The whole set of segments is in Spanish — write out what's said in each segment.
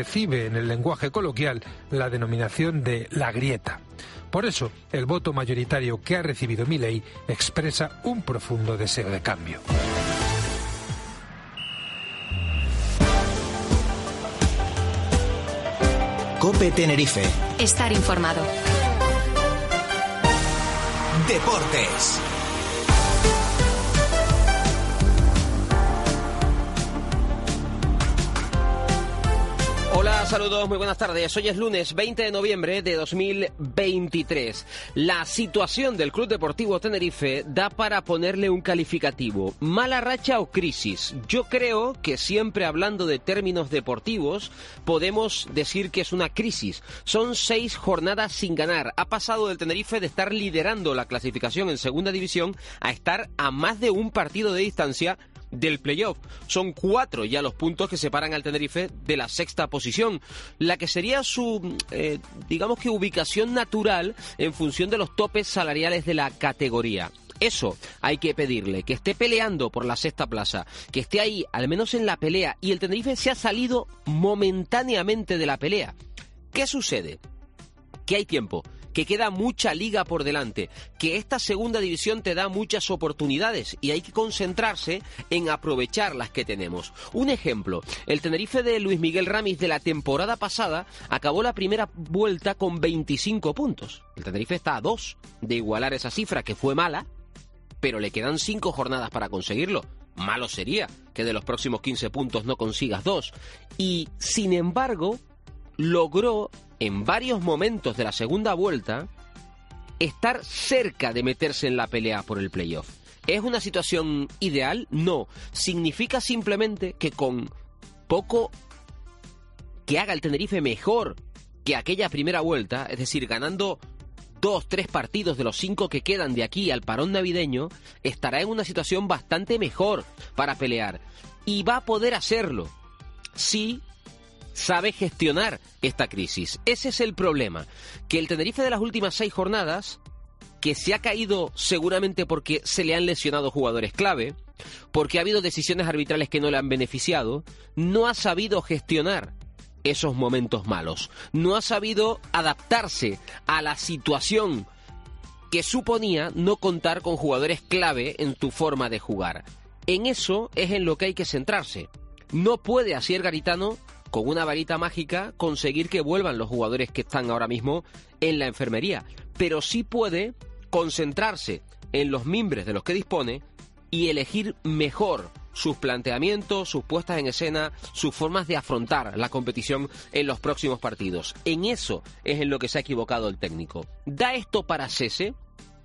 recibe en el lenguaje coloquial la denominación de la grieta. Por eso, el voto mayoritario que ha recibido Milei expresa un profundo deseo de cambio. COPE Tenerife. Estar informado. Deportes. Hola, saludos, muy buenas tardes. Hoy es lunes 20 de noviembre de 2023. La situación del Club Deportivo Tenerife da para ponerle un calificativo. ¿Mala racha o crisis? Yo creo que siempre hablando de términos deportivos podemos decir que es una crisis. Son 6 jornadas sin ganar. Ha pasado del Tenerife de estar liderando la clasificación en segunda división a estar a más de un partido de distancia del playoff. Son 4 ya los puntos que separan al Tenerife de la sexta posición, la que sería su, digamos que ubicación natural en función de los topes salariales de la categoría. Eso hay que pedirle, que esté peleando por la sexta plaza, que esté ahí, al menos en la pelea, y el Tenerife se ha salido momentáneamente de la pelea. ¿Qué sucede? Que hay tiempo, que queda mucha liga por delante, que esta segunda división te da muchas oportunidades y hay que concentrarse en aprovechar las que tenemos. Un ejemplo, el Tenerife de Luis Miguel Ramis de la temporada pasada acabó la primera vuelta con 25 puntos. El Tenerife está a 2 de igualar esa cifra, que fue mala, pero le quedan 5 jornadas para conseguirlo. Malo sería que de los próximos 15 puntos no consigas 2. Y, sin embargo, logró en varios momentos de la segunda vuelta estar cerca de meterse en la pelea por el playoff. ¿Es una situación ideal? No. Significa simplemente que con poco que haga el Tenerife mejor que aquella primera vuelta, es decir, ganando 2-3 partidos de los 5 que quedan de aquí al parón navideño, estará en una situación bastante mejor para pelear. Y va a poder hacerlo si sabe gestionar esta crisis. Ese es el problema, que el Tenerife de las últimas 6 jornadas, que se ha caído seguramente porque se le han lesionado jugadores clave, porque ha habido decisiones arbitrales que no le han beneficiado, no ha sabido gestionar esos momentos malos, no ha sabido adaptarse a la situación que suponía no contar con jugadores clave en tu forma de jugar. En eso es en lo que hay que centrarse. No puede Asier Garitano con una varita mágica conseguir que vuelvan los jugadores que están ahora mismo en la enfermería, pero sí puede concentrarse en los mimbres de los que dispone y elegir mejor sus planteamientos, sus puestas en escena, sus formas de afrontar la competición en los próximos partidos. En eso es en lo que se ha equivocado el técnico. ¿Da esto para cese?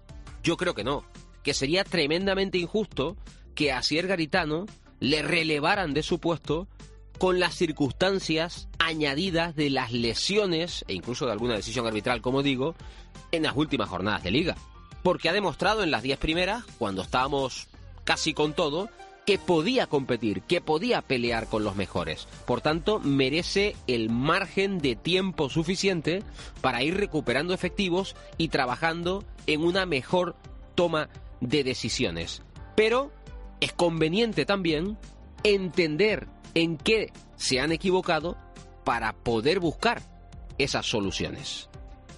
Yo creo que no, que sería tremendamente injusto que a Asier Garitano le relevaran de su puesto con las circunstancias añadidas de las lesiones e incluso de alguna decisión arbitral, como digo, en las últimas jornadas de liga. Porque ha demostrado en las 10 primeras, cuando estábamos casi con todo, que podía competir, que podía pelear con los mejores. Por tanto, merece el margen de tiempo suficiente para ir recuperando efectivos y trabajando en una mejor toma de decisiones. Pero es conveniente también entender en qué se han equivocado para poder buscar esas soluciones.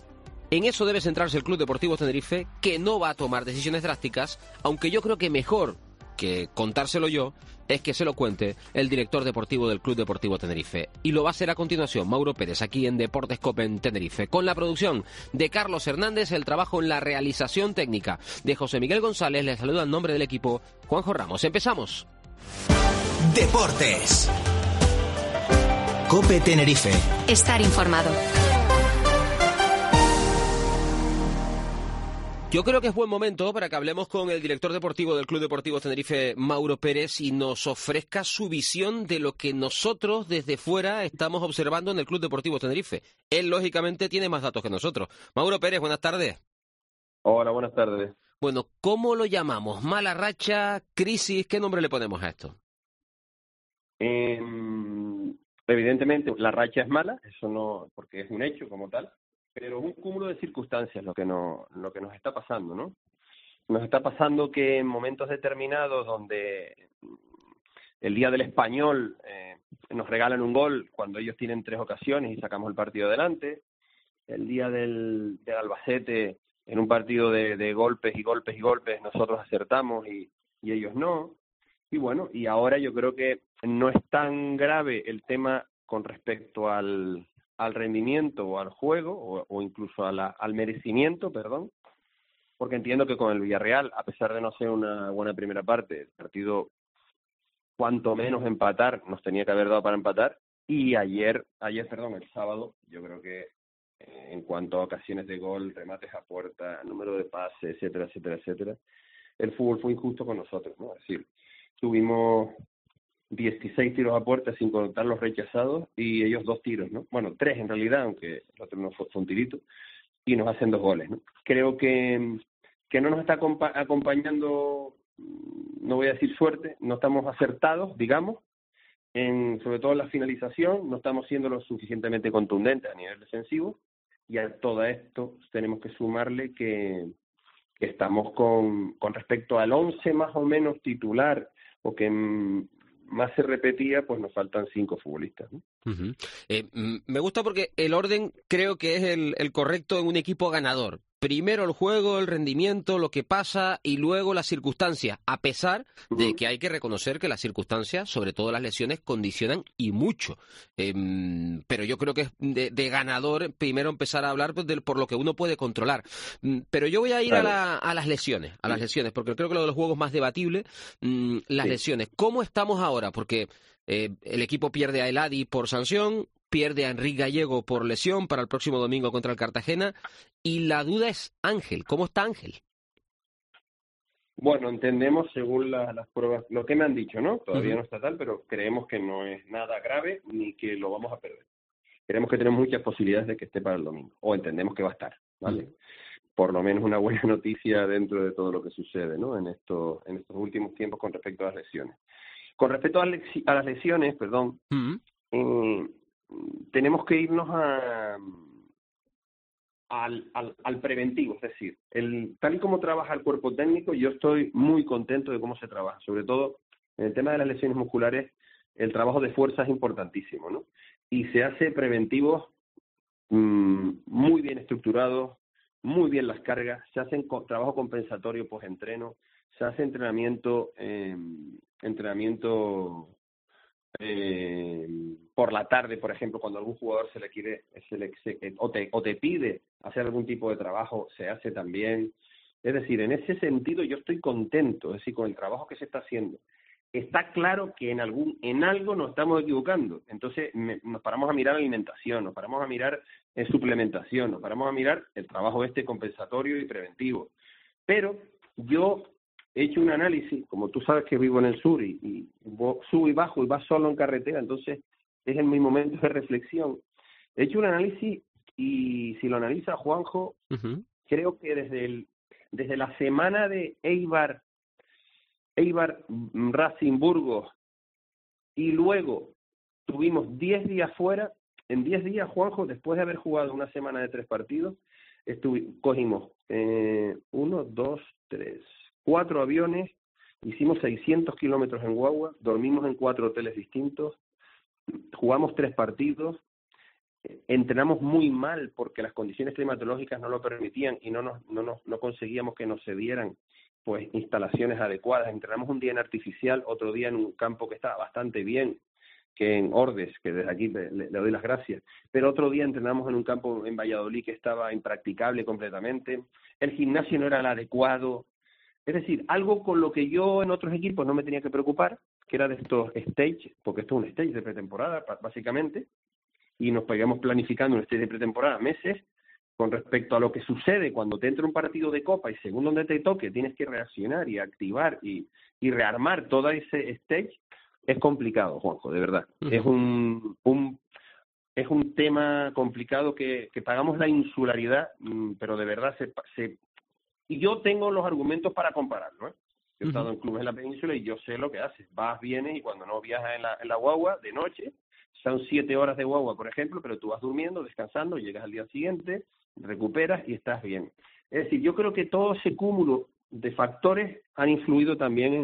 En eso debe centrarse el Club Deportivo Tenerife, que no va a tomar decisiones drásticas, aunque yo creo que mejor que contárselo yo es que se lo cuente el director deportivo del Club Deportivo Tenerife. Y lo va a hacer a continuación Mauro Pérez, aquí en Deportes COPE en Tenerife, con la producción de Carlos Hernández, el trabajo en la realización técnica de José Miguel González. Les saluda en nombre del equipo Juanjo Ramos. ¡Empezamos! Deportes. COPE Tenerife. Estar informado. Yo creo que es buen momento para que hablemos con el director deportivo del Club Deportivo Tenerife, Mauro Pérez, y nos ofrezca su visión de lo que nosotros desde fuera estamos observando en el Club Deportivo Tenerife. Él, lógicamente, tiene más datos que nosotros. Mauro Pérez, buenas tardes. Hola, buenas tardes. Bueno, ¿cómo lo llamamos? ¿Mala racha? ¿Crisis? ¿Qué nombre le ponemos a esto? Evidentemente, la racha es mala, eso no, porque es un hecho como tal. Pero un cúmulo de circunstancias lo que nos está pasando, ¿no? Nos está pasando que en momentos determinados donde El día del Español nos regalan un gol cuando ellos tienen 3 ocasiones y sacamos el partido adelante. El día del Albacete, en un partido de golpes y golpes y golpes, nosotros acertamos y ellos no. Y bueno, y ahora yo creo que no es tan grave el tema con respecto al rendimiento o al juego, o incluso al merecimiento, perdón, porque entiendo que con el Villarreal, a pesar de no ser una buena primera parte, el partido cuanto menos empatar nos tenía que haber dado para empatar, y el sábado, yo creo que en cuanto a ocasiones de gol, remates a puerta, número de pases, etcétera, etcétera, etcétera, el fútbol fue injusto con nosotros, ¿no? Es decir, tuvimos 16 tiros a puerta sin contar los rechazados y ellos 2 tiros, ¿no? Bueno, 3 en realidad, aunque el otro no fue un tirito, y nos hacen 2 goles, ¿no? Creo que no nos está acompañando, no voy a decir suerte, no estamos acertados, digamos, sobre todo en la finalización, no estamos siendo lo suficientemente contundentes a nivel defensivo, y a todo esto tenemos que sumarle que estamos con respecto al 11 más o menos titular, o que más se repetía, pues nos faltan 5 futbolistas, ¿no? Uh-huh. Me gusta porque el orden creo que es el correcto en un equipo ganador. Primero el juego, el rendimiento, lo que pasa, y luego las circunstancias, a pesar de que hay que reconocer que las circunstancias, sobre todo las lesiones, condicionan y mucho. Pero yo creo que es de ganador primero empezar a hablar por lo que uno puede controlar. Pero yo voy a ir a las lesiones, porque creo que lo de los juegos es más debatible. Las lesiones, ¿cómo estamos ahora? Porque el equipo pierde a Eladi por sanción, pierde a Enrique Gallego por lesión para el próximo domingo contra el Cartagena, y la duda es Ángel. ¿Cómo está Ángel? Bueno, entendemos según las pruebas, lo que me han dicho, ¿no? Todavía no está tal, pero creemos que no es nada grave ni que lo vamos a perder. Creemos que tenemos muchas posibilidades de que esté para el domingo, o entendemos que va a estar, ¿vale? Por lo menos una buena noticia dentro de todo lo que sucede, ¿no? En estos últimos tiempos con respecto a las lesiones. Con respecto a las lesiones, perdón, tenemos que irnos al preventivo, es decir, tal y como trabaja el cuerpo técnico, yo estoy muy contento de cómo se trabaja, sobre todo en el tema de las lesiones musculares. El trabajo de fuerza es importantísimo, ¿no? Y se hace preventivos muy bien estructurados, muy bien las cargas, se hace trabajo compensatorio post-entreno, se hace entrenamiento por la tarde, por ejemplo, cuando algún jugador o te pide hacer algún tipo de trabajo, se hace también. Es decir, en ese sentido yo estoy contento, es decir, con el trabajo que se está haciendo. Está claro que en algo nos estamos equivocando. Entonces nos paramos a mirar alimentación, nos paramos a mirar suplementación, nos paramos a mirar el trabajo compensatorio y preventivo. Pero yo he hecho un análisis, como tú sabes que vivo en el sur y subo y bajo y vas solo en carretera, entonces es en mi momento de reflexión. He hecho un análisis y si lo analiza Juanjo, creo que desde la semana de Eibar Racing Burgos, y luego tuvimos 10 días fuera. En 10 días, Juanjo, después de haber jugado una semana de 3 partidos, cogimos 1, 2, 3, 4 aviones, hicimos 600 kilómetros en guagua, dormimos en 4 hoteles distintos, jugamos 3 partidos, entrenamos muy mal porque las condiciones climatológicas no lo permitían y no conseguíamos que nos cedieran pues instalaciones adecuadas. Entrenamos un día en artificial, otro día en un campo que estaba bastante bien, que en Ordes, que desde aquí le doy las gracias, pero otro día entrenamos en un campo en Valladolid que estaba impracticable completamente, el gimnasio no era el adecuado. Es decir, algo con lo que yo en otros equipos no me tenía que preocupar, que era de estos stage, porque esto es un stage de pretemporada, básicamente, y nos pegamos planificando un stage de pretemporada meses. Con respecto a lo que sucede cuando te entra un partido de Copa y según donde te toque tienes que reaccionar y activar y rearmar todo ese stage, es complicado, Juanjo, de verdad. Es un tema complicado que pagamos la insularidad, pero de verdad y yo tengo los argumentos para compararlo, ¿eh? Yo he estado en clubes en la península y yo sé lo que haces. Vas, vienes, y cuando no viajas en la guagua de noche, son 7 horas de guagua, por ejemplo, pero tú vas durmiendo, descansando, llegas al día siguiente, recuperas y estás bien. Es decir, yo creo que todo ese cúmulo de factores han influido también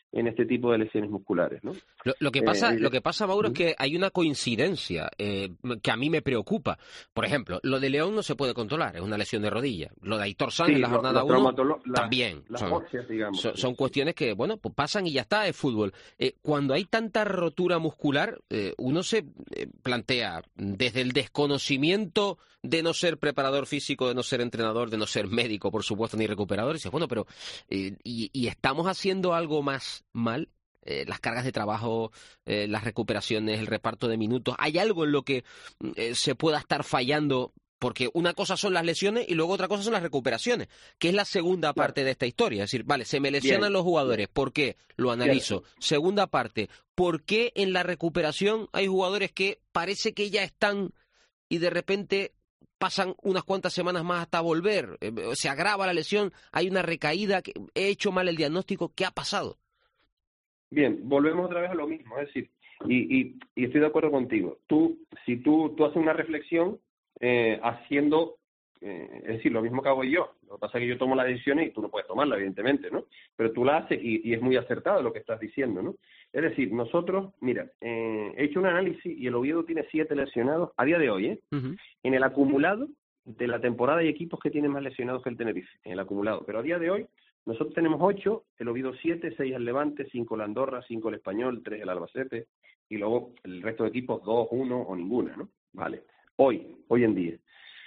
en este tipo de lesiones musculares, ¿no? Lo que pasa, Mauro, es que hay una coincidencia que a mí me preocupa. Por ejemplo, lo de León no se puede controlar, es una lesión de rodilla. Lo de Aitor Sanz en la jornada 1 también. Son cuestiones que, bueno, pues pasan y ya está, es fútbol. Cuando hay tanta rotura muscular, uno se plantea desde el desconocimiento de no ser preparador físico, de no ser entrenador, de no ser médico, por supuesto, ni recuperador, y dices, bueno, pero y estamos haciendo algo más mal. Las cargas de trabajo, las recuperaciones, el reparto de minutos. ¿Hay algo en lo que se pueda estar fallando? Porque una cosa son las lesiones y luego otra cosa son las recuperaciones, que es la segunda parte de esta historia. Es decir, vale, se me lesionan los jugadores. ¿Por qué? Lo analizo. Segunda parte, ¿por qué en la recuperación hay jugadores que parece que ya están y de repente pasan unas cuantas semanas más hasta volver? Se agrava la lesión, hay una recaída, he hecho mal el diagnóstico. ¿Qué ha pasado? Bien, volvemos otra vez a lo mismo, es decir, y estoy de acuerdo contigo. Si tú haces una reflexión haciendo, es decir, lo mismo que hago yo. Lo que pasa es que yo tomo las decisiones y tú no puedes tomarla, evidentemente, ¿no? Pero tú la haces y es muy acertado lo que estás diciendo, ¿no? Es decir, nosotros, mira, he hecho un análisis y el Oviedo tiene 7 lesionados a día de hoy, Uh-huh. En el acumulado de la temporada hay equipos que tienen más lesionados que el Tenerife, en el acumulado. Pero a día de hoy nosotros tenemos 8, el Oviedo 7, 6 el Levante, 5 el Andorra, 5 el Español, 3 el Albacete, y luego el resto de equipos 2, 1 o ninguna, ¿no? Vale. Hoy en día.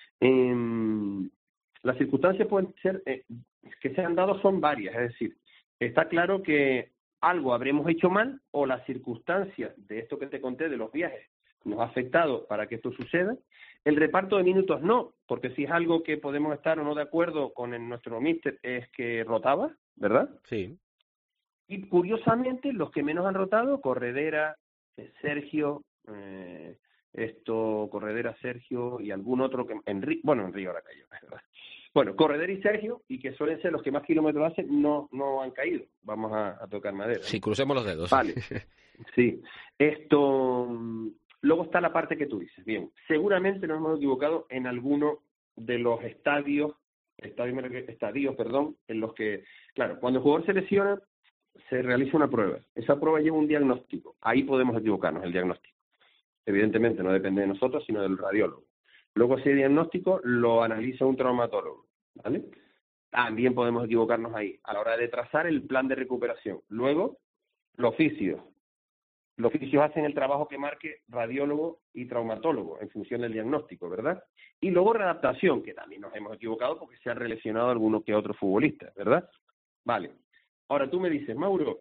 Las circunstancias pueden ser que se han dado son varias, es decir, está claro que algo habremos hecho mal o las circunstancias de esto que te conté de los viajes nos ha afectado para que esto suceda. El reparto de minutos no, porque si es algo que podemos estar o no de acuerdo con nuestro míster es que rotaba, ¿verdad? Sí. Y curiosamente los que menos han rotado, Corredera, Sergio, Corredera, Sergio y algún otro que Enrique ahora cayó, ¿verdad? Bueno, Corredera y Sergio, y que suelen ser los que más kilómetros hacen, no han caído. Vamos a tocar madera, ¿no? Sí, crucemos los dedos. Vale, sí. Luego está la parte que tú dices. Bien, seguramente nos hemos equivocado en alguno de los estadios, en los que, claro, cuando el jugador se lesiona, se realiza una prueba. Esa prueba lleva un diagnóstico. Ahí podemos equivocarnos, el diagnóstico. Evidentemente no depende de nosotros, sino del radiólogo. Luego ese diagnóstico lo analiza un traumatólogo, ¿vale? También podemos equivocarnos ahí, a la hora de trazar el plan de recuperación. Luego, los fisios. Los fisios hacen el trabajo que marque radiólogo y traumatólogo en función del diagnóstico, ¿verdad? Y luego readaptación, que también nos hemos equivocado porque se ha relesionado alguno que otro futbolista, ¿verdad? Vale. Ahora tú me dices, Mauro,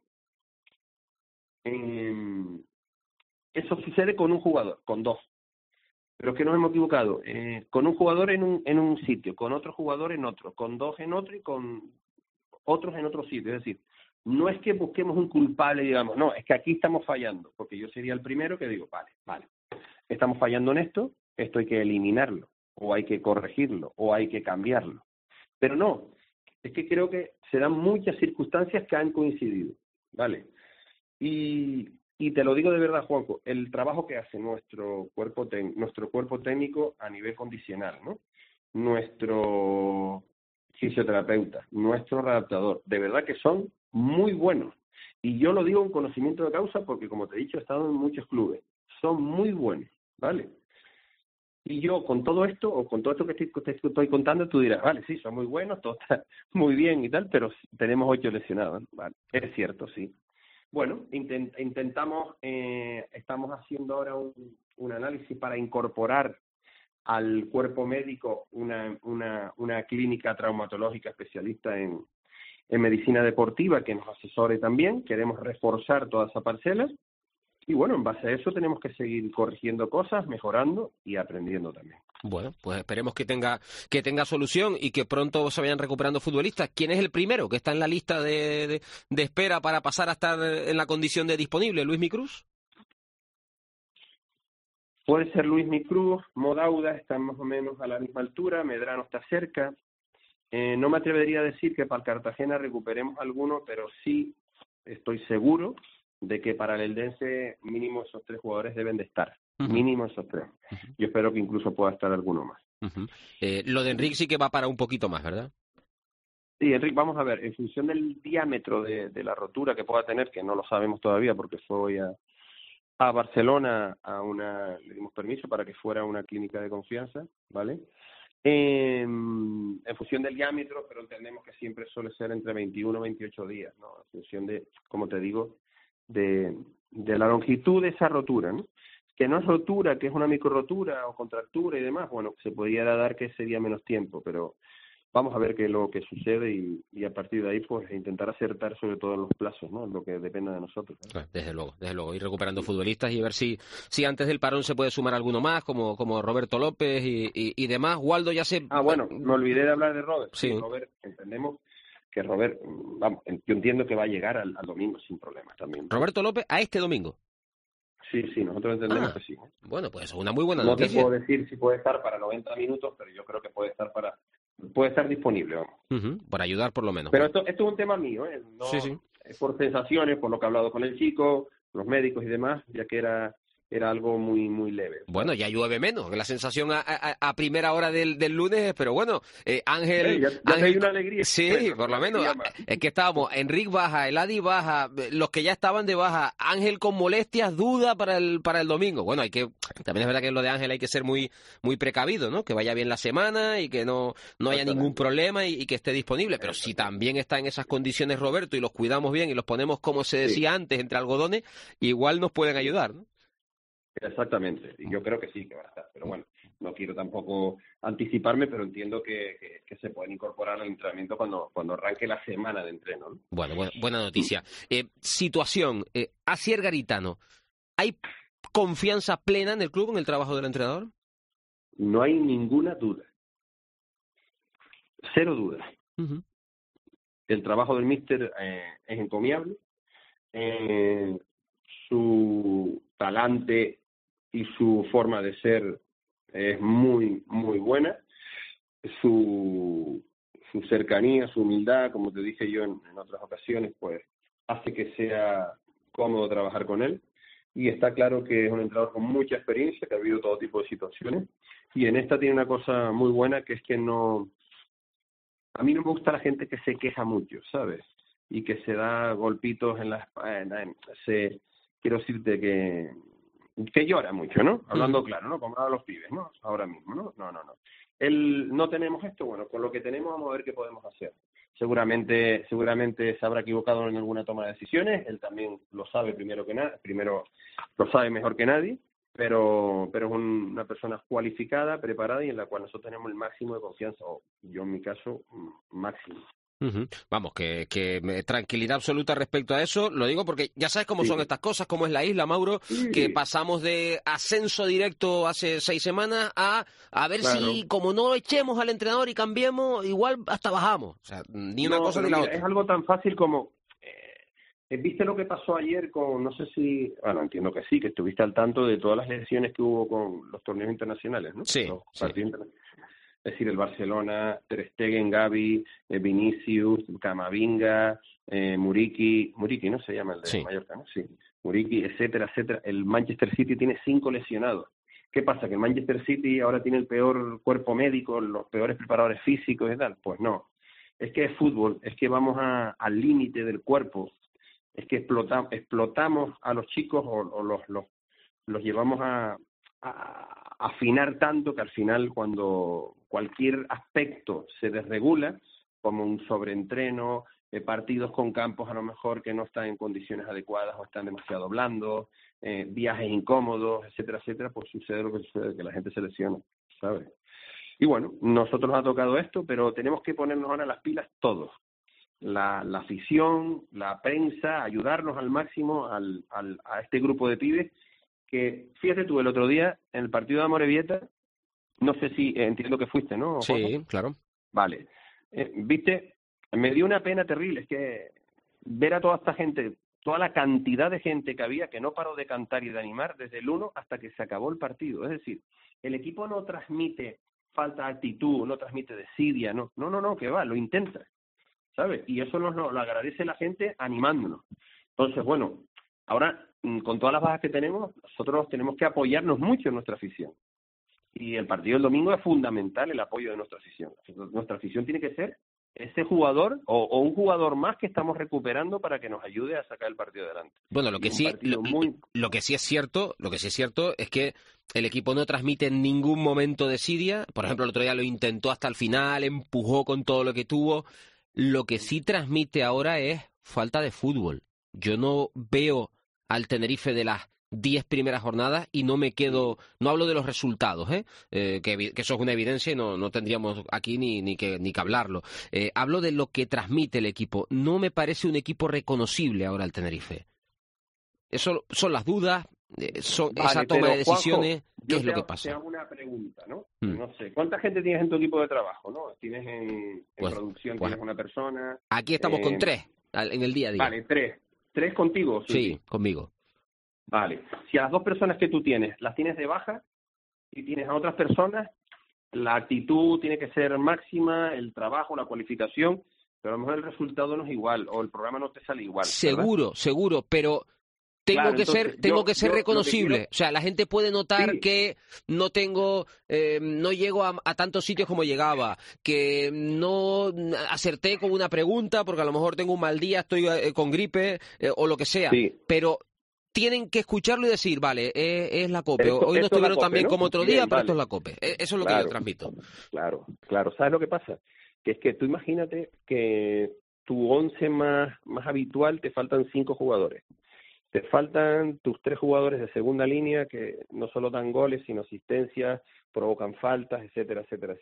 eso sucede con un jugador, con 2. Pero es que nos hemos equivocado. Con un jugador en un sitio, con otro jugador en otro, con 2 en otro y con otros en otro sitio. Es decir, no es que busquemos un culpable y digamos, no, es que aquí estamos fallando, porque yo sería el primero que digo, vale, estamos fallando en esto hay que eliminarlo, o hay que corregirlo, o hay que cambiarlo. Pero no, es que creo que se dan muchas circunstancias que han coincidido, ¿vale? Y te lo digo de verdad, Juanjo, el trabajo que hace nuestro cuerpo técnico a nivel condicional, ¿no? Nuestro fisioterapeuta, nuestro readaptador, de verdad que son muy buenos. Y yo lo digo en conocimiento de causa porque, como te he dicho, he estado en muchos clubes. Son muy buenos, ¿vale? Y yo con todo esto, o con todo esto que te estoy contando, tú dirás, vale, sí, son muy buenos, todo está muy bien y tal, pero tenemos 8 lesionados, ¿no? Vale, es cierto, sí. Bueno, intentamos, estamos haciendo ahora un análisis para incorporar al cuerpo médico una clínica traumatológica especialista en medicina deportiva que nos asesore también. Queremos reforzar toda esa parcela y bueno, en base a eso tenemos que seguir corrigiendo cosas, mejorando y aprendiendo también. Bueno, pues esperemos que tenga solución y que pronto se vayan recuperando futbolistas. ¿Quién es el primero que está en la lista de espera para pasar a estar en la condición de disponible? ¿Luismi Cruz? Puede ser Luismi Cruz, Modauda están más o menos a la misma altura, Medrano está cerca. No me atrevería a decir que para el Cartagena recuperemos alguno, pero sí estoy seguro de que para el Eldense mínimo esos 3 jugadores deben de estar. Uh-huh. Mínimo esos 3. Uh-huh. Yo espero que incluso pueda estar alguno más. Uh-huh. Lo de Enrique sí que va para un poquito más, ¿verdad? Sí, Enrique, vamos a ver, en función del diámetro de la rotura que pueda tener, que no lo sabemos todavía porque fue a Barcelona le dimos permiso para que fuera a una clínica de confianza, ¿vale? En función del diámetro, pero entendemos que siempre suele ser entre 21 y 28 días, ¿no? En función de, como te digo, de la longitud de esa rotura, ¿no? Que no es rotura, que es una microrotura o contractura y demás, bueno, se podría dar que sería menos tiempo, pero vamos a ver qué es lo que sucede y a partir de ahí pues intentar acertar sobre todo en los plazos, ¿no? Lo que dependa de nosotros, ¿no? Desde luego, ir recuperando futbolistas y ver si antes del parón se puede sumar alguno más, como Roberto López y demás. Waldo ya se... bueno, me olvidé de hablar de Robert. Sí. Robert, entendemos que Robert, vamos, yo entiendo que va a llegar al domingo sin problemas también. Roberto López a este domingo. Sí, nosotros entendemos que sí. Bueno, pues es una muy buena noticia. noticia. No te puedo decir si puede estar para 90 minutos, pero yo creo que puede estar disponible, vamos. Para ayudar por lo menos. Pero esto es un tema mío, ¿eh? No, sí. Es por sensaciones, por lo que he hablado con el chico, los médicos y demás, ya que era algo muy muy leve. Bueno, ya llueve menos, la sensación a primera hora del lunes, pero bueno, Ángel... ya Ángel, hay una alegría. Sí, bueno, por lo menos, es que estábamos, Enrique baja, Eladi baja, los que ya estaban de baja, Ángel con molestias, duda para el domingo. Bueno, también es verdad que en lo de Ángel hay que ser muy muy precavido, ¿no? Que vaya bien la semana y que no haya ningún problema y que esté disponible, pero si también está en esas condiciones Roberto y los cuidamos bien y los ponemos como se decía antes, entre algodones, igual nos pueden ayudar, ¿no? Exactamente, y yo creo que sí, que va a estar, pero bueno, no quiero tampoco anticiparme, pero entiendo que se pueden incorporar al entrenamiento cuando arranque la semana de entreno, ¿no? Bueno, buena noticia. Situación, Asier Garitano, ¿hay confianza plena en el club, en el trabajo del entrenador? No hay ninguna duda, 0 dudas. Uh-huh. El trabajo del míster es encomiable, su talante y su forma de ser es muy muy buena, su cercanía, su humildad, como te dije yo en otras ocasiones, pues hace que sea cómodo trabajar con él, y está claro que es un entrenador con mucha experiencia, que ha habido todo tipo de situaciones, y en esta tiene una cosa muy buena, que es que a mí no me gusta la gente que se queja mucho, ¿sabes? Y que se da golpitos en quiero decirte que llora mucho, ¿no? Hablando claro, ¿no? Como a los pibes, ¿no? Ahora mismo, ¿no? No. No tenemos esto, bueno, con lo que tenemos vamos a ver qué podemos hacer. Seguramente se habrá equivocado en alguna toma de decisiones, él también lo sabe primero lo sabe mejor que nadie, pero es una persona cualificada, preparada y en la cual nosotros tenemos el máximo de confianza, o yo en mi caso, máximo. Uh-huh. Vamos, que tranquilidad absoluta respecto a eso. Lo digo porque ya sabes cómo son estas cosas, cómo es la isla, Mauro, que pasamos de ascenso directo hace 6 semanas a ver si, como no echemos al entrenador y cambiemos, igual hasta bajamos. O sea, ni una cosa ni la otra. Es algo tan fácil como... ¿Viste lo que pasó ayer con, no sé si... Bueno, entiendo que sí, que estuviste al tanto de todas las lesiones que hubo con los torneos internacionales, ¿no? Sí. Es decir, el Barcelona, Ter Stegen, Gavi, Vinicius, Camavinga, Muriqui, ¿no? Se llama el de Mallorca, ¿no? Sí, Muriqui, etcétera. El Manchester City tiene 5 lesionados. ¿Qué pasa? ¿Que el Manchester City ahora tiene el peor cuerpo médico, los peores preparadores físicos y tal? Pues no. Es que es fútbol, es que vamos al límite del cuerpo, es que explotamos a los chicos o los llevamos a afinar tanto que al final cuando cualquier aspecto se desregula, como un sobreentreno, partidos con campos a lo mejor que no están en condiciones adecuadas o están demasiado blandos, viajes incómodos, etcétera, pues sucede lo que sucede, que la gente se lesiona, ¿sabes? Y bueno, nosotros nos ha tocado esto, pero tenemos que ponernos ahora las pilas todos. La afición, la prensa, ayudarnos al máximo a este grupo de pibes que, fíjate tú, el otro día, en el partido de Amorebieta, no sé si, entiendo que fuiste, ¿no? Sí, Jorge? claro. Vale. Viste, me dio una pena terrible, es que ver a toda esta gente, toda la cantidad de gente que había, que no paró de cantar y de animar desde el 1 hasta que se acabó el partido. Es decir, el equipo no transmite falta de actitud, no transmite desidia, no, que va, lo intenta, ¿sabes? Y eso nos lo agradece la gente animándonos. Entonces, bueno, ahora, con todas las bajas que tenemos, nosotros tenemos que apoyarnos mucho en nuestra afición. Y el partido del domingo es fundamental el apoyo de nuestra afición. Nuestra afición tiene que ser ese jugador o un jugador más que estamos recuperando para que nos ayude a sacar el partido adelante. Bueno, lo que sí es cierto es que el equipo no transmite en ningún momento desidia. Por ejemplo, el otro día lo intentó hasta el final, empujó con todo lo que tuvo. Lo que sí transmite ahora es falta de fútbol. Yo no veo al Tenerife de las 10 primeras jornadas y no hablo de los resultados, que eso es una evidencia y no tendríamos aquí ni que hablarlo. Hablo de lo que transmite el equipo. No me parece un equipo reconocible ahora el Tenerife. Eso son las dudas, esa toma de decisiones. Juanjo, ¿qué es lo que pasa? Te hago una pregunta, ¿no? No sé, ¿cuánta gente tienes en tu equipo de trabajo, no? ¿Tienes en producción, tienes una persona? Aquí estamos con 3 en el día a día. Vale, 3. ¿3 contigo? Sí, conmigo. Vale. Si a las 2 personas que tú tienes las tienes de baja y tienes a otras personas, la actitud tiene que ser máxima, el trabajo, la cualificación, pero a lo mejor el resultado no es igual o el programa no te sale igual. Seguro, pero tengo que ser reconocible. O sea, la gente puede notar que no llego a tantos sitios como llegaba, que no acerté con una pregunta porque a lo mejor tengo un mal día, estoy con gripe o lo que sea, pero tienen que escucharlo y decir, vale, es la COPE. Hoy no estuvieron tan bien como otro día, pero esto es la COPE. Eso es lo que yo transmito. Claro. ¿Sabes lo que pasa? Que es que tú imagínate que tu 11 más habitual te faltan 5 jugadores. Te faltan tus 3 jugadores de segunda línea que no solo dan goles, sino asistencias, provocan faltas, etcétera.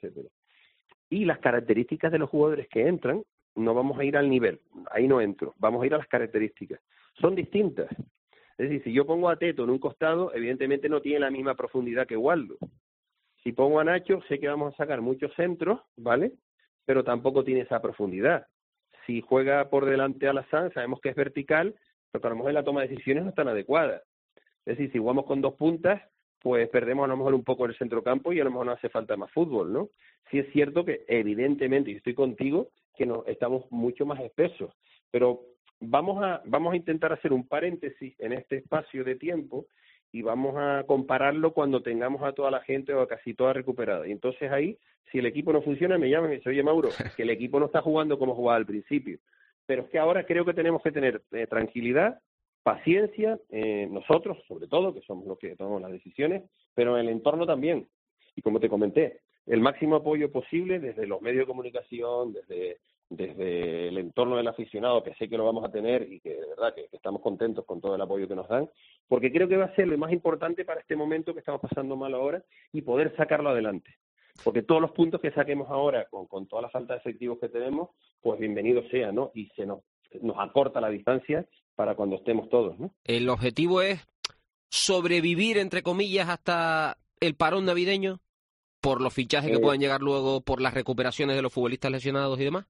Y las características de los jugadores que entran, no vamos a ir al nivel, ahí no entro, vamos a ir a las características. Son distintas. Es decir, si yo pongo a Teto en un costado, evidentemente no tiene la misma profundidad que Waldo. Si pongo a Nacho, sé que vamos a sacar muchos centros, ¿vale? Pero tampoco tiene esa profundidad. Si juega por delante Alassane, sabemos que es vertical, pero que a lo mejor la toma de decisiones no es tan adecuada. Es decir, si jugamos con 2 puntas, pues perdemos a lo mejor un poco el centrocampo y a lo mejor no hace falta más fútbol, ¿no? Sí es cierto que evidentemente, y estoy contigo, que estamos mucho más espesos, pero vamos a intentar hacer un paréntesis en este espacio de tiempo y vamos a compararlo cuando tengamos a toda la gente o a casi toda recuperada. Y entonces ahí, si el equipo no funciona, me llaman y me dicen, oye Mauro, que el equipo no está jugando como jugaba al principio. Pero es que ahora creo que tenemos que tener tranquilidad, paciencia, nosotros sobre todo, que somos los que tomamos las decisiones, pero en el entorno también. Y como te comenté, el máximo apoyo posible desde los medios de comunicación, desde el entorno del aficionado, que sé que lo vamos a tener y que de verdad que estamos contentos con todo el apoyo que nos dan, porque creo que va a ser lo más importante para este momento que estamos pasando mal ahora y poder sacarlo adelante. Porque todos los puntos que saquemos ahora con toda la falta de efectivos que tenemos, pues bienvenido sea, ¿no? Y se nos acorta la distancia para cuando estemos todos, ¿no? El objetivo es sobrevivir, entre comillas, hasta el parón navideño, por los fichajes que puedan llegar luego, por las recuperaciones de los futbolistas lesionados y demás.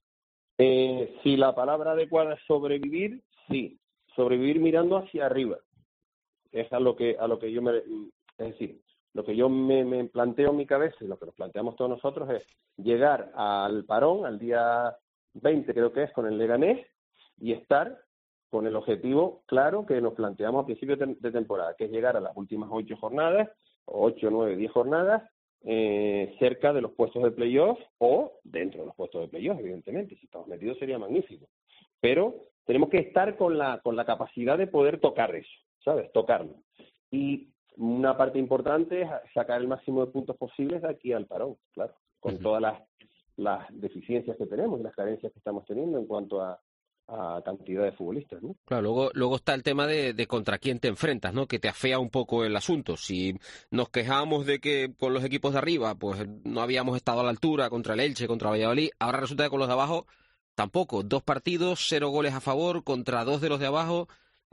Si la palabra adecuada es sobrevivir, sí. Sobrevivir mirando hacia arriba. Es a lo que yo es decir, lo que yo me planteo en mi cabeza y lo que nos planteamos todos nosotros es llegar al parón, al día 20 creo que es, con el Leganés, y estar con el objetivo claro que nos planteamos a principios de temporada, que es llegar a las últimas 8 jornadas, 8, 9, 10 jornadas, cerca de los puestos de playoff o dentro de los puestos de playoff, evidentemente. Si estamos metidos sería magnífico. Pero tenemos que estar con la capacidad de poder tocar eso, ¿sabes? Tocarlo. Y una parte importante es sacar el máximo de puntos posibles de aquí al parón, claro, con todas las deficiencias que tenemos y las carencias que estamos teniendo en cuanto a cantidad de futbolistas, ¿no? Claro, luego está el tema de contra quién te enfrentas, ¿no? Que te afea un poco el asunto. Si nos quejamos de que con los equipos de arriba pues no habíamos estado a la altura contra el Elche, contra Valladolid, ahora resulta que con los de abajo tampoco. 2 partidos, 0 goles a favor contra 2 de los de abajo,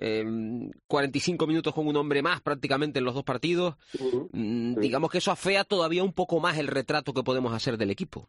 45 minutos con un hombre más prácticamente en los 2 partidos. Digamos que eso afea todavía un poco más el retrato que podemos hacer del equipo.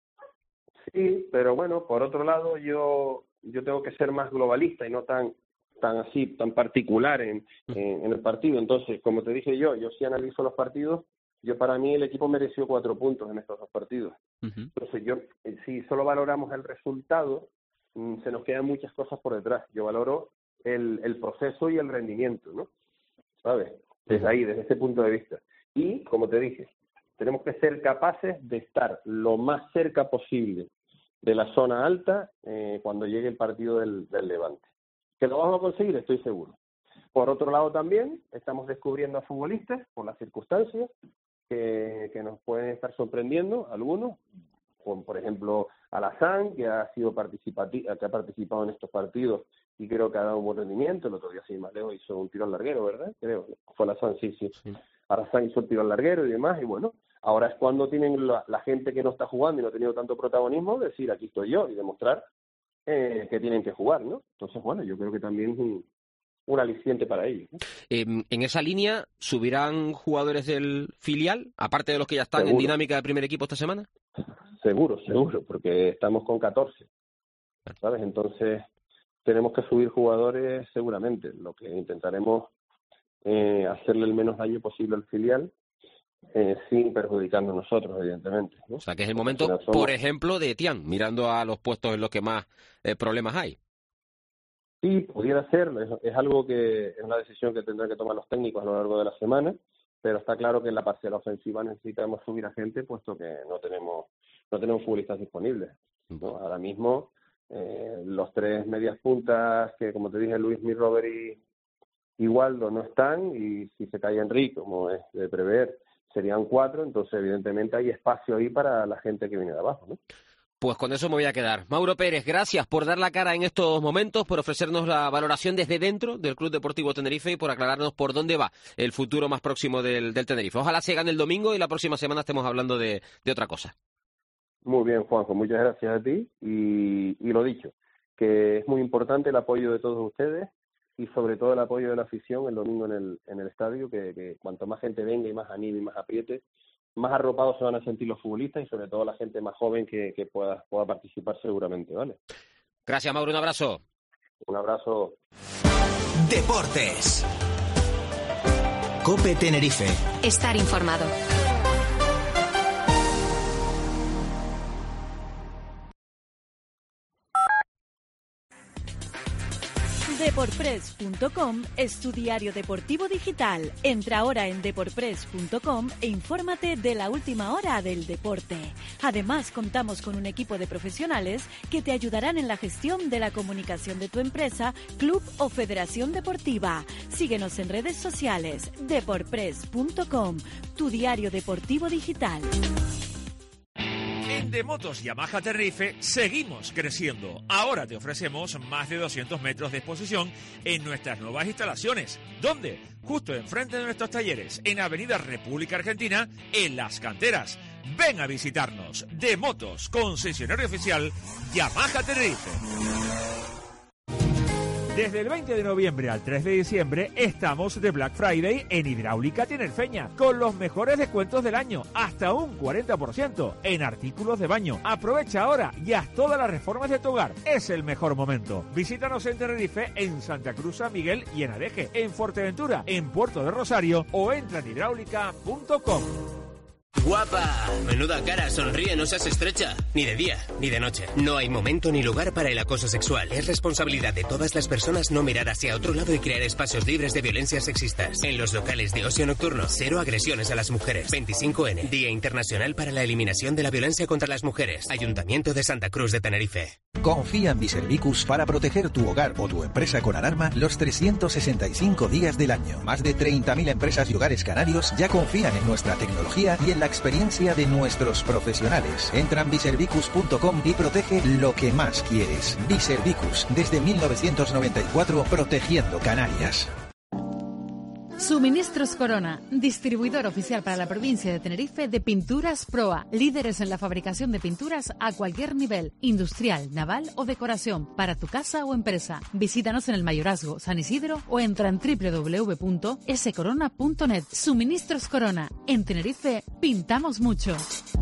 Sí, pero bueno, por otro lado yo tengo que ser más globalista y no tan particular en el partido. Entonces, como te dije yo sí analizo los partidos. Para mí el equipo mereció 4 puntos en estos 2 partidos. Entonces si solo valoramos el resultado, se nos quedan muchas cosas por detrás. Yo valoro el proceso y el rendimiento, ¿no? ¿Sabes? Desde ese punto de vista. Y, como te dije, tenemos que ser capaces de estar lo más cerca posible de la zona alta cuando llegue el partido del Levante. ¿Que lo vamos a conseguir? Estoy seguro. Por otro lado también estamos descubriendo a futbolistas por las circunstancias que nos pueden estar sorprendiendo algunos, como por ejemplo Alassane, que ha participado en estos partidos y creo que ha dado un buen rendimiento. El otro día, sin más lejos, hizo un tiro al larguero, ¿verdad? Creo, fue Alassane, sí. Alassane hizo el tiro al larguero y demás, y bueno, ahora es cuando tienen la gente que no está jugando y no ha tenido tanto protagonismo, decir aquí estoy yo y demostrar que tienen que jugar, ¿no? Entonces, bueno, yo creo que también es un aliciente para ellos, ¿no? En esa línea, ¿subirán jugadores del filial, aparte de los que ya están en dinámica de primer equipo esta semana? Seguro, porque estamos con 14, ¿sabes? Entonces, tenemos que subir jugadores seguramente. Lo que intentaremos hacerle el menos daño posible al filial, sin perjudicarnos nosotros, evidentemente, ¿no? O sea, que es el momento, por ejemplo, de Etienne, mirando a los puestos en los que más problemas hay. Sí, pudiera ser. Es algo que es una decisión que tendrán que tomar los técnicos a lo largo de la semana, pero está claro que en la parcial ofensiva necesitamos subir a gente, puesto que no tenemos futbolistas disponibles, ¿no? Ahora mismo, los tres medias puntas, que como te dije, Luis, Robert y Waldo no están, y si se cae Enrique, como es de prever, serían 4, entonces evidentemente hay espacio ahí para la gente que viene de abajo, ¿no? Pues con eso me voy a quedar. Mauro Pérez, gracias por dar la cara en estos momentos, por ofrecernos la valoración desde dentro del Club Deportivo Tenerife y por aclararnos por dónde va el futuro más próximo del Tenerife. Ojalá se gane el domingo y la próxima semana estemos hablando de otra cosa. Muy bien, Juanjo, muchas gracias a ti y lo dicho, que es muy importante el apoyo de todos ustedes y sobre todo el apoyo de la afición el domingo en el estadio, que cuanto más gente venga y más anime y más apriete, más arropados se van a sentir los futbolistas y sobre todo la gente más joven que pueda participar seguramente, ¿vale? Gracias, Mauro, un abrazo. Un abrazo. Deportes. COPE Tenerife. Estar informado. Deportpress.com es tu diario deportivo digital. Entra ahora en deportpress.com e infórmate de la última hora del deporte. Además, contamos con un equipo de profesionales que te ayudarán en la gestión de la comunicación de tu empresa, club o federación deportiva. Síguenos en redes sociales. Deportpress.com, tu diario deportivo digital. En Demotos Yamaha Tenerife seguimos creciendo. Ahora te ofrecemos más de 200 metros de exposición en nuestras nuevas instalaciones. ¿Dónde? Justo enfrente de nuestros talleres, en Avenida República Argentina, en Las Canteras. Ven a visitarnos. Demotos, concesionario oficial Yamaha Tenerife. Desde el 20 de noviembre al 3 de diciembre estamos de Black Friday en Hidráulica Tinerfeña, con los mejores descuentos del año, hasta un 40% en artículos de baño. Aprovecha ahora y haz todas las reformas de tu hogar. Es el mejor momento. Visítanos en Tenerife, en Santa Cruz, San Miguel y en Adeje, en Fuerteventura, en Puerto de Rosario o entra en hidráulica.com. ¡Guapa! Menuda cara, sonríe, no seas estrecha. Ni de día, ni de noche. No hay momento ni lugar para el acoso sexual. Es responsabilidad de todas las personas no mirar hacia otro lado y crear espacios libres de violencias sexistas. En los locales de ocio nocturno, 0 agresiones a las mujeres. 25N, Día Internacional para la Eliminación de la Violencia contra las Mujeres. Ayuntamiento de Santa Cruz de Tenerife. Confía en Biservicus para proteger tu hogar o tu empresa con alarma los 365 días del año. Más de 30.000 empresas y hogares canarios ya confían en nuestra tecnología y en la experiencia de nuestros profesionales. Entra en biservicus.com y protege lo que más quieres. Biservicus, desde 1994, protegiendo Canarias. Suministros Corona, distribuidor oficial para la provincia de Tenerife de pinturas Proa, líderes en la fabricación de pinturas a cualquier nivel, industrial, naval o decoración, para tu casa o empresa. Visítanos en el Mayorazgo, San Isidro o entra en www.scorona.net. Suministros Corona, en Tenerife pintamos mucho.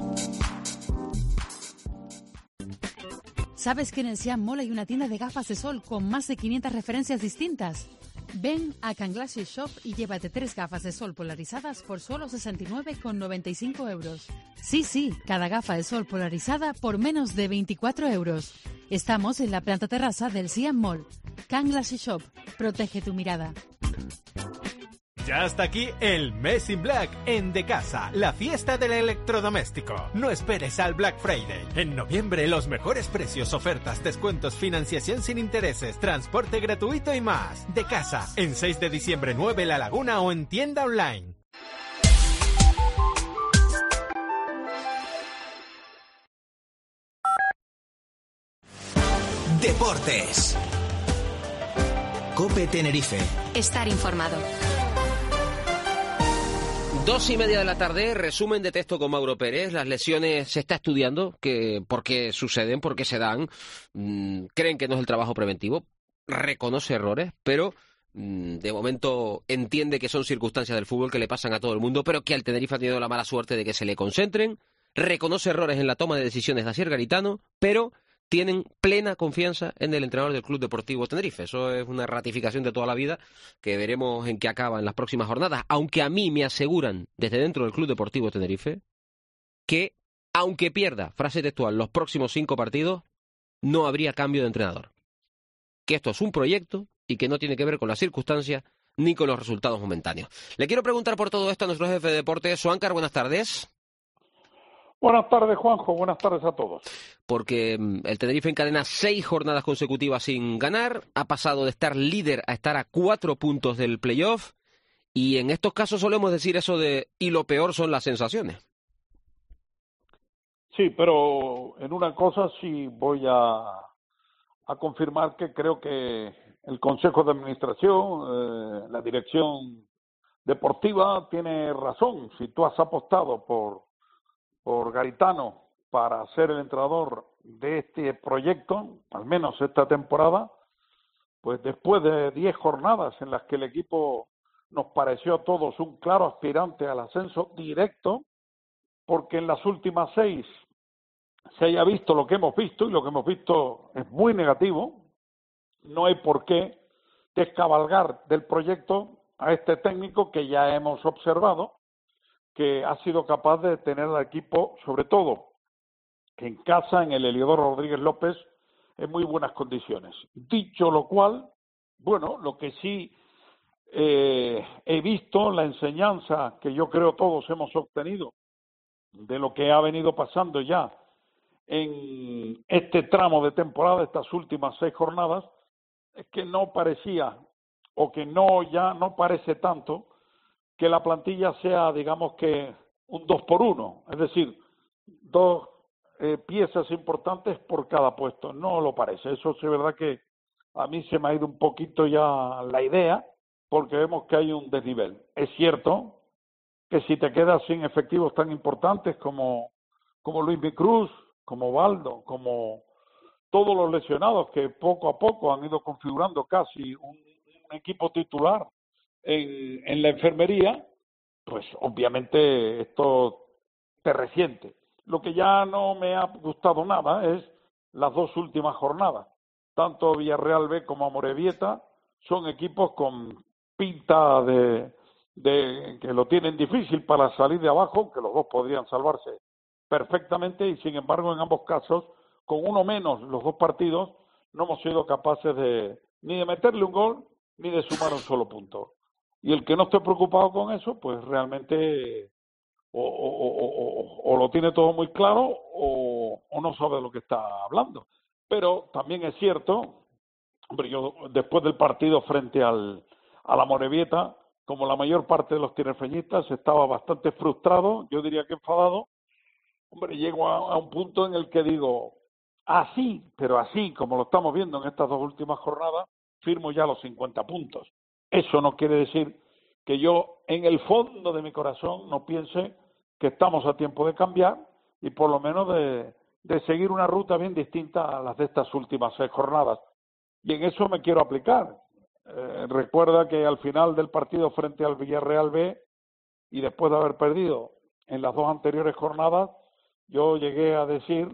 ¿Sabes que en el Siam Mall hay una tienda de gafas de sol con más de 500 referencias distintas? Ven a Canglassy Shop y llévate 3 gafas de sol polarizadas por solo 69,95 euros. Sí, cada gafa de sol polarizada por menos de 24 euros. Estamos en la planta terraza del Siam Mall. Canglassy Shop, protege tu mirada. Ya está aquí el mes in Black en De Casa, la fiesta del electrodoméstico. No esperes al Black Friday. En noviembre los mejores precios, ofertas, descuentos, financiación sin intereses, transporte gratuito y más. De Casa, en 6 de diciembre 9 La Laguna o en tienda online. Deportes. COPE Tenerife. Estar informado. 2:30 de la tarde, resumen de texto con Mauro Pérez. Las lesiones se está estudiando, por qué suceden, por qué se dan. Creen que no es el trabajo preventivo, reconoce errores, pero de momento entiende que son circunstancias del fútbol que le pasan a todo el mundo, pero que al Tenerife ha tenido la mala suerte de que se le concentren. Reconoce errores en la toma de decisiones de Asier Garitano, pero tienen plena confianza en el entrenador del Club Deportivo Tenerife. Eso es una ratificación de toda la vida que veremos en qué acaba en las próximas jornadas. Aunque a mí me aseguran desde dentro del Club Deportivo Tenerife que, aunque pierda, frase textual, los próximos 5 partidos, no habría cambio de entrenador. Que esto es un proyecto y que no tiene que ver con las circunstancias ni con los resultados momentáneos. Le quiero preguntar por todo esto a nuestro jefe de deportes, Suáncar. Buenas tardes. Buenas tardes, Juanjo. Buenas tardes a todos. Porque el Tenerife encadena 6 jornadas consecutivas sin ganar, ha pasado de estar líder a estar a 4 puntos del playoff, y en estos casos solemos decir eso de y lo peor son las sensaciones. Sí, pero en una cosa sí voy a confirmar que creo que el Consejo de Administración, la dirección deportiva tiene razón. Si tú has apostado por Garitano para ser el entrenador de este proyecto, al menos esta temporada, pues después de 10 jornadas en las que el equipo nos pareció a todos un claro aspirante al ascenso directo, porque en las últimas 6 se haya visto lo que hemos visto, y lo que hemos visto es muy negativo, no hay por qué descabalgar del proyecto a este técnico que ya hemos observado que ha sido capaz de tener al equipo, sobre todo en casa, en el Heliodoro Rodríguez López, en muy buenas condiciones. Dicho lo cual, bueno, lo que sí he visto, la enseñanza que yo creo todos hemos obtenido de lo que ha venido pasando ya en este tramo de temporada, estas últimas 6 jornadas, es que no parecía, o que ya no parece tanto, que la plantilla sea, digamos que, un 2-por-1, es decir, 2 piezas importantes por cada puesto. No lo parece. Eso sí es verdad que a mí se me ha ido un poquito ya la idea, porque vemos que hay un desnivel. Es cierto que si te quedas sin efectivos tan importantes como Luis Cruz, como Baldo, como todos los lesionados que poco a poco han ido configurando casi un equipo titular en la enfermería, pues obviamente esto te resiente. Lo que ya no me ha gustado nada es las 2 últimas jornadas. Tanto Villarreal B como Amorebieta son equipos con pinta de que lo tienen difícil para salir de abajo, que los dos podrían salvarse perfectamente, y sin embargo en ambos casos, con uno menos los 2 partidos, no hemos sido capaces ni de meterle un gol ni de sumar un solo punto. Y el que no esté preocupado con eso, pues realmente o lo tiene todo muy claro o no sabe de lo que está hablando. Pero también es cierto, hombre, yo después del partido frente a la Amorebieta, como la mayor parte de los tinerfeñistas, estaba bastante frustrado, yo diría que enfadado. Hombre, llego a un punto en el que digo, así, pero así como lo estamos viendo en estas 2 últimas jornadas, firmo ya los 50 puntos. Eso no quiere decir que yo, en el fondo de mi corazón, no piense que estamos a tiempo de cambiar y por lo menos de seguir una ruta bien distinta a las de estas últimas 6 jornadas. Y en eso me quiero aplicar. Recuerda que al final del partido frente al Villarreal B, y después de haber perdido en las 2 anteriores jornadas, yo llegué a decir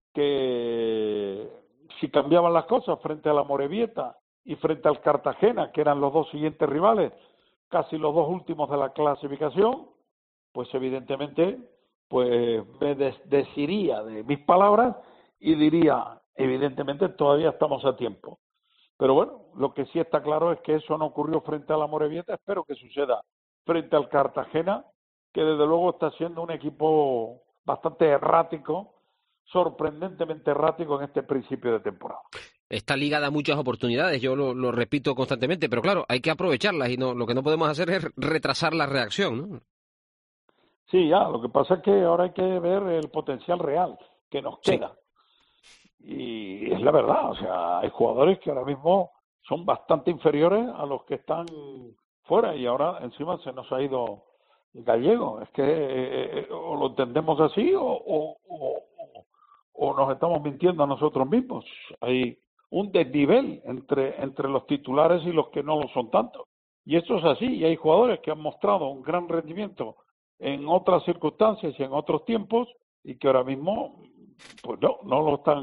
que si cambiaban las cosas frente a la Amorebieta y frente al Cartagena, que eran los 2 siguientes rivales, casi los 2 últimos de la clasificación, pues evidentemente pues me desdiría de mis palabras y diría, evidentemente todavía estamos a tiempo. Pero bueno, lo que sí está claro es que eso no ocurrió frente a la Amorebieta, espero que suceda frente al Cartagena, que desde luego está siendo un equipo bastante errático, sorprendentemente errático en este principio de temporada. Esta liga da muchas oportunidades, yo lo repito constantemente, pero claro, hay que aprovecharlas y lo que no podemos hacer es retrasar la reacción, ¿no? Sí, ya, lo que pasa es que ahora hay que ver el potencial real que nos queda. Y es la verdad, o sea, hay jugadores que ahora mismo son bastante inferiores a los que están fuera y ahora encima se nos ha ido Gallego. Es que o lo entendemos así o nos estamos mintiendo a nosotros mismos. Hay un desnivel entre los titulares y los que no lo son tanto. Y eso es así, y hay jugadores que han mostrado un gran rendimiento en otras circunstancias y en otros tiempos y que ahora mismo pues no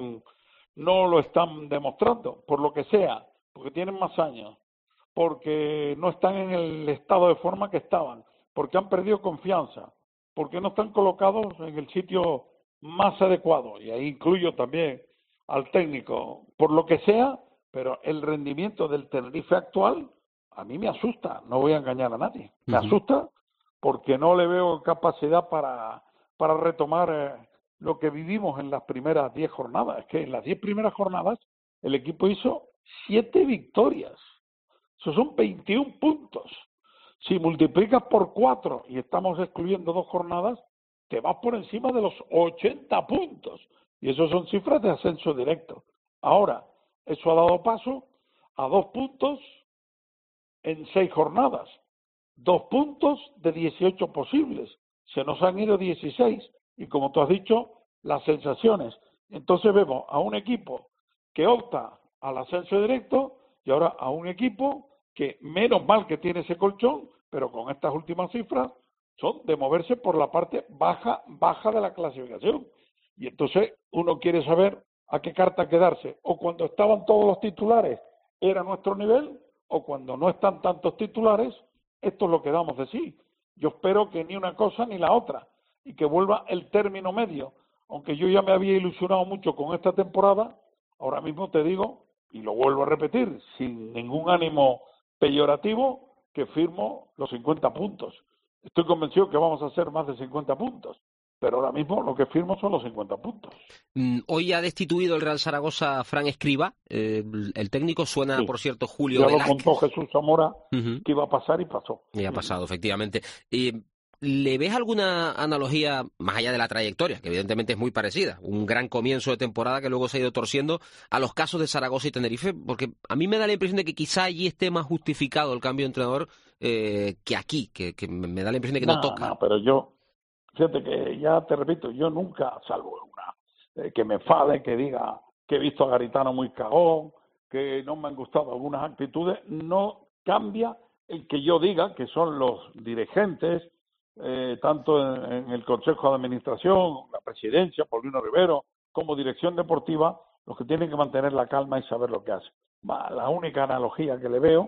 lo están demostrando, por lo que sea, porque tienen más años, porque no están en el estado de forma que estaban, porque han perdido confianza, porque no están colocados en el sitio más adecuado, y ahí incluyo también al técnico, por lo que sea, pero el rendimiento del Tenerife actual a mí me asusta, no voy a engañar a nadie, me asusta porque no le veo capacidad para retomar lo que vivimos en las primeras 10 jornadas. Es que en las 10 primeras jornadas el equipo hizo 7 victorias. Eso son 21 puntos. Si multiplicas por 4 y estamos excluyendo 2 jornadas, te vas por encima de los 80 puntos. Y eso son cifras de ascenso directo. Ahora, eso ha dado paso a 2 puntos en 6 jornadas. 2 puntos de 18 posibles. Se nos han ido 16. Y como tú has dicho, las sensaciones. Entonces vemos a un equipo que opta al ascenso directo y ahora a un equipo que menos mal que tiene ese colchón, pero con estas últimas cifras son de moverse por la parte baja de la clasificación. Y entonces uno quiere saber a qué carta quedarse. O cuando estaban todos los titulares era nuestro nivel, o cuando no están tantos titulares, esto es lo que damos de sí. Yo espero que ni una cosa ni la otra, y que vuelva el término medio. Aunque yo ya me había ilusionado mucho con esta temporada, ahora mismo te digo, y lo vuelvo a repetir, sin ningún ánimo peyorativo, que firmo los 50 puntos. Estoy convencido que vamos a hacer más de 50 puntos, pero ahora mismo lo que firmo son los 50 puntos. Hoy ha destituido el Real Zaragoza a Fran Escribá, el técnico, suena, sí, por cierto, Julio ya Velázquez. Ya lo contó Jesús Zamora que iba a pasar y pasó. Y ha pasado, efectivamente. ¿Le ves alguna analogía, más allá de la trayectoria, que evidentemente es muy parecida, un gran comienzo de temporada que luego se ha ido torciendo, a los casos de Zaragoza y Tenerife? Porque a mí me da la impresión de que quizá allí esté más justificado el cambio de entrenador que aquí, que me da la impresión de que no toca. No, pero yo, fíjate que ya te repito, yo nunca, salvo una, que me enfade, que diga que he visto a Garitano muy cagón, que no me han gustado algunas actitudes, no cambia el que yo diga que son los dirigentes, tanto en el Consejo de Administración, la Presidencia, Paulino Rivero, como Dirección Deportiva, los que tienen que mantener la calma y saber lo que hacen. La única analogía que le veo,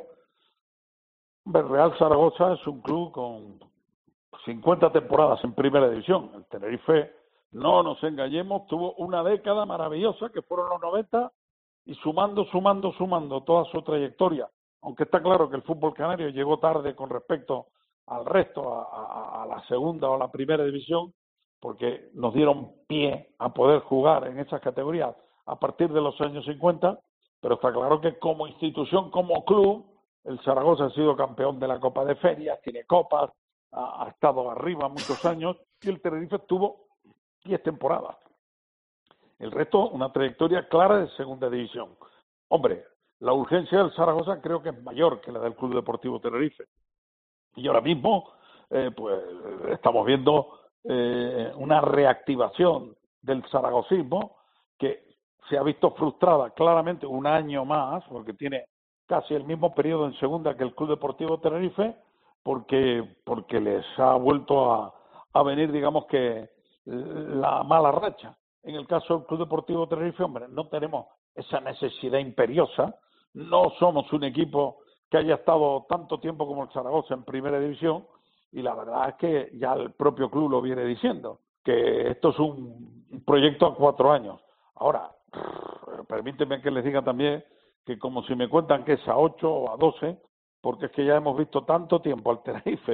el Real Zaragoza es un club con 50 temporadas en Primera División. El Tenerife, no nos engañemos, tuvo una década maravillosa que fueron los 90 y sumando toda su trayectoria. Aunque está claro que el fútbol canario llegó tarde con respecto al resto, a la segunda o a la primera división, porque nos dieron pie a poder jugar en esas categorías a partir de los años 50, pero está claro que como institución, como club, el Zaragoza ha sido campeón de la Copa de Ferias, tiene copas, ha estado arriba muchos años, y el Tenerife tuvo 10 temporadas. El resto, una trayectoria clara de segunda división. Hombre, la urgencia del Zaragoza creo que es mayor que la del Club Deportivo Tenerife. Y ahora mismo, pues estamos viendo una reactivación del zaragozismo que se ha visto frustrada claramente un año más, porque tiene casi el mismo periodo en segunda que el Club Deportivo Tenerife, porque les ha vuelto a venir, digamos que, la mala racha. En el caso del Club Deportivo Tenerife, hombre, no tenemos esa necesidad imperiosa, no somos un equipo que haya estado tanto tiempo como el Zaragoza en Primera División, y la verdad es que ya el propio club lo viene diciendo, que esto es un proyecto a 4 años. Ahora, permíteme que les diga también que como si me cuentan que es a 8 o a 12, porque es que ya hemos visto tanto tiempo al Tenerife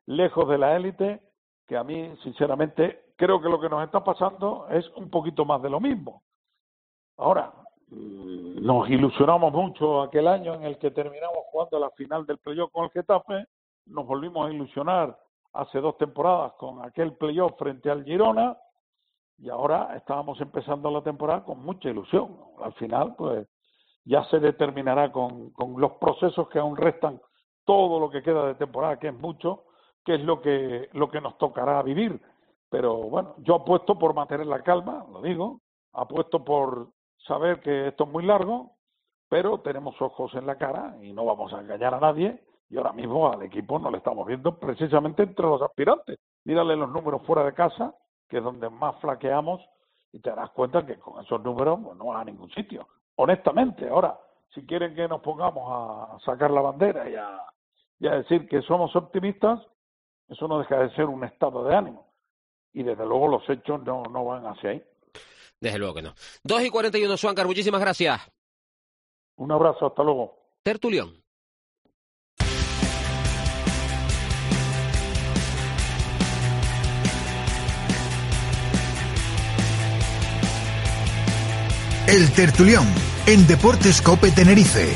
lejos de la élite, que a mí, sinceramente, creo que lo que nos está pasando es un poquito más de lo mismo. Ahora, nos ilusionamos mucho aquel año en el que terminamos jugando la final del playoff con el Getafe, nos volvimos a ilusionar hace 2 temporadas con aquel playoff frente al Girona, y ahora estábamos empezando la temporada con mucha ilusión. Al final, pues, ya se determinará con los procesos que aún restan, todo lo que queda de temporada, que es mucho, que es lo que nos tocará vivir. Pero bueno, yo apuesto por mantener la calma, lo digo, apuesto por saber que esto es muy largo, pero tenemos ojos en la cara y no vamos a engañar a nadie, y ahora mismo al equipo no le estamos viendo precisamente entre los aspirantes. Mírale los números fuera de casa, que es donde más flaqueamos, y te darás cuenta que con esos números pues, no vas a ningún sitio. Honestamente, ahora, si quieren que nos pongamos a sacar la bandera y a decir que somos optimistas, eso no deja de ser un estado de ánimo. Y desde luego los hechos no van hacia ahí. Desde luego que no. 2:41, Suáncar, muchísimas gracias. Un abrazo, hasta luego. Tertulión. El Tertulión, en Deportes COPE Tenerife.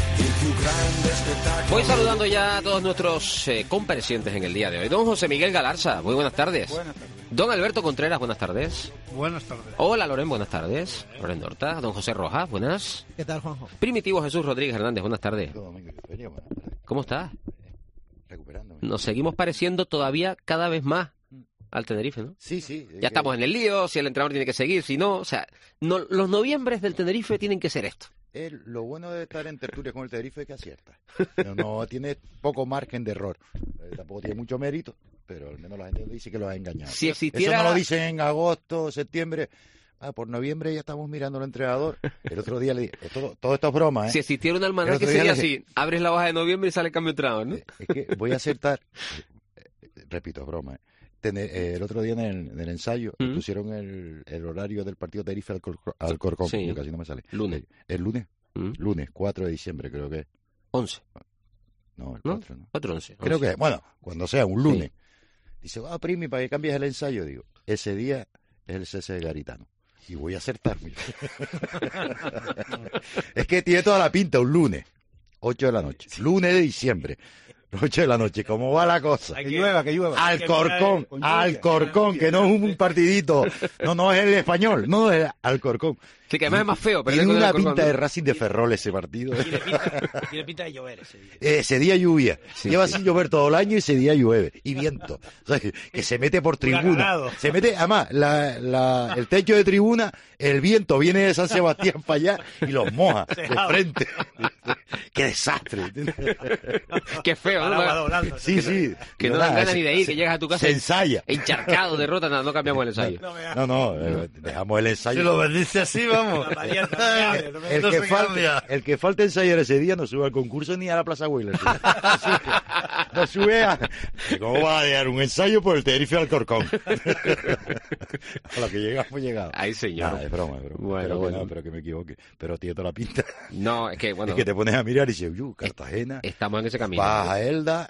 Voy saludando ya a todos nuestros comparecientes en el día de hoy. Don José Miguel Galarza, muy buenas tardes. Buenas tardes. Don Alberto Contreras, buenas tardes. Buenas tardes. Hola Loren, buenas tardes. Loren Dorta. Don José Rojas, buenas. ¿Qué tal, Juanjo? Primitivo Jesús Rodríguez Hernández, buenas tardes. ¿Cómo estás? Recuperándome. Nos seguimos pareciendo todavía cada vez más al Tenerife, ¿no? Sí, sí. Ya estamos en el lío, si el entrenador tiene que seguir, si no, o sea, los noviembres del Tenerife tienen que ser esto. Lo bueno de estar en tertulia con el Tenerife es que acierta. No tiene poco margen de error. Tampoco tiene mucho mérito, pero al menos la gente dice que lo ha engañado. Si existiera... Eso no lo dicen en agosto, septiembre. Por noviembre ya estamos mirando al entrenador. El otro día le dije, todo esto es broma, ¿eh? Si existiera un almanaque sería así, abres la hoja de noviembre y sale el cambio de entrenador, ¿no? Es que voy a acertar, repito, es broma, ¿eh? El otro día en el ensayo pusieron el horario del partido Tenerife al Corcón, sí. casi no me sale. Lunes. ¿El lunes? Lunes, 4 de diciembre creo que es. 11. No, el 4 no. 4-11. Creo que, bueno, cuando sea un lunes. Sí. Dice, Primi, ¿para que cambies el ensayo? Digo, ese día es el cese de Garitano. Y voy a acertar. Es que tiene toda la pinta un lunes, 8 de la noche. Sí. Lunes de diciembre. 8 de la noche, ¿cómo va la cosa? Que llueva. Alcorcón, que no es un partidito. No es el Español, no es Alcorcón. Sí, que además es más feo. Pero tiene una pinta de Racing de Ferrol ese partido. Tiene pinta de llover ese día. Ese día lluvia. Lleva sin llover todo el año y ese día llueve. Y viento. O sea, que se mete por tribuna. Se mete, además, el techo de tribuna, el viento viene de San Sebastián para allá y los moja de frente. ¡Qué desastre! ¡Qué feo! ¿No? Sí. Que no dan ganas ni de ir, que llegas a tu casa. Se ensaya. Encharcado, derrota, no cambiamos el ensayo. No, dejamos el ensayo. Si lo bendice así, vamos. El que falte ensayar ese día no sube al concurso ni a la Plaza Wheeler. No sube a... ¿Cómo va a dejar un ensayo por el Tenerife Alcorcón? A lo que llegamos. Ay, señor. Es broma. Bueno. Espero que me equivoque. Pero tiene toda la pinta. No, es que, bueno. Es que te pones a mirar y dices, Cartagena. Estamos en ese camino. Vas a Elda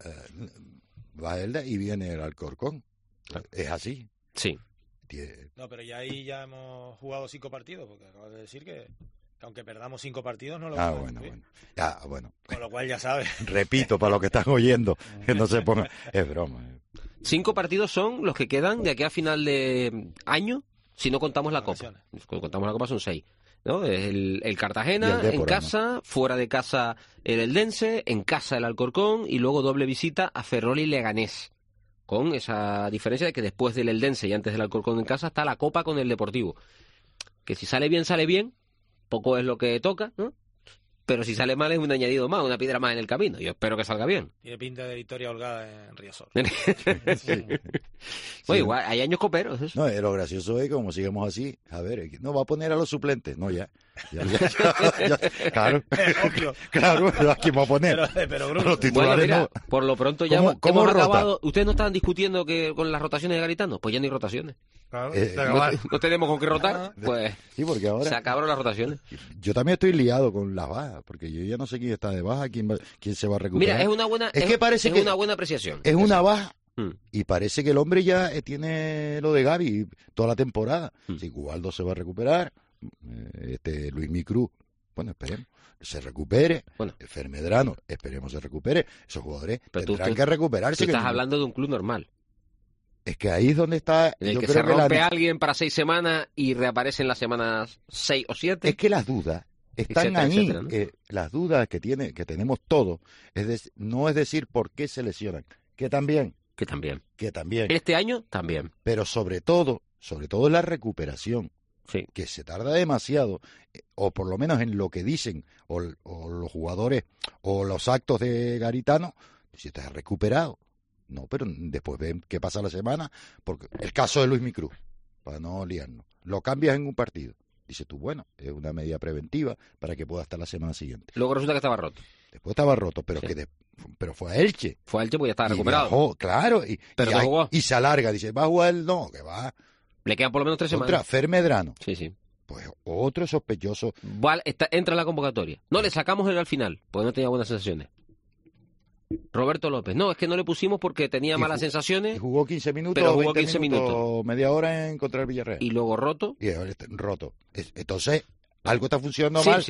y viene el Alcorcón. Es así. Sí. No, pero ya ahí ya hemos jugado 5 partidos, porque acabas de decir que aunque perdamos 5 partidos no lo vamos a bueno. Con lo cual ya sabes. Repito, para los que están oyendo, que no se pongan... Es broma. 5 partidos son los que quedan de aquí a final de año, si no contamos la Copa. Si contamos la Copa son 6. ¿No? El Cartagena, el Dépora, en casa, ¿no? Fuera de casa el Eldense, en casa el Alcorcón y luego doble visita a Ferrol y Leganés. Con esa diferencia de que después del Eldense y antes del Alcorcón en casa está la Copa con el Deportivo. Que si sale bien, poco es lo que toca, ¿no? Pero si sale mal es un añadido más, una piedra más en el camino. Yo espero que salga bien. Tiene pinta de victoria holgada en Riazor. Sí. Bueno, igual, hay años coperos. Eso. No, lo gracioso es que como sigamos así, a ver, no va a poner a los suplentes. No, ya. Claro, ¿a quién va a poner? Pero los titulares bueno, mira, no. Por lo pronto ya hemos acabado. ¿Ustedes no estaban discutiendo que con las rotaciones de Garitano? Pues ya no hay rotaciones. Claro, no tenemos con qué rotar, pues sí, porque ahora se acabaron las rotaciones. Yo también estoy liado con las bajas, porque yo ya no sé quién está de baja, quién se va a recuperar. Mira, es una buena, que parece que una buena apreciación. Es una baja y parece que el hombre ya tiene lo de Gavi toda la temporada. Si Gualdo se va a recuperar, Luismi Cruz, bueno, esperemos, se recupere, Fer Medrano, esperemos se recupere, esos jugadores tendrán que recuperarse. Tú estás hablando de un club normal. Es que ahí es donde está... En el que se rompe a alguien para 6 semanas y reaparece en las semanas 6 o 7. Es que las dudas están ahí, ¿no? Las dudas que tenemos todos, no es decir por qué se lesionan, que también. Este año también. Pero sobre todo la recuperación, que se tarda demasiado, o por lo menos en lo que dicen, o los jugadores, o los actos de Garitano, si te has recuperado. No, pero después ven qué pasa la semana, porque el caso de Luismi Cruz, para no liarnos, lo cambias en un partido. Dices tú, bueno, es una medida preventiva para que pueda estar la semana siguiente. Luego resulta que estaba roto. Después estaba roto, pero pero fue a Elche. Fue a Elche porque ya estaba recuperado. Viajó, claro, y se alarga. Dice, ¿va a jugar? No, que va. Le quedan por lo menos 3 semanas. Contra Fer Medrano. Sí. Pues otro sospechoso. Entra en la convocatoria. No, le sacamos él al final, porque no tenía buenas sensaciones. Roberto López. No, es que no le pusimos porque tenía malas sensaciones. Y jugó 15 minutos, pero jugó 15 minutos. Media hora en contra el Villarreal. Y luego roto. Y ahora está roto. Entonces, algo está funcionando mal.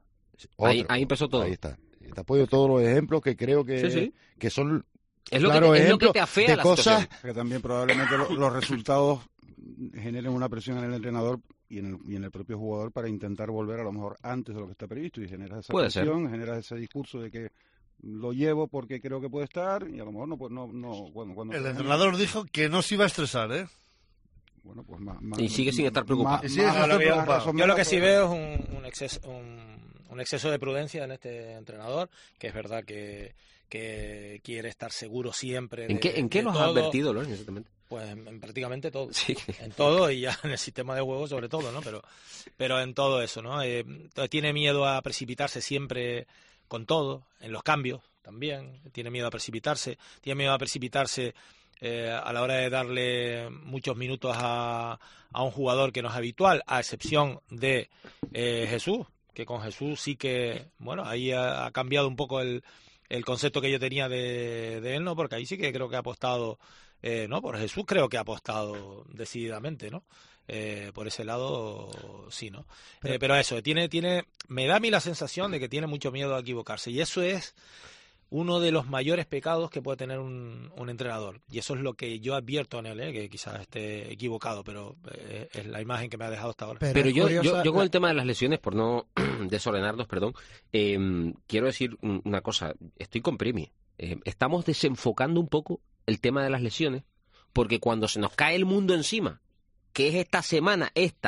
Ahí empezó todo. Ahí está. Te apoyo todos los ejemplos que creo que son es lo que te afea de cosas que también probablemente los resultados generen una presión en el entrenador y en el propio jugador para intentar volver a lo mejor antes de lo que está previsto y generas esa presión, generas ese discurso de que lo llevo porque creo que puede estar y a lo mejor no cuando el entrenador dijo que no se iba a estresar, Bueno, pues y sigue sin estar preocupado. Yo lo que sí veo es un exceso de prudencia en este entrenador, que es verdad que quiere estar seguro siempre. ¿En qué nos ha advertido, Lorenzo, exactamente? Pues en prácticamente todo. Sí. En todo y ya en el sistema de juego sobre todo, ¿no? Pero en todo eso, ¿no? Tiene miedo a precipitarse siempre con todo, en los cambios también. Tiene miedo a precipitarse a la hora de darle muchos minutos a un jugador que no es habitual, a excepción de Jesús, que con Jesús sí que, bueno, ahí ha cambiado un poco el concepto que yo tenía de él, ¿no? Porque ahí sí que creo que ha apostado, ¿no? Por Jesús creo que ha apostado decididamente, ¿no? Por ese lado, sí, ¿no? Pero eso, me da a mí la sensación de que tiene mucho miedo a equivocarse, y eso es uno de los mayores pecados que puede tener un entrenador, y eso es lo que yo advierto en él, que quizás esté equivocado, pero es la imagen que me ha dejado hasta ahora. Pero yo con el tema de las lesiones, por no desordenarnos, quiero decir una cosa, estoy con Primi, estamos desenfocando un poco el tema de las lesiones, porque cuando se nos cae el mundo encima, que es esta semana,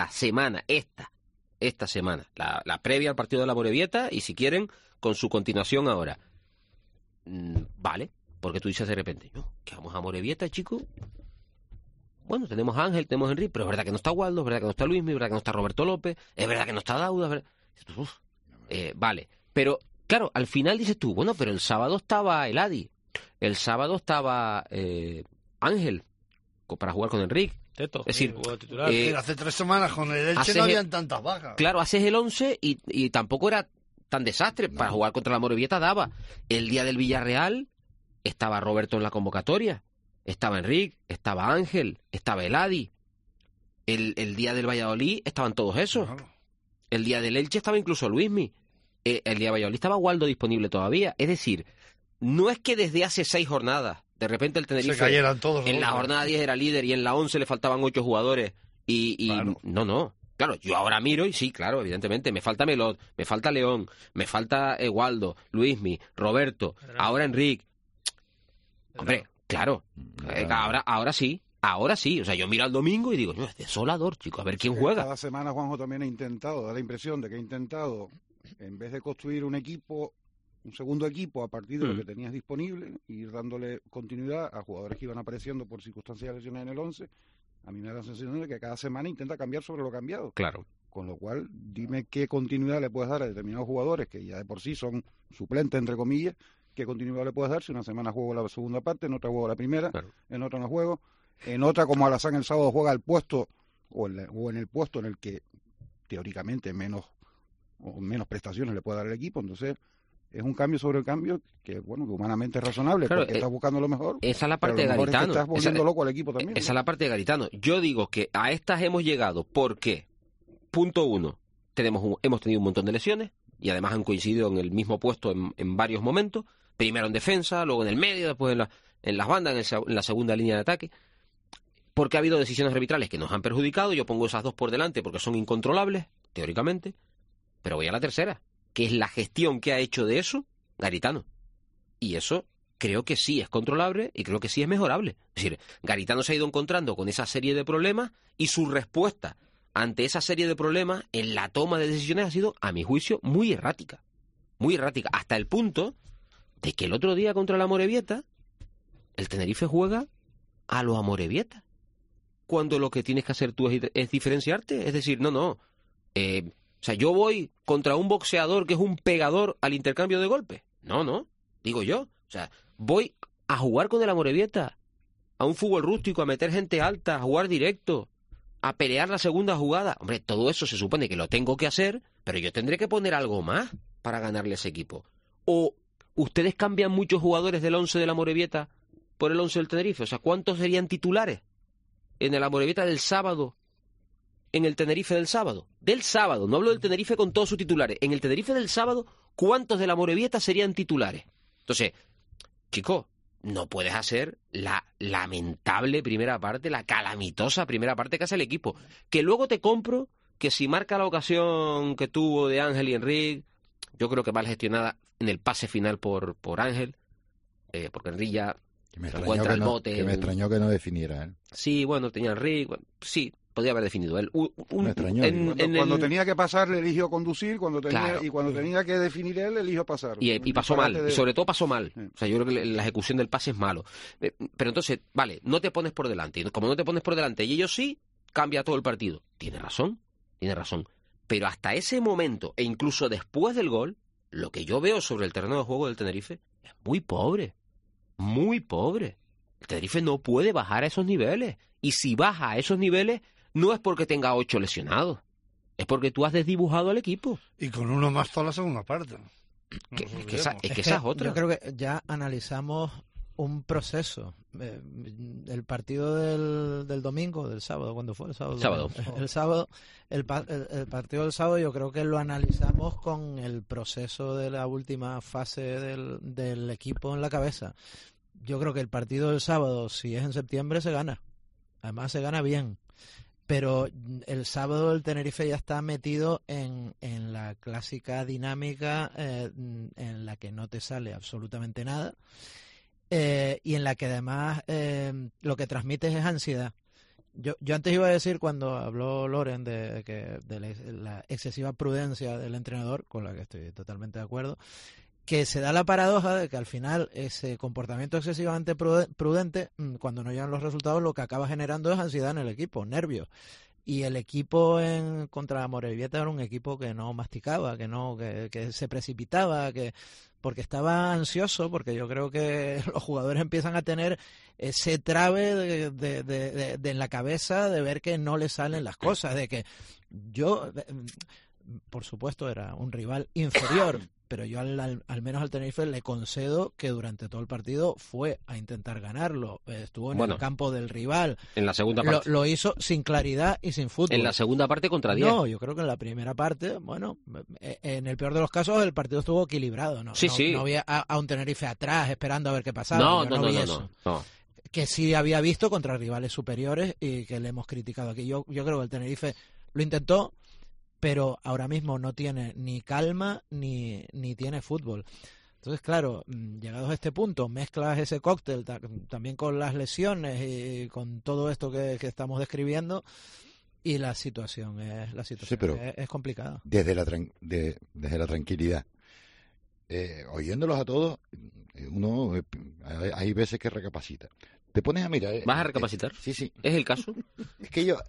la previa al partido de la Morevieta, y si quieren, con su continuación ahora. Vale, porque tú dices de repente, no, que vamos a Morevieta, chico. Bueno, tenemos a Ángel, tenemos a Enrique, pero es verdad que no está Waldo, es verdad que no está Luismi, es verdad que no está Roberto López, es verdad que no está Dauda, es verdad. Vale, pero claro, al final dices tú, bueno, pero el sábado estaba Eladi, el sábado estaba Ángel para jugar con Enrique. Teto, es decir, hace 3 semanas con el Elche no habían tantas bajas. Claro, haces el 11 y tampoco era tan desastre. Para jugar contra la Morevieta daba. El día del Villarreal estaba Roberto en la convocatoria, estaba Enrique, estaba Ángel, estaba Eladi. El día del Valladolid estaban todos esos. Claro. El día del Elche estaba incluso Luismi. El día de Valladolid estaba Waldo disponible todavía. Es decir, no es que desde hace 6 jornadas de repente el Tenerife se cayeran todos en la jornada 10 era líder y en la 11 le faltaban 8 jugadores y claro. No. Claro, yo ahora miro y sí, claro, evidentemente, me falta Melot, me falta León, me falta Waldo, Luismi, Roberto, ahora Enrique. Hombre, claro, ahora sí. O sea, yo miro al domingo y digo, no, es desolador, chicos, a ver quién juega. Cada semana Juanjo también ha intentado, da la impresión de que ha intentado, en vez de construir un segundo equipo a partir de lo que tenías disponible, ir dándole continuidad a jugadores que iban apareciendo por circunstancias de lesiones en el 11. A mí me da la sensación de que cada semana intenta cambiar sobre lo cambiado. Claro. Con lo cual, dime qué continuidad le puedes dar a determinados jugadores que ya de por sí son suplentes, entre comillas, qué continuidad le puedes dar si una semana juego la segunda parte, en otra juego la primera, claro. En otra no juego. en otra como Alazán el sábado juega al puesto o en el puesto en el que teóricamente menos prestaciones le puede dar el equipo. Entonces es un cambio sobre el cambio que bueno, que humanamente es razonable, claro, porque estás buscando lo mejor. Esa es la parte de Garitano. Es que estás volviendo loco al equipo también. Esa es la parte de Garitano. Yo digo que a estas hemos llegado porque, punto uno, hemos tenido un montón de lesiones y además han coincidido en el mismo puesto en varios momentos. Primero en defensa, luego en el medio, después en las bandas, en la segunda línea de ataque. Porque ha habido decisiones arbitrales que nos han perjudicado. Yo pongo esas dos por delante porque son incontrolables, teóricamente. Pero voy a la tercera, que es la gestión que ha hecho de eso Garitano. Y eso creo que sí es controlable y creo que sí es mejorable. Es decir, Garitano se ha ido encontrando con esa serie de problemas y su respuesta ante esa serie de problemas en la toma de decisiones ha sido, a mi juicio, muy errática. Muy errática. Hasta el punto de que el otro día contra la Amorebieta, el Tenerife juega a lo Amorebieta. Cuando lo que tienes que hacer tú es diferenciarte. Es decir, no. O sea, yo voy contra un boxeador que es un pegador al intercambio de golpes. No, digo yo. O sea, voy a jugar con el Amorebieta, a un fútbol rústico, a meter gente alta, a jugar directo, a pelear la segunda jugada. Hombre, todo eso se supone que lo tengo que hacer, pero yo tendré que poner algo más para ganarle a ese equipo. O ustedes cambian muchos jugadores del 11 del Amorebieta por el 11 del Tenerife. O sea, ¿cuántos serían titulares en el Amorebieta del sábado? En el Tenerife del sábado. Del sábado, no hablo del Tenerife con todos sus titulares. En el Tenerife del sábado, ¿cuántos de la Amorebieta serían titulares? Entonces, chico, no puedes hacer la lamentable primera parte, la calamitosa primera parte que hace el equipo. Que luego te compro que si marca la ocasión que tuvo de Ángel y Enrique, yo creo que mal gestionada en el pase final por Ángel, porque Enrique ya encuentra el bote. Que me extrañó que no definiera, ¿eh? Sí, bueno, tenía Enrique, bueno, sí. Podría haber definido él. Me extrañó. Cuando tenía que pasar, le eligió conducir, claro. Y cuando tenía que definir él, le eligió pasar. Y pasó mal, y sobre todo pasó mal. O sea, yo creo que la ejecución del pase es malo. Pero entonces, vale, no te pones por delante. Como no te pones por delante y ellos sí, cambia todo el partido. Tiene razón. Pero hasta ese momento, e incluso después del gol, lo que yo veo sobre el terreno de juego del Tenerife es muy pobre. Muy pobre. El Tenerife no puede bajar a esos niveles. Y si baja a esos niveles, no es porque tenga 8 lesionados, es porque tú has desdibujado al equipo. Y con uno más toda la segunda parte. Es que esa es otra. Yo creo que ya analizamos un proceso. El partido del domingo, del sábado, ¿cuándo fue? El sábado. El partido del sábado yo creo que lo analizamos con el proceso de la última fase del equipo en la cabeza. Yo creo que el partido del sábado, si es en septiembre, se gana. Además se gana bien. Pero el sábado el Tenerife ya está metido en la clásica dinámica en la que no te sale absolutamente nada y en la que además lo que transmites es ansiedad. Yo antes iba a decir, cuando habló Loren de la excesiva prudencia del entrenador, con la que estoy totalmente de acuerdo, que se da la paradoja de que al final ese comportamiento excesivamente prudente, cuando no llegan los resultados, lo que acaba generando es ansiedad en el equipo, nervios. Y el equipo contra la Amorebieta era un equipo que no masticaba, que se precipitaba, porque estaba ansioso, porque yo creo que los jugadores empiezan a tener ese trabe de en la cabeza de ver que no les salen las cosas, de que yo, por supuesto, era un rival inferior, pero yo al menos al Tenerife le concedo que durante todo el partido fue a intentar ganarlo, estuvo en el campo del rival. En la segunda parte. Lo hizo sin claridad y sin fútbol. En la segunda parte contra 10. No, yo creo que en la primera parte, bueno, en el peor de los casos el partido estuvo equilibrado, ¿no? Sí. No había a un Tenerife atrás esperando a ver qué pasaba. No. Que sí había visto contra rivales superiores y que le hemos criticado aquí. Yo creo que el Tenerife lo intentó, pero ahora mismo no tiene ni calma ni tiene fútbol. Entonces, claro, llegados a este punto, mezclas ese cóctel también con las lesiones y con todo esto que estamos describiendo, y la situación es complicada. Desde la tranquilidad, oyéndolos a todos, uno hay veces que recapacita. Te pones a mirar. ¿Vas a recapacitar? Sí. ¿Es el caso? Es que yo...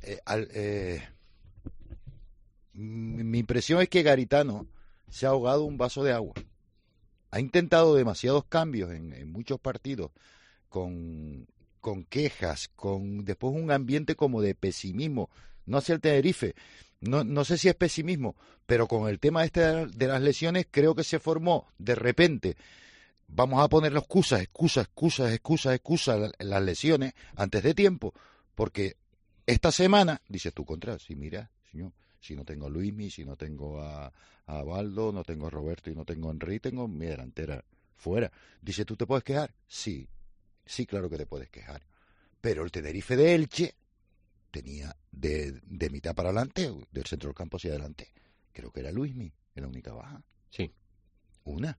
mi impresión es que Garitano se ha ahogado un vaso de agua. Ha intentado demasiados cambios en muchos partidos con con quejas, con después un ambiente como de pesimismo, no hacia el Tenerife, no sé si es pesimismo, pero con el tema de las lesiones creo que se formó de repente. Vamos a poner excusas, las lesiones antes de tiempo, porque esta semana, dices tú, si mira, señor, si no tengo a Luismi, si no tengo a Baldo, no tengo a Roberto y no tengo a Henry, tengo mi delantera fuera. Dice, ¿tú te puedes quejar? Sí, claro que te puedes quejar. Pero el Tenerife de Elche tenía de mitad para adelante, del centro del campo hacia adelante, creo que era Luismi, en la única baja. Sí. Una.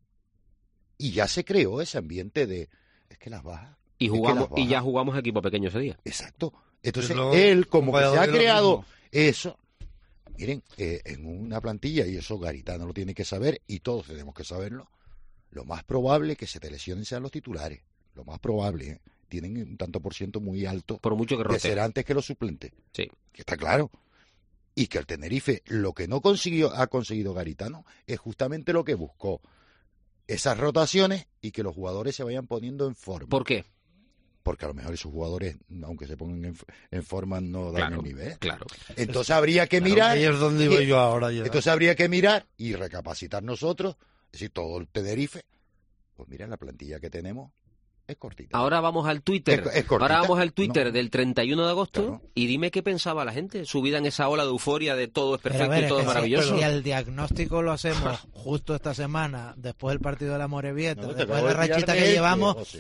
Y ya se creó ese ambiente de, es que las bajas. Y ya jugamos equipo pequeño ese día. Exacto. Entonces, él, como que se ha creado eso, miren, en una plantilla, y eso Garitano lo tiene que saber, y todos tenemos que saberlo, lo más probable que se te lesionen sean los titulares. Lo más probable, tienen un tanto por ciento muy alto por mucho que de ser antes que los suplentes. Sí. Que está claro. Y que el Tenerife, lo que no ha conseguido Garitano, es justamente lo que buscó. Esas rotaciones y que los jugadores se vayan poniendo en forma. ¿Por qué? Porque a lo mejor esos jugadores, aunque se pongan en forma, no dan el nivel. Claro. Entonces habría que mirar. Ahí es donde iba yo ahora. Ya. Entonces habría que mirar y recapacitar nosotros, es decir, todo el Tenerife. Pues mira, la plantilla que tenemos es cortita. Ahora vamos al Twitter. Es cortita. Ahora vamos al Twitter del 31 de agosto y dime qué pensaba la gente, subida en esa ola de euforia de todo es perfecto y todo es maravilloso. Si el diagnóstico lo hacemos justo esta semana, después del partido de la Morevieta, después de la rachita que llevamos,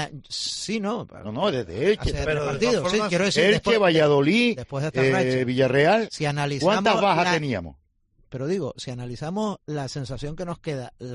sí, no. No, desde Elche. Pero partidos, sí, quiero decir, Elche, después, Valladolid, después de esta racha, Villarreal, si analizamos ¿cuántas bajas teníamos? Pero digo, si analizamos la sensación que nos queda de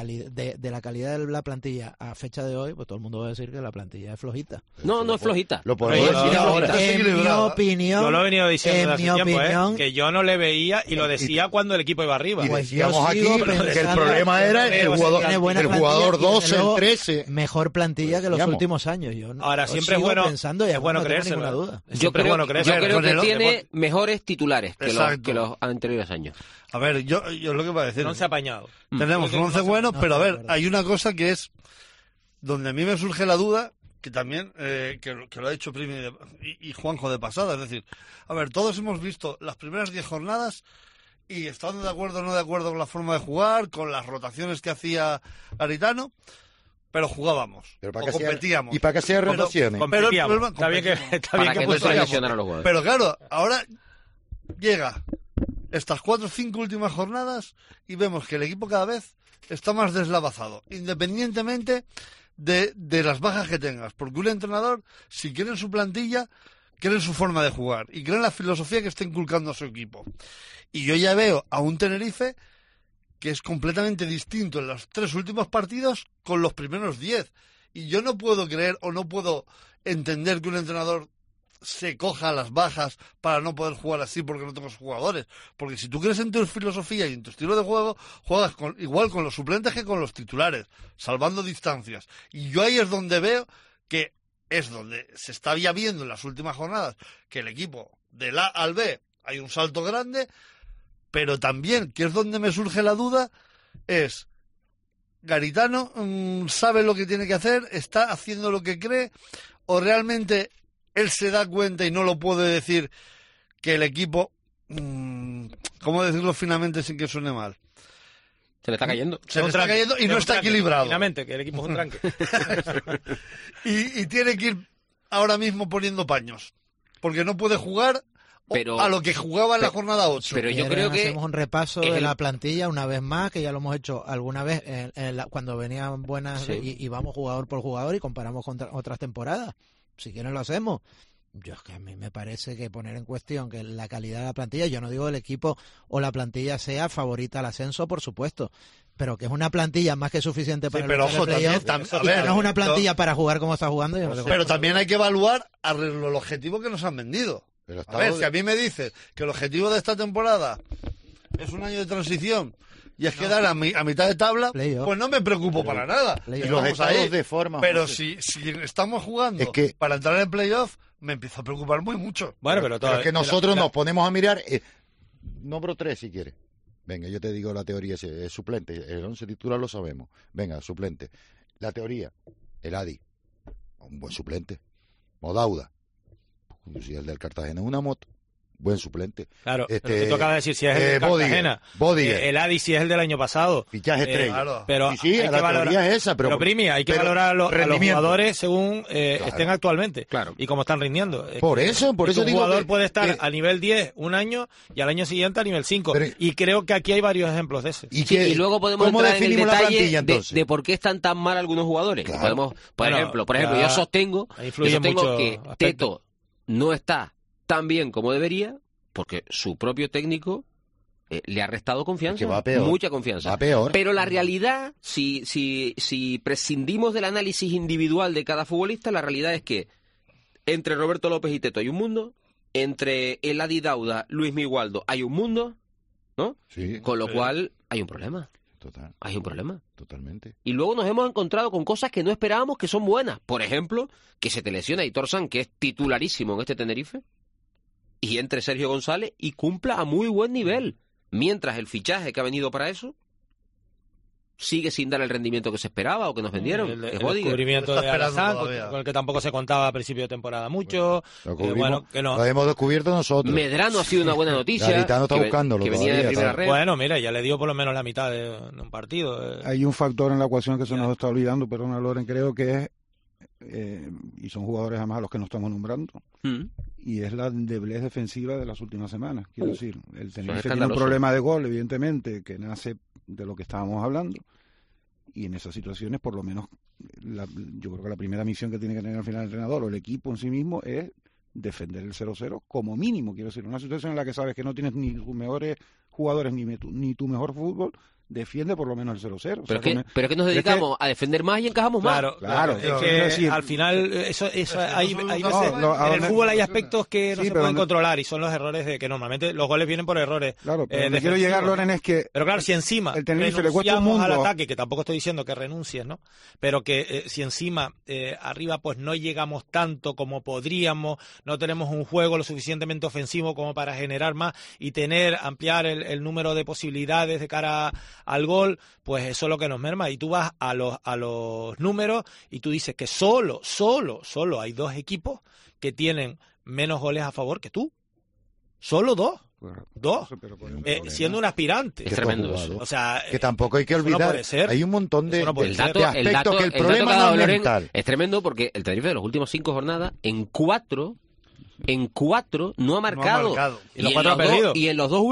la calidad de la plantilla a fecha de hoy, pues todo el mundo va a decir que la plantilla es flojita. No es flojita. Lo podemos decir ahora. En mi opinión, yo lo he venido diciendo desde hace tiempo, que yo no le veía y lo decía cuando el equipo iba arriba. Y decíamos aquí que el problema era el jugador 12, el 13. Mejor plantilla que los últimos años. Ahora siempre es bueno creérselo. Yo creo que tiene mejores titulares que los anteriores años. A ver, yo lo que voy a decir. No se ha apañado. Tenemos un 11 bueno, pero a ver, hay una cosa que es donde a mí me surge la duda, que también, que lo ha dicho Primi y Juanjo de pasada. Es decir, a ver, todos hemos visto las primeras 10 jornadas y estando de acuerdo o no de acuerdo con la forma de jugar, con las rotaciones que hacía Garitano, pero jugábamos, o competíamos. ¿Y para qué sea rotaciones? Competíamos. Está bien que no se lesionaran a los jugadores. Pero claro, ahora llega estas 4 o 5 últimas jornadas y vemos que el equipo cada vez está más deslavazado, independientemente de las bajas que tengas, porque un entrenador, si quiere en su plantilla, quiere en su forma de jugar y quiere en la filosofía que está inculcando a su equipo. Y yo ya veo a un Tenerife que es completamente distinto en los 3 últimos partidos con los primeros 10. Y yo no puedo creer o no puedo entender que un entrenador se coja las bajas para no poder jugar así porque no tengo jugadores. Porque si tú crees en tu filosofía y en tu estilo de juego, juegas igual con los suplentes que con los titulares, salvando distancias. Y yo ahí es donde veo que es donde se está ya viendo en las últimas jornadas que el equipo del A al B hay un salto grande, pero también, que es donde me surge la duda, es Garitano sabe lo que tiene que hacer, está haciendo lo que cree, o realmente él se da cuenta y no lo puede decir que el equipo, ¿cómo decirlo finamente sin que suene mal? Se le está cayendo. Se le está cayendo y no está equilibrado. Finalmente, que el equipo es un tranque. y tiene que ir ahora mismo poniendo paños, porque no puede jugar a lo que jugaba en la jornada 8. Pero yo creo que hacemos un repaso de la plantilla una vez más, que ya lo hemos hecho alguna vez cuando venían buenas y vamos jugador por jugador y comparamos con otras temporadas. Si quieren lo hacemos. Yo es que a mí me parece que poner en cuestión que la calidad de la plantilla, yo no digo el equipo o la plantilla sea favorita al ascenso, por supuesto, pero que es una plantilla más que suficiente para pero ojo, también, no es una plantilla para jugar como está jugando. Yo no pero también hay que evaluar el objetivo que nos han vendido. A ver, si a mí me dices que el objetivo de esta temporada es un año de transición y es quedar a mitad de tabla, pues no me preocupo para nada. Y los estados de forma. Pero si estamos jugando para entrar en playoff, me empiezo a preocupar mucho. Bueno, pero es que nosotros nos ponemos a mirar. Nombro 3 si quieres. Venga, yo te digo la teoría, es suplente. El 11 titular lo sabemos. Venga, suplente. La teoría, el Adi, un buen suplente. Modauda. Si el del Cartagena es una moto, buen suplente. Claro, pero tú acabas de decir si es el del Cartagena. El Adi si es el del año pasado. Fichaje estrella. Claro. Pero sí, hay la que valorar, teoría es esa, pero Primi, hay que valorar a los jugadores según estén actualmente y cómo están rindiendo. Por eso un digo jugador puede estar a nivel 10 un año y al año siguiente a nivel 5. Y creo que aquí hay varios ejemplos de ese. Y luego podemos entrar en el detalle de por qué están tan mal algunos jugadores. Claro. Podemos, por ejemplo, yo sostengo que Teto no está tan bien como debería porque su propio técnico le ha restado confianza, mucha confianza. Va peor. Pero la realidad, si prescindimos del análisis individual de cada futbolista, la realidad es que entre Roberto López y Teto hay un mundo, entre el Adi Dauda, Luis Migualdo hay un mundo, ¿no? Sí. Con lo cual hay un problema. Total. Hay un problema. Totalmente. Y luego nos hemos encontrado con cosas que no esperábamos que son buenas. Por ejemplo, que se te lesiona Aitor San, que es titularísimo en este Tenerife, y entre Sergio González y cumpla a muy buen nivel. Mientras el fichaje que ha venido para eso sigue sin dar el rendimiento que se esperaba o que nos vendieron. El descubrimiento de Alazán, con el que tampoco se contaba a principio de temporada mucho. Lo hemos descubierto nosotros. Medrano ha sido una buena noticia. Garitano está buscándolo que venía de primera red. Bueno, mira, ya le dio por lo menos la mitad de un partido. Hay un factor en la ecuación que se nos está olvidando, perdona Loren, creo que es, y son jugadores además a los que no estamos nombrando, y es la debilidad defensiva de las últimas semanas. Quiero decir, el Tenerife tiene un problema de gol, evidentemente, que nace de lo que estábamos hablando, y en esas situaciones, por lo menos, yo creo que la primera misión que tiene que tener al final el entrenador o el equipo en sí mismo es defender el 0-0 como mínimo. Quiero decir, una situación en la que sabes que no tienes ni tus mejores jugadores ni tu mejor fútbol, defiende por lo menos el 0-0. Pero que nos dedicamos a defender más y encajamos más. Claro. Es que al final eso hay veces, en el fútbol hay aspectos que no se pueden controlar y son los errores de que normalmente los goles vienen por errores. Claro, pero donde quiero llegar, Loren, es que pero claro, si encima el Tenerife le cuesta un mundo al ataque, que tampoco estoy diciendo que renuncies, ¿no? Pero que si encima arriba pues no llegamos tanto como podríamos, no tenemos un juego lo suficientemente ofensivo como para generar más y ampliar el número de posibilidades de cara al gol, pues eso es lo que nos merma. Y tú vas a los números y tú dices que solo hay 2 equipos que tienen menos goles a favor que tú. Solo 2. Siendo un aspirante. Es tremendo eso. O sea, que tampoco hay que olvidar, no hay un montón de aspectos que el problema no es mental. Es tremendo porque el Tenerife de las últimas 5 jornadas, en 4 no ha marcado. Y los 4 ha perdido. Y en los dos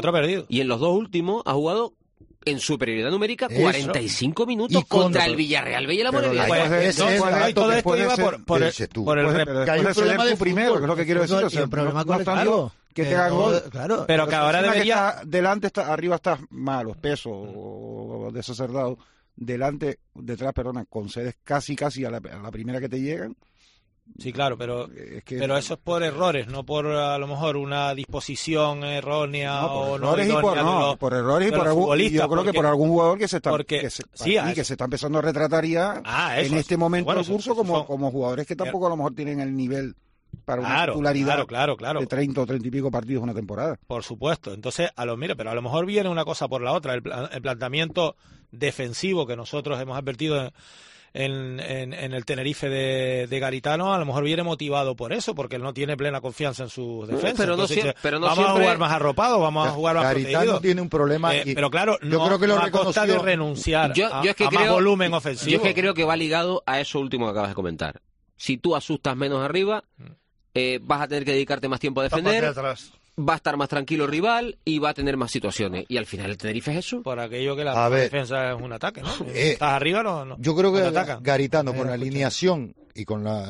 últimos ha jugado en superioridad numérica 45 minutos contra el Villarreal B y la Morevieta. Todo esto iba por el que hay un problema de primero, que es lo que quiero decir. O sea, el problema colectivo. Que te haga gol. Claro. Pero que ahora debería... arriba estás malo, espeso o desacerdado. Detrás, concedes casi a la primera que te llegan. Sí, claro, pero eso es por errores, no por a lo mejor una disposición errónea por errores y por algún, yo creo que por algún jugador que se está empezando a retratar ya en este momento del curso como jugadores que tampoco a lo mejor tienen el nivel para una titularidad de 30 o 30 y pico partidos una temporada. Por supuesto, entonces pero a lo mejor viene una cosa por la otra, el planteamiento defensivo que nosotros hemos advertido en el Tenerife de Garitano, a lo mejor viene motivado por eso, porque él no tiene plena confianza en sus defensas. Vamos a jugar más arropados, vamos a jugar más Garitano protegidos. Tiene un problema. Pero claro, yo creo que lo a costa de renunciar a más volumen ofensivo. Yo es que creo que va ligado a eso último que acabas de comentar. Si tú asustas menos arriba, vas a tener que dedicarte más tiempo a defender. Va a estar más tranquilo el rival y va a tener más situaciones. Y al final el Tenerife es eso. Por aquello que la defensa es un ataque, ¿no? Estás arriba, no. Yo creo que Garitano, con la alineación y con la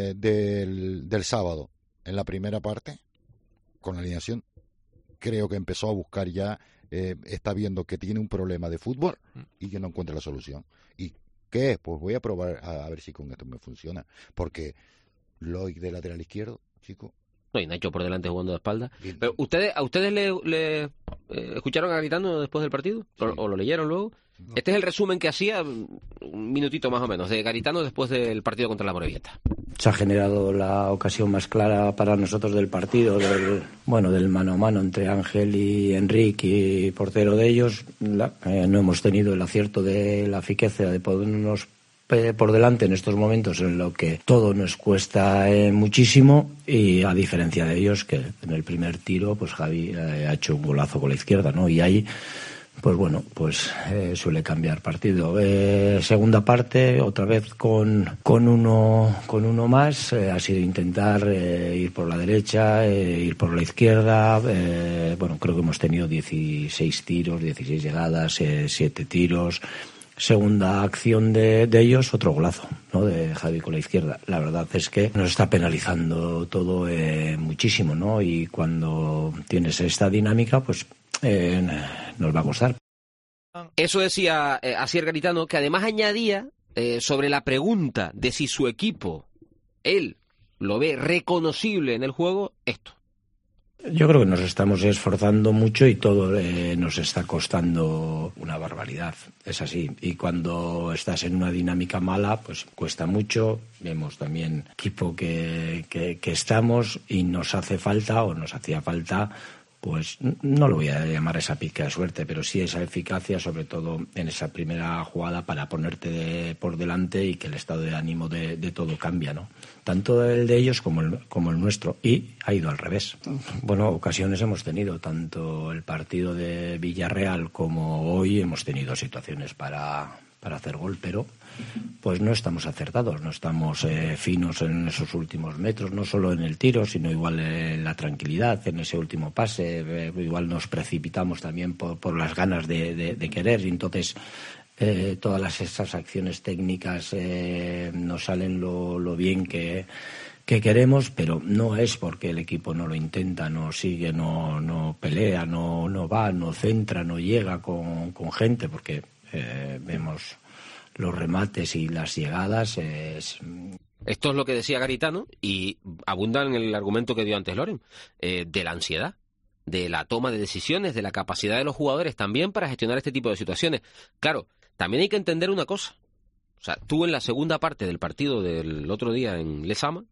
del sábado, en la primera parte, con la alineación, creo que empezó a buscar ya, está viendo que tiene un problema de fútbol y que no encuentra la solución. ¿Y qué es? Pues voy a probar a ver si con esto me funciona. Porque Loic de lateral izquierdo, chico. No, y Nacho por delante jugando de espalda. Pero ¿a ustedes le escucharon a Garitano después del partido? Sí. ¿O lo leyeron luego? No. Este es el resumen que hacía, un minutito más o menos, de Garitano después del partido contra la Morevieta. Se ha generado la ocasión más clara para nosotros del partido, del mano a mano entre Ángel y Enrique y portero de ellos. No hemos tenido el acierto de la eficacia de podernos por delante en estos momentos en lo que todo nos cuesta muchísimo, y a diferencia de ellos, que en el primer tiro pues Javi ha hecho un golazo con la izquierda, ¿no? Y ahí pues bueno, pues suele cambiar partido. Segunda parte, otra vez con uno más, ha sido intentar ir por la derecha, ir por la izquierda. Bueno, creo que hemos tenido 16 tiros, 16 llegadas, 7 tiros. Segunda acción de ellos, otro golazo, ¿no? De Javi con la izquierda. La verdad es que nos está penalizando todo muchísimo, ¿no? Y cuando tienes esta dinámica, pues nos va a costar. Eso decía Asier Garitano, que además añadía sobre la pregunta de si su equipo, él, lo ve reconocible en el juego, esto. Yo creo que nos estamos esforzando mucho y todo nos está costando una barbaridad. Es así. Y cuando estás en una dinámica mala, pues cuesta mucho. Vemos también equipo que estamos y nos hace falta o nos hacía falta, pues no lo voy a llamar esa pizca de suerte, pero sí esa eficacia, sobre todo en esa primera jugada, para ponerte por delante y que el estado de ánimo de todo cambia, ¿no? Tanto el de ellos como el nuestro. Y ha ido al revés. Bueno, ocasiones hemos tenido, tanto el partido de Villarreal como hoy hemos tenido situaciones para hacer gol, pero pues no estamos acertados, no estamos finos en esos últimos metros, no solo en el tiro, sino igual en la tranquilidad, en ese último pase, igual nos precipitamos también por las ganas de querer, y entonces todas esas acciones técnicas no salen lo bien que queremos, pero no es porque el equipo no lo intenta, no sigue, no pelea, no va, no centra, no llega con gente, porque vemos los remates y las llegadas. Esto es lo que decía Garitano, y abunda en el argumento que dio antes Loren, de la ansiedad, de la toma de decisiones, de la capacidad de los jugadores también para gestionar este tipo de situaciones. Claro, también hay que entender una cosa. O sea, tú en la segunda parte del partido del otro día en Lezama,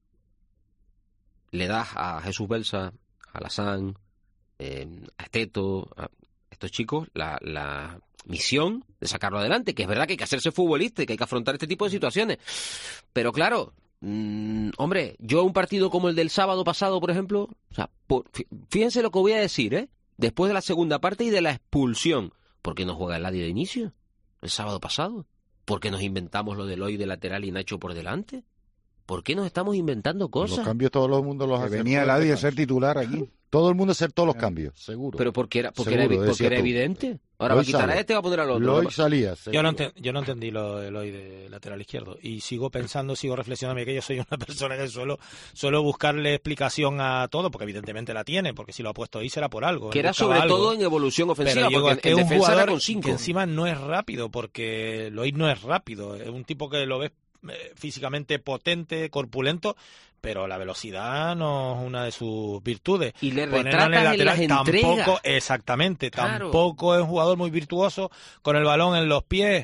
le das a Jesús Belsa, a Lazán, a Esteto, a estos chicos, la misión de sacarlo adelante, que es verdad que hay que hacerse futbolista y que hay que afrontar este tipo de situaciones. Pero claro, hombre, yo un partido como el del sábado pasado, por ejemplo, o sea, fíjense lo que voy a decir, después de la segunda parte y de la expulsión, ¿por qué no juega Eladio de inicio el sábado pasado? ¿Por qué nos inventamos lo de Eloy de lateral y Nacho por delante? ¿Por qué nos estamos inventando cosas? Los cambios todo el mundo los hace. Venía Eladio a ser titular aquí. Todo el mundo a hacer todos los cambios, seguro. Pero porque era evidente. Ahora va a quitar a este y va a poner al otro. Loy salía. Yo no entendí lo de Loy de lateral izquierdo. Y sigo reflexionando, que yo soy una persona que suelo buscarle explicación a todo, porque evidentemente la tiene, porque si lo ha puesto ahí será por algo. Que era sobre todo en evolución ofensiva, pero porque en defensa un jugador era con 5. Que encima no es rápido, porque Loy no es rápido. Es un tipo que lo ves físicamente potente, corpulento, pero la velocidad no es una de sus virtudes. Y le retratas en las entregas. Tampoco, exactamente, claro. Tampoco es un jugador muy virtuoso con el balón en los pies.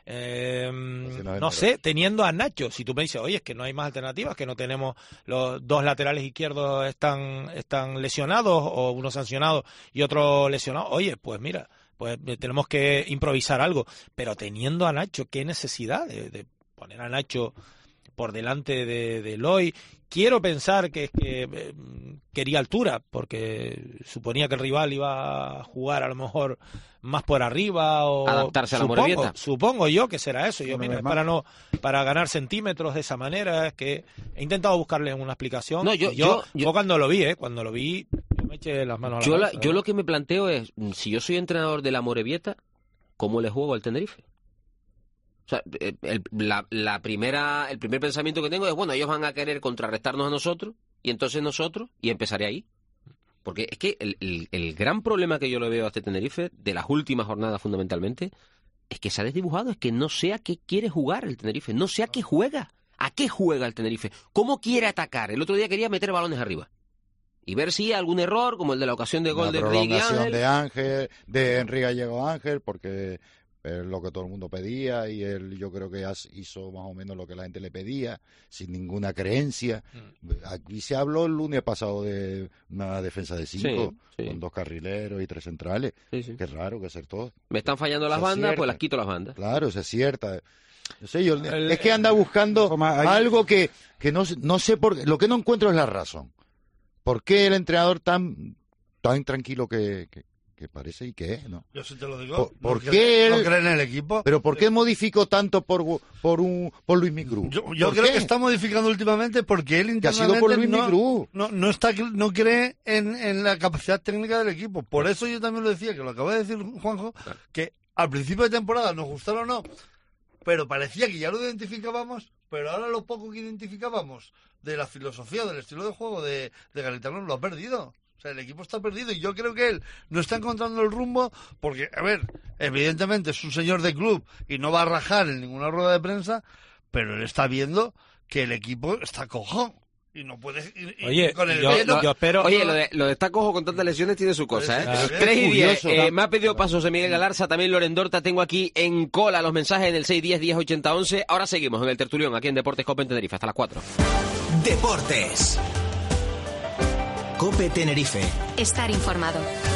No sé, teniendo a Nacho, si tú me dices, oye, es que no hay más alternativas, que no tenemos, los dos laterales izquierdos están lesionados, o uno sancionado y otro lesionado, oye, pues mira, pues tenemos que improvisar algo, pero teniendo a Nacho, ¿qué necesidad de poner a Nacho por delante de Eloy? Quiero pensar que quería altura, porque suponía que el rival iba a jugar a lo mejor más por arriba, o adaptarse a la Morevieta. Supongo yo que será eso. Yo, mira, para ganar centímetros de esa manera, es que he intentado buscarle una explicación. No, yo cuando lo vi, yo me eché las manos a la cabeza. Yo lo que me planteo es, si yo soy entrenador de la Morevieta, ¿cómo le juego al Tenerife? O sea, el primer pensamiento que tengo es, bueno, ellos van a querer contrarrestarnos a nosotros, y entonces nosotros, y empezaré ahí. Porque es que el gran problema que yo le veo a este Tenerife, de las últimas jornadas fundamentalmente, es que se ha desdibujado, es que no sé a qué quiere jugar el Tenerife, no sé a qué juega. ¿A qué juega el Tenerife? ¿Cómo quiere atacar? El otro día quería meter balones arriba y ver si hay algún error, como el de la ocasión de gol de Enrique Ángel. De Enrique Gallego Ángel, porque es lo que todo el mundo pedía y él yo creo que hizo más o menos lo que la gente le pedía, sin ninguna creencia. Aquí se habló el lunes pasado de una defensa de 5, con 2 carrileros y 3 centrales. Qué raro que hacer todo. Me están fallando las bandas, pues las quito las bandas. Claro, se acierta. No sé, es que anda buscando algo que no sé por qué. Lo que no encuentro es la razón. ¿Por qué el entrenador tan tranquilo que parece y que es, ¿no? Yo sí te lo digo. ¿Por qué él no cree en el equipo? ¿Pero por qué modificó tanto por Luis Migru? Yo creo que está modificando últimamente porque él internamente no cree en la capacidad técnica del equipo. Por eso yo también lo decía, que lo acaba de decir Juanjo, que al principio de temporada, nos gustara o no, pero parecía que ya lo identificábamos, pero ahora lo poco que identificábamos de la filosofía, del estilo de juego de Garitano lo ha perdido. O sea, el equipo está perdido y yo creo que él no está encontrando el rumbo porque, a ver, evidentemente es un señor de club y no va a rajar en ninguna rueda de prensa, pero él está viendo que el equipo está cojo y no puede ir con el yo espero... Oye, lo de estar cojo con tantas lesiones tiene su cosa, ¿eh? 3:10, me ha pedido paso José Miguel Galarza, también Lorendorta, tengo aquí en cola los mensajes en el 610-1080-11. Ahora seguimos en el tertulión, aquí en Deportes Cope en Tenerife, hasta las 4. Deportes. Cope Tenerife. Estar informado.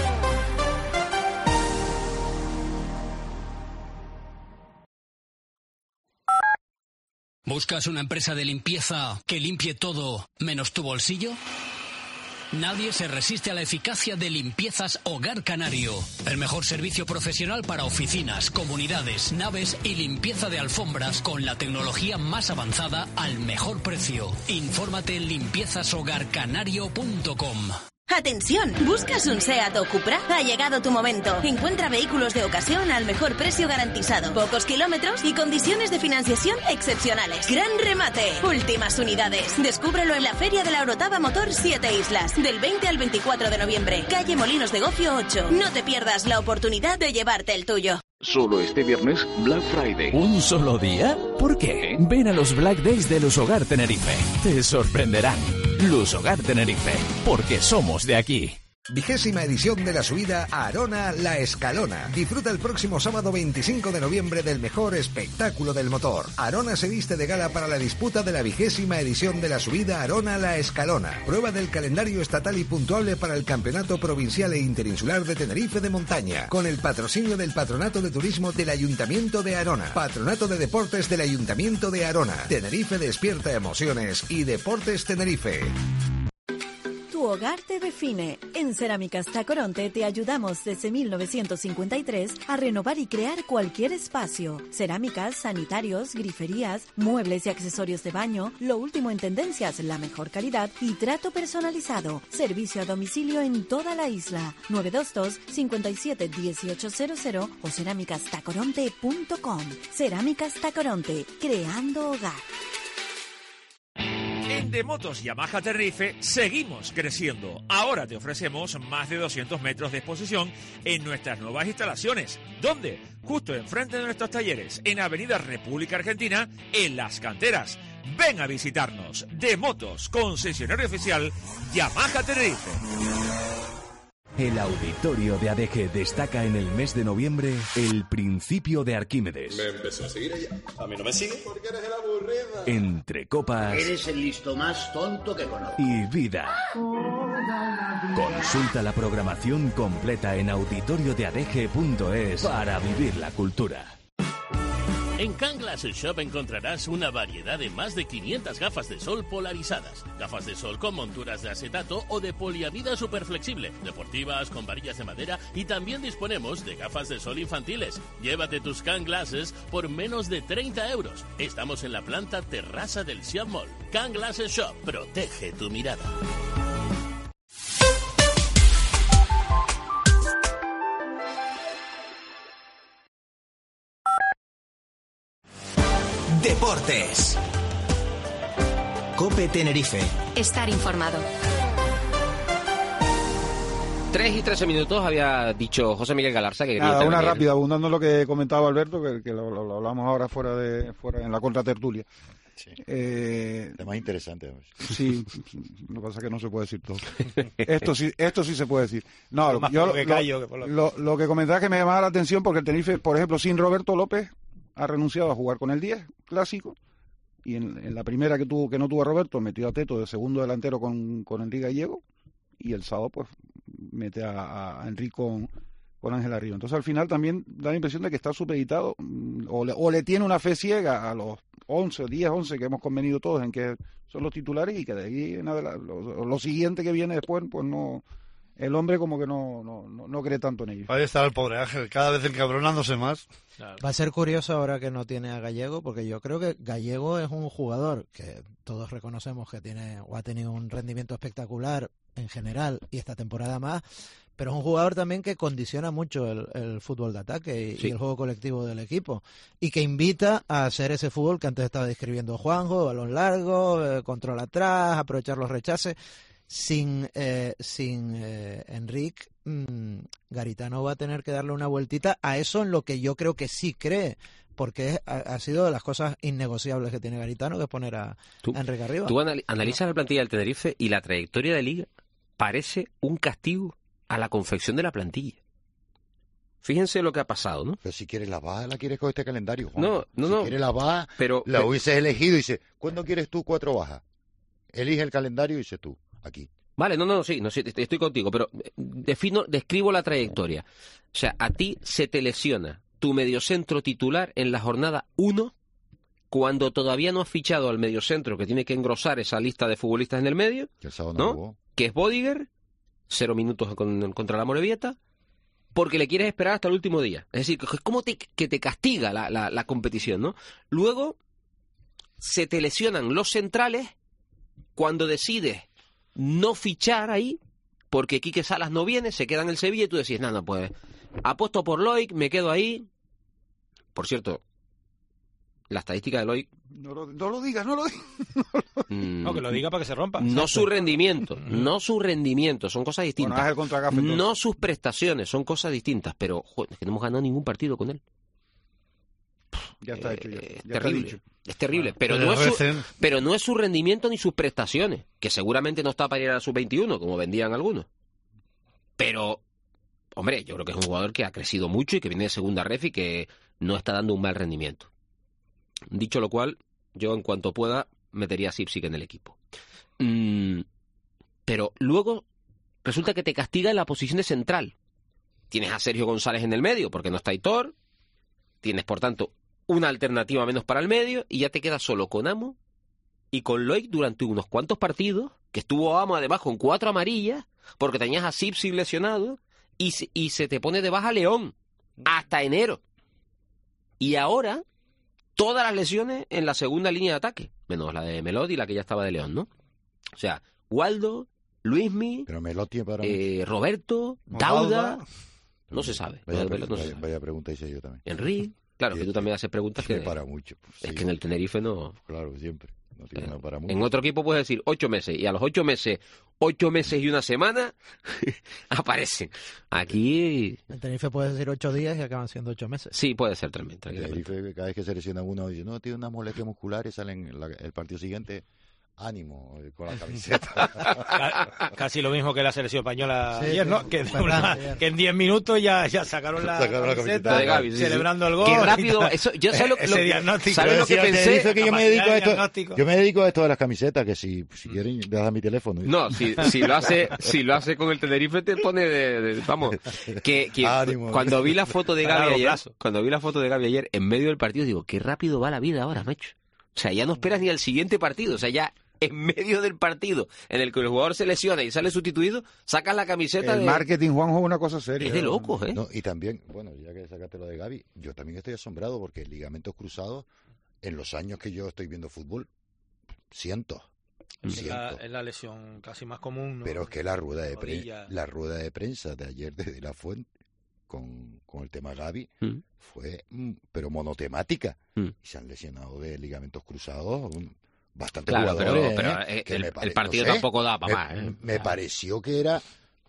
¿Buscas una empresa de limpieza que limpie todo menos tu bolsillo? Nadie se resiste a la eficacia de Limpiezas Hogar Canario. El mejor servicio profesional para oficinas, comunidades, naves y limpieza de alfombras con la tecnología más avanzada al mejor precio. Infórmate en limpiezashogarcanario.com. ¡Atención! ¿Buscas un SEAT o Cupra? Ha llegado tu momento. Encuentra vehículos de ocasión al mejor precio garantizado. Pocos kilómetros y condiciones de financiación excepcionales. ¡Gran remate! Últimas unidades. Descúbrelo en la Feria de la Orotava Motor 7 Islas. Del 20 al 24 de noviembre. Calle Molinos de Gofio 8. No te pierdas la oportunidad de llevarte el tuyo. Solo este viernes, Black Friday. ¿Un solo día? ¿Por qué? Ven a los Black Days de Lusogar Tenerife. Te sorprenderán. Lusogar Tenerife, porque somos de aquí. 20ª edición de la subida a Arona La Escalona. Disfruta el próximo sábado 25 de noviembre del mejor espectáculo del motor. Arona se viste de gala para la disputa de la 20ª edición de la subida Arona La Escalona. Prueba del calendario estatal y puntuable para el Campeonato Provincial e Interinsular de Tenerife de Montaña. Con el patrocinio del Patronato de Turismo del Ayuntamiento de Arona. Patronato de Deportes del Ayuntamiento de Arona. Tenerife despierta emociones y Deportes Tenerife. Tu hogar te define. En Cerámicas Tacoronte te ayudamos desde 1953 a renovar y crear cualquier espacio. Cerámicas, sanitarios, griferías, muebles y accesorios de baño, lo último en tendencias, la mejor calidad y trato personalizado. Servicio a domicilio en toda la isla. 922 57 1800 o cerámicastacoronte.com. Cerámicas Tacoronte, creando hogar. En Demotos Yamaha Tenerife seguimos creciendo. Ahora te ofrecemos más de 200 metros de exposición en nuestras nuevas instalaciones. ¿Dónde? Justo enfrente de nuestros talleres, en Avenida República Argentina, en Las Canteras. Ven a visitarnos. Demotos, concesionario oficial Yamaha Tenerife. El auditorio de ADG destaca en el mes de noviembre el principio de Arquímedes. Me empezó a seguir ella. A mí no me sigue porque eres el aburrida. Entre copas... Eres el listo más tonto que conozco. Y vida. Consulta la programación completa en auditoriodeadg.es para vivir la cultura. En Can Glasses Shop encontrarás una variedad de más de 500 gafas de sol polarizadas. Gafas de sol con monturas de acetato o de poliamida superflexible, deportivas, con varillas de madera y también disponemos de gafas de sol infantiles. Llévate tus Can Glasses por menos de 30 euros. Estamos en la planta terraza del Siam Mall. Can Glasses Shop, protege tu mirada. Deportes. Cope Tenerife. Estar informado. 3:13 había dicho José Miguel Galarza que quería una rápida, abundando en lo que comentaba Alberto, que lo hablamos ahora fuera en la contratertulia. Más interesante. Sí, lo que pasa es que no se puede decir todo. Esto sí se puede decir. No, lo que comentaba que me llamaba la atención porque el Tenerife, por ejemplo, sin Roberto López, ha renunciado a jugar con el 10 clásico. Y en la primera que no tuvo a Roberto, metió a Teto de segundo delantero con Enrique Gallego. Y el sábado, pues, mete a Enrique con Ángel Arriba. Entonces, al final también da la impresión de que está supeditado o le tiene una fe ciega a los 11 que hemos convenido todos en que son los titulares y que de ahí en adelante, lo siguiente que viene después, pues no... El hombre como que no cree tanto en ellos. Ahí está el pobre Ángel, cada vez encabronándose más. Claro. Va a ser curioso ahora que no tiene a Gallego, porque yo creo que Gallego es un jugador que todos reconocemos que tiene o ha tenido un rendimiento espectacular en general y esta temporada más, pero es un jugador también que condiciona mucho el fútbol de ataque y el juego colectivo del equipo y que invita a hacer ese fútbol que antes estaba describiendo Juanjo, balón largo, control atrás, aprovechar los rechaces. Sin Enrique, Garitano va a tener que darle una vueltita a eso en lo que yo creo que sí cree, porque ha sido de las cosas innegociables que tiene Garitano, que es poner a Enrique arriba. Tú analizas la plantilla del Tenerife y la trayectoria de Liga parece un castigo a la confección de la plantilla. Fíjense lo que ha pasado, ¿no? Pero si quieres la baja, la quieres con este calendario, Juan. No. Si quieres la baja, la hubieses elegido y dices, ¿cuándo quieres tú 4 bajas? Elige el calendario y dices tú. Aquí. Vale, sí, estoy contigo, pero describo la trayectoria. O sea, a ti se te lesiona tu mediocentro titular en la jornada 1 cuando todavía no has fichado al mediocentro que tiene que engrosar esa lista de futbolistas en el medio, que el sábado no jugó. Que es Bodiger, 0 minutos contra la Morevieta, porque le quieres esperar hasta el último día. Es decir, es como que te castiga la competición, ¿no? Luego se te lesionan los centrales cuando decides no fichar ahí, porque Quique Salas no viene, se queda en el Sevilla y tú decís, no, pues apuesto por Loic, me quedo ahí. Por cierto, la estadística de Loic... No lo digas. No, que lo diga para que se rompa. No su rendimiento, son cosas distintas. No sus prestaciones, son cosas distintas, pero joder, es que no hemos ganado ningún partido con él. Ya está hecho. Es terrible, pero no es su rendimiento ni sus prestaciones, que seguramente no está para ir a la sub-21, como vendían algunos. Pero, hombre, yo creo que es un jugador que ha crecido mucho y que viene de segunda ref y que no está dando un mal rendimiento. Dicho lo cual, yo en cuanto pueda metería a Sipsic en el equipo. Pero luego resulta que te castiga en la posición de central. Tienes a Sergio González en el medio, porque no está Aitor. Tienes, por tanto, una alternativa menos para el medio y ya te quedas solo con Amo y con Loic durante unos cuantos partidos, que estuvo Amo además con 4 amarillas, porque tenías a Sipsic lesionado y se te pone de baja León hasta enero. Y ahora, todas las lesiones en la segunda línea de ataque, menos la de Melot y la que ya estaba de León, ¿no? O sea, Waldo, Luismi, Roberto, Dauda... No se sabe. Vaya pregunta hice yo también. Enrique, claro, que tú también haces preguntas que... para mucho. Es que en el Tenerife no... Claro, siempre. No tiene nada para mucho. En otro equipo puedes decir 8 meses, y a los 8 meses y una semana, aparecen. Aquí... En Tenerife puedes decir 8 días y acaban siendo 8 meses. Sí, puede ser también. Tenerife, cada vez que se lesiona uno, dice, no, tiene una molestia muscular y salen el partido siguiente... Ánimo con la camiseta. Casi lo mismo que la selección española ayer, ¿no? Que en 10 minutos ya sacaron la camiseta de Gavi, celebrando el gol. Qué rápido. Eso, yo sé lo que diagnóstico. ¿Sabes lo que pensé? Que yo me dedico a esto de las camisetas, que si quieren, le das mi teléfono. No, si lo hace con el Tenerife te pone vamos. Que ánimo, cuando vi la foto de Gavi ayer, en medio del partido, digo, qué rápido va la vida ahora, macho. O sea, ya no esperas ni al siguiente partido, o sea, ya en medio del partido en el que el jugador se lesiona y sale sustituido, sacas la camiseta. El marketing, Juanjo, es una cosa seria. Es de locos, ¿eh? No, y también, bueno, ya que sacaste lo de Gavi, yo también estoy asombrado porque ligamentos cruzados, en los años que yo estoy viendo fútbol, cientos. Es la lesión casi más común, ¿no? Pero es que la rueda de prensa de ayer de La Fuente con el tema Gavi fue pero monotemática y se han lesionado de ligamentos cruzados bastantes jugadores, pero el partido tampoco da para más. Me pareció que era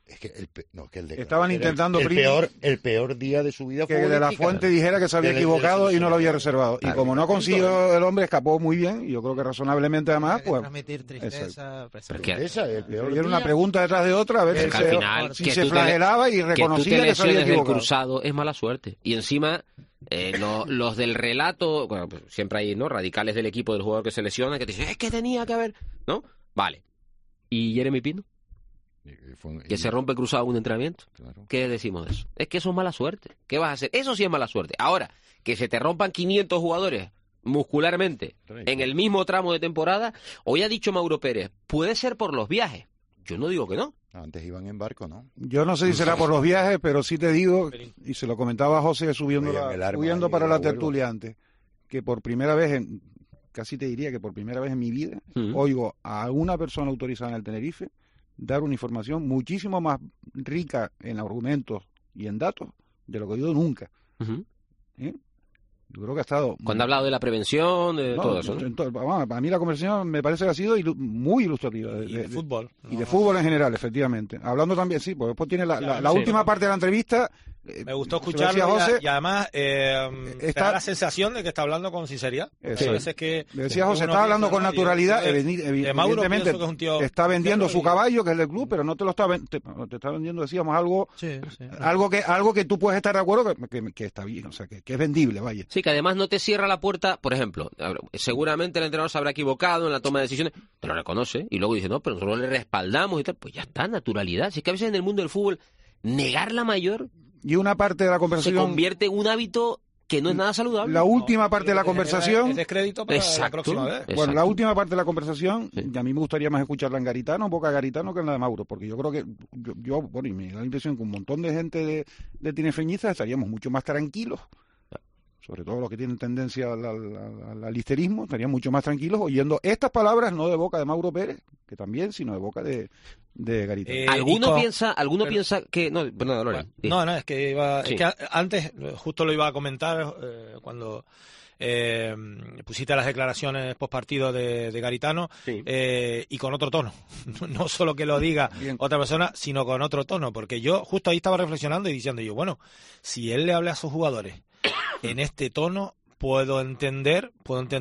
Es que el de estaban intentando el peor día de su vida que de la Fuente dijera que se había equivocado y no lo había reservado. Y como no consiguió, el hombre escapó muy bien, y yo creo que razonablemente además, pues transmitir tristeza, y era una pregunta detrás de otra, a ver si se flagelaba y reconocía que se había equivocado. El cruzado es mala suerte. Y encima los del relato, bueno, pues siempre hay, ¿no?, radicales del equipo del jugador que se lesiona que te dicen, es que tenía que haber, ¿no? Vale. ¿Y Jeremy Pino? Que se rompe cruzado en un entrenamiento. Claro. ¿Qué decimos de eso? Es que eso es mala suerte. ¿Qué vas a hacer? Eso sí es mala suerte. Ahora, que se te rompan 500 jugadores muscularmente en el mismo tramo de temporada, hoy ha dicho Mauro Pérez, puede ser por los viajes. Yo no digo que no. Antes iban en barco, ¿no? Yo no sé si será por los viajes, pero sí te digo, y se lo comentaba a José subiendo para la tertulia antes, que por primera vez, casi te diría que por primera vez en mi vida, oigo a alguna persona autorizada en el Tenerife dar una información muchísimo más rica en argumentos y en datos de lo que he oído nunca. Yo creo que ha estado... Cuando ha hablado de la prevención, de todo eso, ¿no? A mí la conversación me parece que ha sido muy ilustrativa. De fútbol. Y de fútbol en general, efectivamente. Hablando también, sí, pues después tiene la última parte de la entrevista... Me gustó escucharlo y además te da la sensación de que está hablando con sinceridad. A veces que decía José, está hablando con naturalidad, evidentemente está vendiendo su caballo, que es del club, pero no te lo está vendiendo, te está vendiendo, decíamos, algo que tú puedes estar de acuerdo que está bien, o sea, que es vendible, vaya. Sí, que además no te cierra la puerta, por ejemplo, seguramente el entrenador se habrá equivocado en la toma de decisiones, te lo reconoce, y luego dice, no, pero nosotros le respaldamos y tal, pues ya está, naturalidad. Si es que a veces en el mundo del fútbol, negar la mayor... Y una parte de la conversación... Se convierte en un hábito que no es nada saludable. La última parte de la conversación... Es descrédito para la próxima vez. Bueno, la última parte de la conversación, y a mí me gustaría más escucharla en Garitano, Boca Garitano, que en la de Mauro, porque yo creo que... Bueno, y me da la impresión que un montón de gente de tinefeñistas estaríamos mucho más tranquilos, sobre todo los que tienen tendencia al listerismo, estarían mucho más tranquilos oyendo estas palabras, no de boca de Mauro Pérez, que también, sino de boca de Garitano. ¿Alguno piensa que... No, perdón, Lore. No, es que antes, justo lo iba a comentar cuando pusiste las declaraciones postpartido de Garitano, y con otro tono. No solo que lo diga otra persona, sino con otro tono, porque yo justo ahí estaba reflexionando y diciendo yo, bueno, si él le habla a sus jugadores en este tono, puedo entender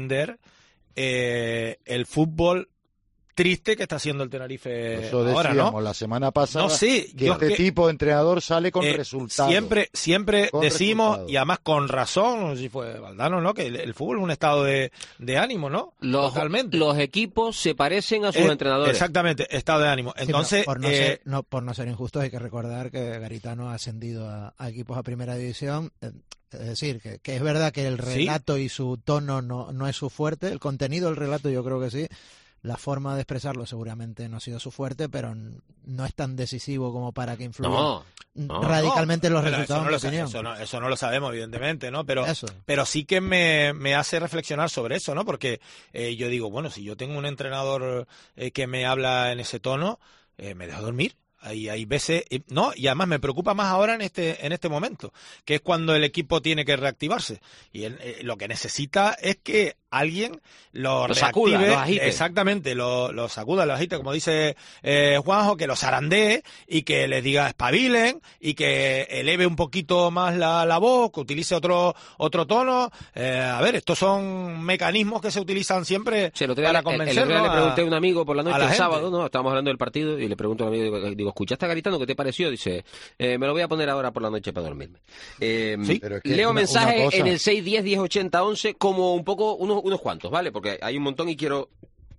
el fútbol triste que está haciendo el Tenerife eso ahora, ¿no? La semana pasada, que tipo de entrenador sale con resultados. Siempre con decimos, resultados. Y además con razón, no sé si fue Valdano, ¿no?, que el fútbol es un estado de ánimo, ¿no? Totalmente. Los equipos se parecen a sus entrenadores. Exactamente, estado de ánimo. Entonces, por no ser injustos, hay que recordar que Garitano ha ascendido a equipos a primera división. Es decir, que es verdad que el relato y su tono no es su fuerte. El contenido del relato yo creo que sí. La forma de expresarlo seguramente no ha sido su fuerte, pero no es tan decisivo como para que influya radicalmente en los resultados. Eso no lo sabemos, evidentemente, ¿no? Pero sí que me hace reflexionar sobre eso, ¿no? Porque yo digo, bueno, si yo tengo un entrenador que me habla en ese tono, me dejo dormir. Hay veces, no, y además me preocupa más ahora en este momento, que es cuando el equipo tiene que reactivarse, y lo que necesita es que alguien lo reactive, sacuda, lo agite. Exactamente, lo sacuda, lo agite, como dice Juanjo, que lo zarandee y que les diga espabilen y que eleve un poquito más la voz, que utilice otro tono. A ver, estos son mecanismos que se utilizan siempre para convencernos. Le pregunté a un amigo por la noche, el sábado, ¿no? Estábamos hablando del partido y le pregunto a un amigo, digo, ¿escuchaste a Garitano? ¿Qué te pareció? Dice, me lo voy a poner ahora por la noche para dormirme. Leo mensajes en el 610-1080-11 como un poco unos cuantos, ¿vale? Porque hay un montón y quiero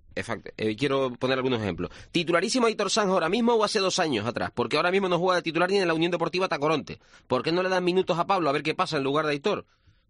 poner algunos ejemplos. ¿Titularísimo Aitor Sanz ahora mismo o hace 2 años atrás? Porque ahora mismo no juega de titular ni en la Unión Deportiva Tacoronte. ¿Por qué no le dan minutos a Pablo a ver qué pasa en lugar de Aitor?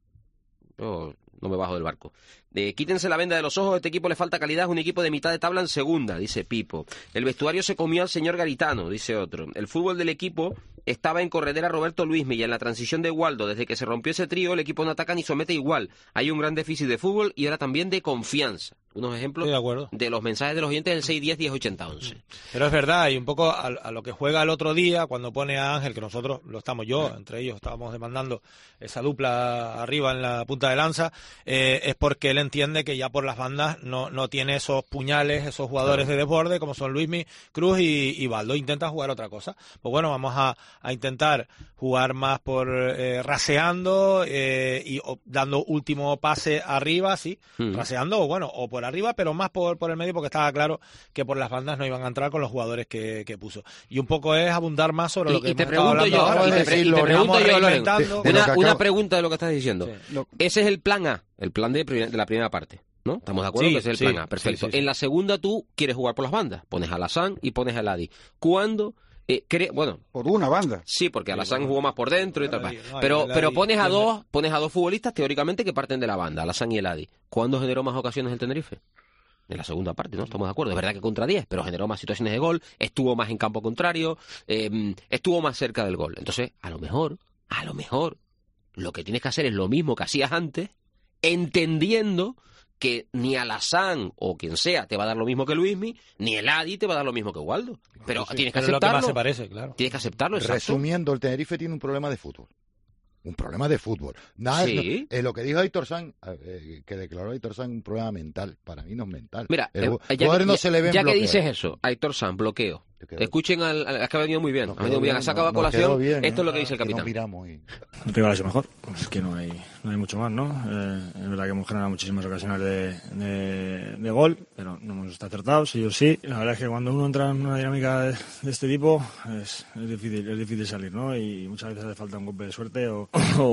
Yo no me bajo del barco. Quítense la venda de los ojos, a este equipo le falta calidad, es un equipo de mitad de tabla en segunda, dice Pipo. El vestuario se comió al señor Garitano, dice otro. El fútbol del equipo estaba en corredera Roberto Luismi y en la transición de Waldo, desde que se rompió ese trío, el equipo no ataca ni somete igual. Hay un gran déficit de fútbol y ahora también de confianza. unos ejemplos de los mensajes de los oyentes del 610-1080-11. Pero es verdad, y un poco a lo que juega el otro día, cuando pone a Ángel, que nosotros entre ellos estábamos demandando esa dupla arriba en la punta de lanza, es porque él entiende que ya por las bandas no tiene esos puñales, esos jugadores de desborde, como son Luismi, Cruz y Baldo. Intenta jugar otra cosa. Pues bueno, vamos a intentar jugar más por raseando y dando último pase arriba, sí, raseando o por arriba, pero más por el medio, porque estaba claro que por las bandas no iban a entrar con los jugadores que puso. Y un poco es abundar más sobre lo que hemos estado hablando ahora. Y te pregunto yo, Loren, una pregunta de lo que estás diciendo. Sí. Ese es el plan A, el plan de la primera parte, ¿no? ¿Estamos de acuerdo que ese es el plan A? Perfecto. En la segunda tú quieres jugar por las bandas. Pones a Alassane y pones a Ladi. ¿Cuándo? Por una banda. Sí, porque Alassane jugó más por dentro y tal. Pero pones a dos futbolistas teóricamente que parten de la banda, Alassane y Eladi. ¿Cuándo generó más ocasiones el Tenerife? En la segunda parte, ¿no? Estamos de acuerdo. Es verdad que contra 10, pero generó más situaciones de gol, estuvo más en campo contrario, estuvo más cerca del gol. Entonces, a lo mejor, lo que tienes que hacer es lo mismo que hacías antes, entendiendo que ni Alassane o quien sea te va a dar lo mismo que Luismi, ni Eladi te va a dar lo mismo que Waldo. Pero tienes que aceptarlo. Es lo que más se parece, claro. Tienes que aceptarlo, exacto. Resumiendo, el Tenerife tiene un problema de fútbol. Un problema de fútbol. Nada, ¿Sí? Lo que dijo Aitor San, que declaró Aitor San, un problema mental. Para mí no es mental. Mira, ya que dices eso, Aitor San, bloqueo. Escuchen es que ha venido muy bien. Ha sacado a colación. Esto es lo que dice el capitán. El rival ha sido mejor. Pues es que no hay mucho más, ¿no? Es verdad que hemos generado muchísimas ocasiones de gol, pero no hemos estado acertados, sí o sí. La verdad es que cuando uno entra en una dinámica de este tipo es difícil salir, ¿no? Y muchas veces hace falta un golpe de suerte o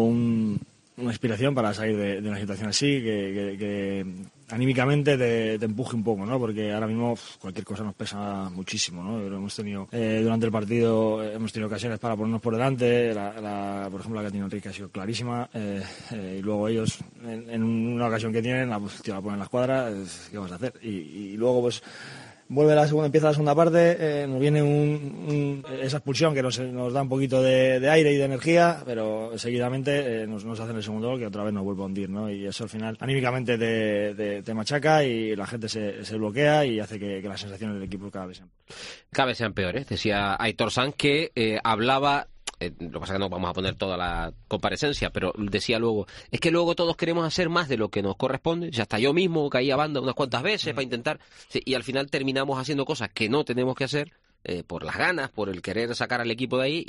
una inspiración para salir de una situación así que anímicamente te empuje un poco, ¿no? Porque ahora mismo cualquier cosa nos pesa muchísimo, ¿no? Pero hemos tenido durante el partido ocasiones para ponernos por delante, por ejemplo la que ha tenido Enrique ha sido clarísima, y luego ellos en una ocasión que tienen la ponen en la escuadra, ¿qué vas a hacer? Y luego pues empieza la segunda parte, nos viene esa expulsión que nos da un poquito de aire y de energía, pero seguidamente nos hacen el segundo gol que otra vez nos vuelve a hundir, ¿no? Y eso al final anímicamente te machaca y la gente se bloquea y hace que las sensaciones del equipo cada vez sean peores. Decía Aitor San que hablaba... lo que pasa es que no vamos a poner toda la comparecencia, pero decía luego, es que luego todos queremos hacer más de lo que nos corresponde, ya hasta yo mismo caí a banda unas cuantas veces para intentar, y al final terminamos haciendo cosas que no tenemos que hacer por las ganas, por el querer sacar al equipo de ahí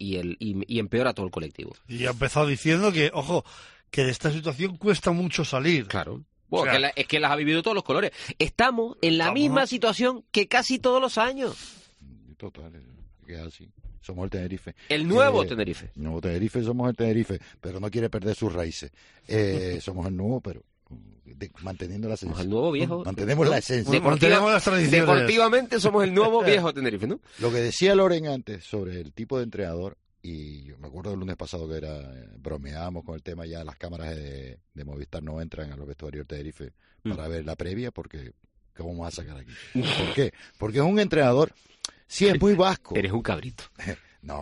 y empeora todo el colectivo. Y ha empezado diciendo que, ojo, que de esta situación cuesta mucho salir. Claro. Bueno, es que las ha vivido todos los colores. Estamos en la misma situación que casi todos los años. Total, que es así. Somos el Tenerife. El nuevo Tenerife. El nuevo Tenerife, somos el Tenerife, pero no quiere perder sus raíces. Somos el nuevo, pero manteniendo la esencia. Somos el nuevo viejo. Mantenemos la esencia. Mantenemos las tradiciones. Deportivamente somos el nuevo viejo Tenerife, ¿no? Lo que decía Loren antes sobre el tipo de entrenador, y yo me acuerdo el lunes pasado que bromeábamos con el tema, ya las cámaras de Movistar no entran a los vestuarios del Tenerife para ver la previa, porque ¿cómo vamos a sacar aquí? ¿Por qué? Porque es un entrenador... Sí, es muy vasco. Eres un cabrito. No,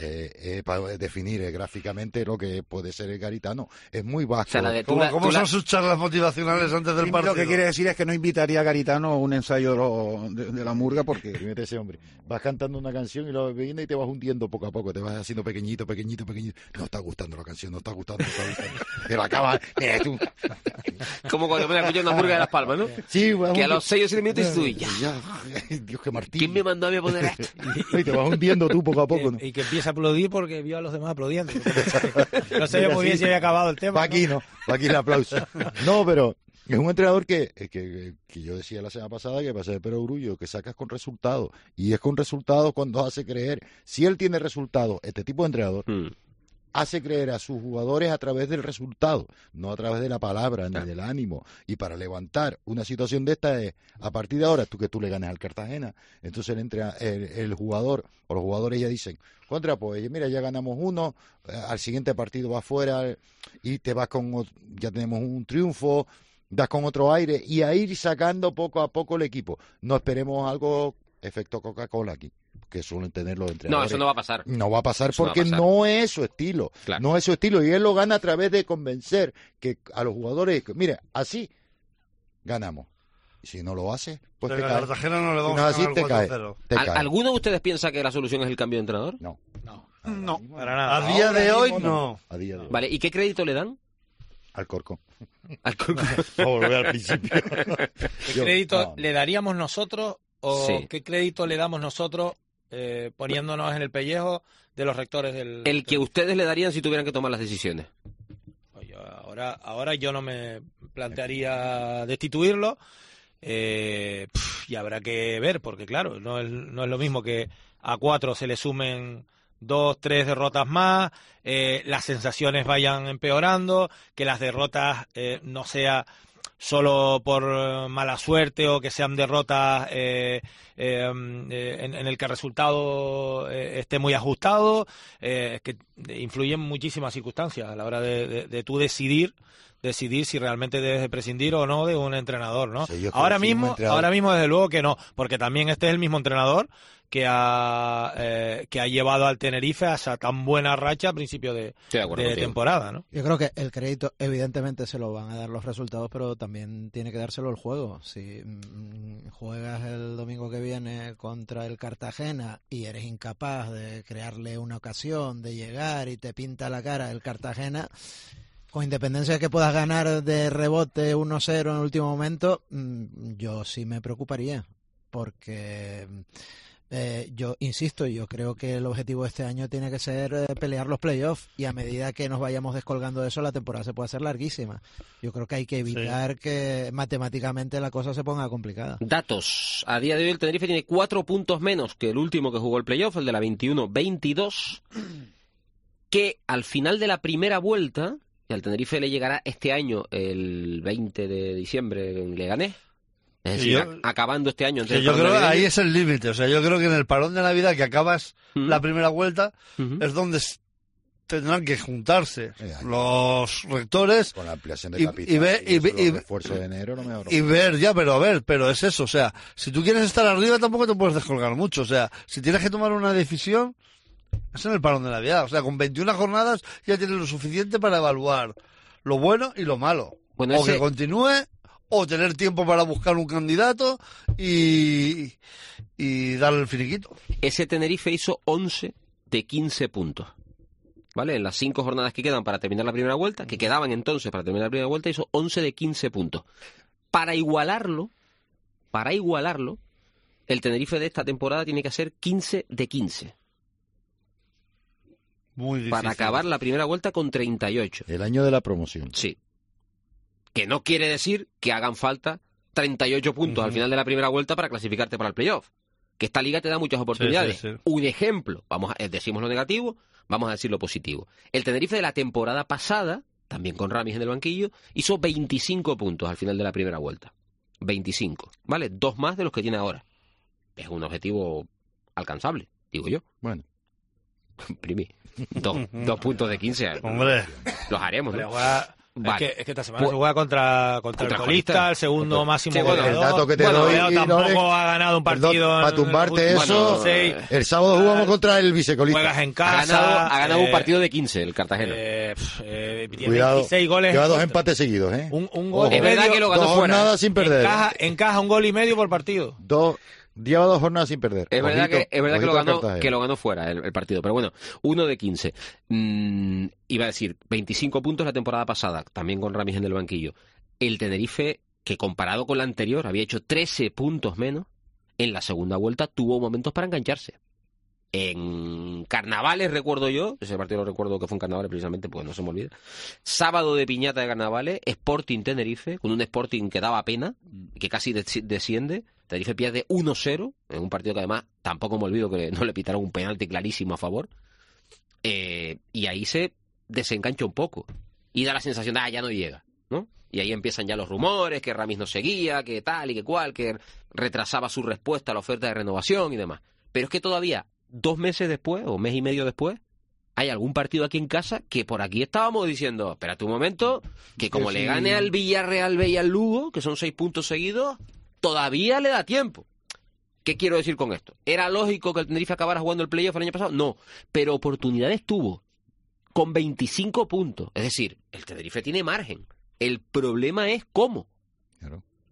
para definir gráficamente lo que puede ser el garitano. Es muy vasco. O sea, ¿Cómo son sus charlas motivacionales antes del partido? Lo que quiere decir es que no invitaría a Garitano a un ensayo de la murga porque... Fíjate ese hombre. Vas cantando una canción y lo viene y te vas hundiendo poco a poco. Te vas haciendo pequeñito. No está gustando la canción, no está gustando. Pero acaba... tú. Como cuando me escuchas una murga de Las Palmas, ¿no? Sí, bueno, que a los 6 o 7 minutos tú ya. Dios, qué martillo. ¿Quién me mandó a mí a poner esto? Y te vas hundiendo tú poco a poco. Y que empieza a aplaudir porque vio a los demás aplaudiendo. No sabía muy bien si había acabado el tema. Va aquí el aplauso. No, pero es un entrenador que yo decía la semana pasada que pasa de Pero Grullo, que sacas con resultados. Y es con resultados cuando hace creer. Si él tiene resultados, este tipo de entrenador, hace creer a sus jugadores a través del resultado, no a través de la palabra ni del ánimo. Y para levantar una situación de esta es, a partir de ahora, tú le ganes al Cartagena, entonces el jugador o los jugadores ya dicen, pues mira, ya ganamos uno, al siguiente partido vas fuera y te vas ya tenemos un triunfo, das con otro aire y a ir sacando poco a poco el equipo. No esperemos algo efecto Coca-Cola aquí, que suelen tener los entrenadores. No, eso no va a pasar. No va a pasar porque no es su estilo. Claro. No es su estilo. Y él lo gana a través de convencer que a los jugadores, mire, así ganamos. Si no lo hace, pues de te cae. Cartagena no le vamos si no a así, ganar te cae. 4-0. ¿Alguno de ustedes piensa que la solución es el cambio de entrenador? No. No, para nada. A día de hoy, no. A día de hoy. Vale, ¿y qué crédito le dan? Alcorcón. Alcorcón. Vamos a volver al principio. ¿Qué crédito le daríamos nosotros o qué crédito le damos nosotros poniéndonos en el pellejo de los rectores del... El que ustedes le darían si tuvieran que tomar las decisiones. Ahora yo no me plantearía destituirlo. Y habrá que ver, porque claro, no es lo mismo que a 4 se le sumen 2, 3 derrotas más, las sensaciones vayan empeorando, que las derrotas no sea solo por mala suerte o que sean derrotas en el que el resultado esté muy ajustado, es que influyen muchísimas circunstancias a la hora de tú decidir si realmente debes de prescindir o no de un entrenador, ¿no? Sí, ahora mismo desde luego que no, porque también este es el mismo entrenador que ha llevado al Tenerife a esa tan buena racha a principio de temporada, ¿no? Yo creo que el crédito evidentemente se lo van a dar los resultados, pero también tiene que dárselo el juego. Si juegas el domingo que viene contra el Cartagena y eres incapaz de crearle una ocasión, de llegar y te pinta la cara el Cartagena, con independencia de que puedas ganar de rebote 1-0 en el último momento, yo sí me preocuparía, porque yo insisto, yo creo que el objetivo de este año tiene que ser pelear los playoffs, y a medida que nos vayamos descolgando de eso, la temporada se puede hacer larguísima. Yo creo que hay que evitar que matemáticamente la cosa se ponga complicada. Datos. A día de hoy el Tenerife tiene 4 puntos menos que el último que jugó el playoff, el de la 21-22, que al final de la primera vuelta, y al Tenerife le llegará este año el 20 de diciembre en Leganés. Es decir, acabando este año. Yo creo que ahí es el límite. O sea, yo creo que en el parón de Navidad que acabas la primera vuelta es donde tendrán que juntarse los rectores con la ampliación de capital y refuerzo de enero, no me ahorro. Y ver pero es eso. O sea, si tú quieres estar arriba tampoco te puedes descolgar mucho. O sea, si tienes que tomar una decisión, es en el parón de Navidad. O sea, con 21 jornadas ya tienes lo suficiente para evaluar lo bueno y lo malo. Bueno, que continúe, o tener tiempo para buscar un candidato y darle el finiquito. Ese Tenerife hizo 11 de 15 puntos. ¿Vale? En las 5 jornadas que quedan para terminar la primera vuelta, que quedaban entonces para terminar la primera vuelta, hizo 11 de 15 puntos. Para igualarlo, el Tenerife de esta temporada tiene que hacer 15 de 15. Muy difícil. Para acabar la primera vuelta con 38. El año de la promoción. Sí. Que no quiere decir que hagan falta 38 puntos al final de la primera vuelta para clasificarte para el playoff. Que esta liga te da muchas oportunidades. Sí. Un ejemplo, decimos lo negativo, vamos a decir lo positivo. El Tenerife de la temporada pasada, también con Ramis en el banquillo, hizo 25 puntos al final de la primera vuelta. 25, ¿vale? 2 más de los que tiene ahora. Es un objetivo alcanzable, digo yo. Bueno. Primi. 2 puntos de 15. Hombre. Los haremos, ¿no? Vale. Es que esta semana se juega contra el colista, el segundo máximo goleador. El dato que te doy, tampoco ha ganado un partido. Para tumbarte eso, el sábado jugamos contra el vicecolista. Juegas en casa. Ha ganado un partido de 15 el Cartagena. Cuidado, 26 goles. Lleva 2 empates seguidos, ¿eh? Un gol es verdad que lo ganó 2 fuera. jornadas sin perder. Encaja un gol y medio por partido. Lleva 2 jornadas sin perder. Es verdad que lo ganó fuera el partido, pero bueno, 1 de 15. Iba a decir, 25 puntos la temporada pasada, también con Ramis en el banquillo. El Tenerife, que comparado con la anterior había hecho 13 puntos menos, en la segunda vuelta tuvo momentos para engancharse. En Carnavales, recuerdo yo, ese partido lo recuerdo que fue en Carnavales precisamente, pues no se me olvida. Sábado de piñata de Carnavales, Sporting Tenerife, con un Sporting que daba pena, que casi desciende. Tenerife pierde 1-0, en un partido que además tampoco me olvido que no le pitaron un penalti clarísimo a favor. Y ahí se desengancha un poco. Y da la sensación de, ya no llega, ¿no? Y ahí empiezan ya los rumores, que Ramis no seguía, que tal y que cual, que retrasaba su respuesta a la oferta de renovación y demás. Pero es que todavía 2 meses después, o mes y medio después, hay algún partido aquí en casa que por aquí estábamos diciendo, espérate un momento, que como le gane al Villarreal B y al Lugo, que son 6 puntos seguidos, todavía le da tiempo. ¿Qué quiero decir con esto? ¿Era lógico que el Tenerife acabara jugando el playoff el año pasado? No, pero oportunidades tuvo, con 25 puntos. Es decir, el Tenerife tiene margen. El problema es cómo. Claro.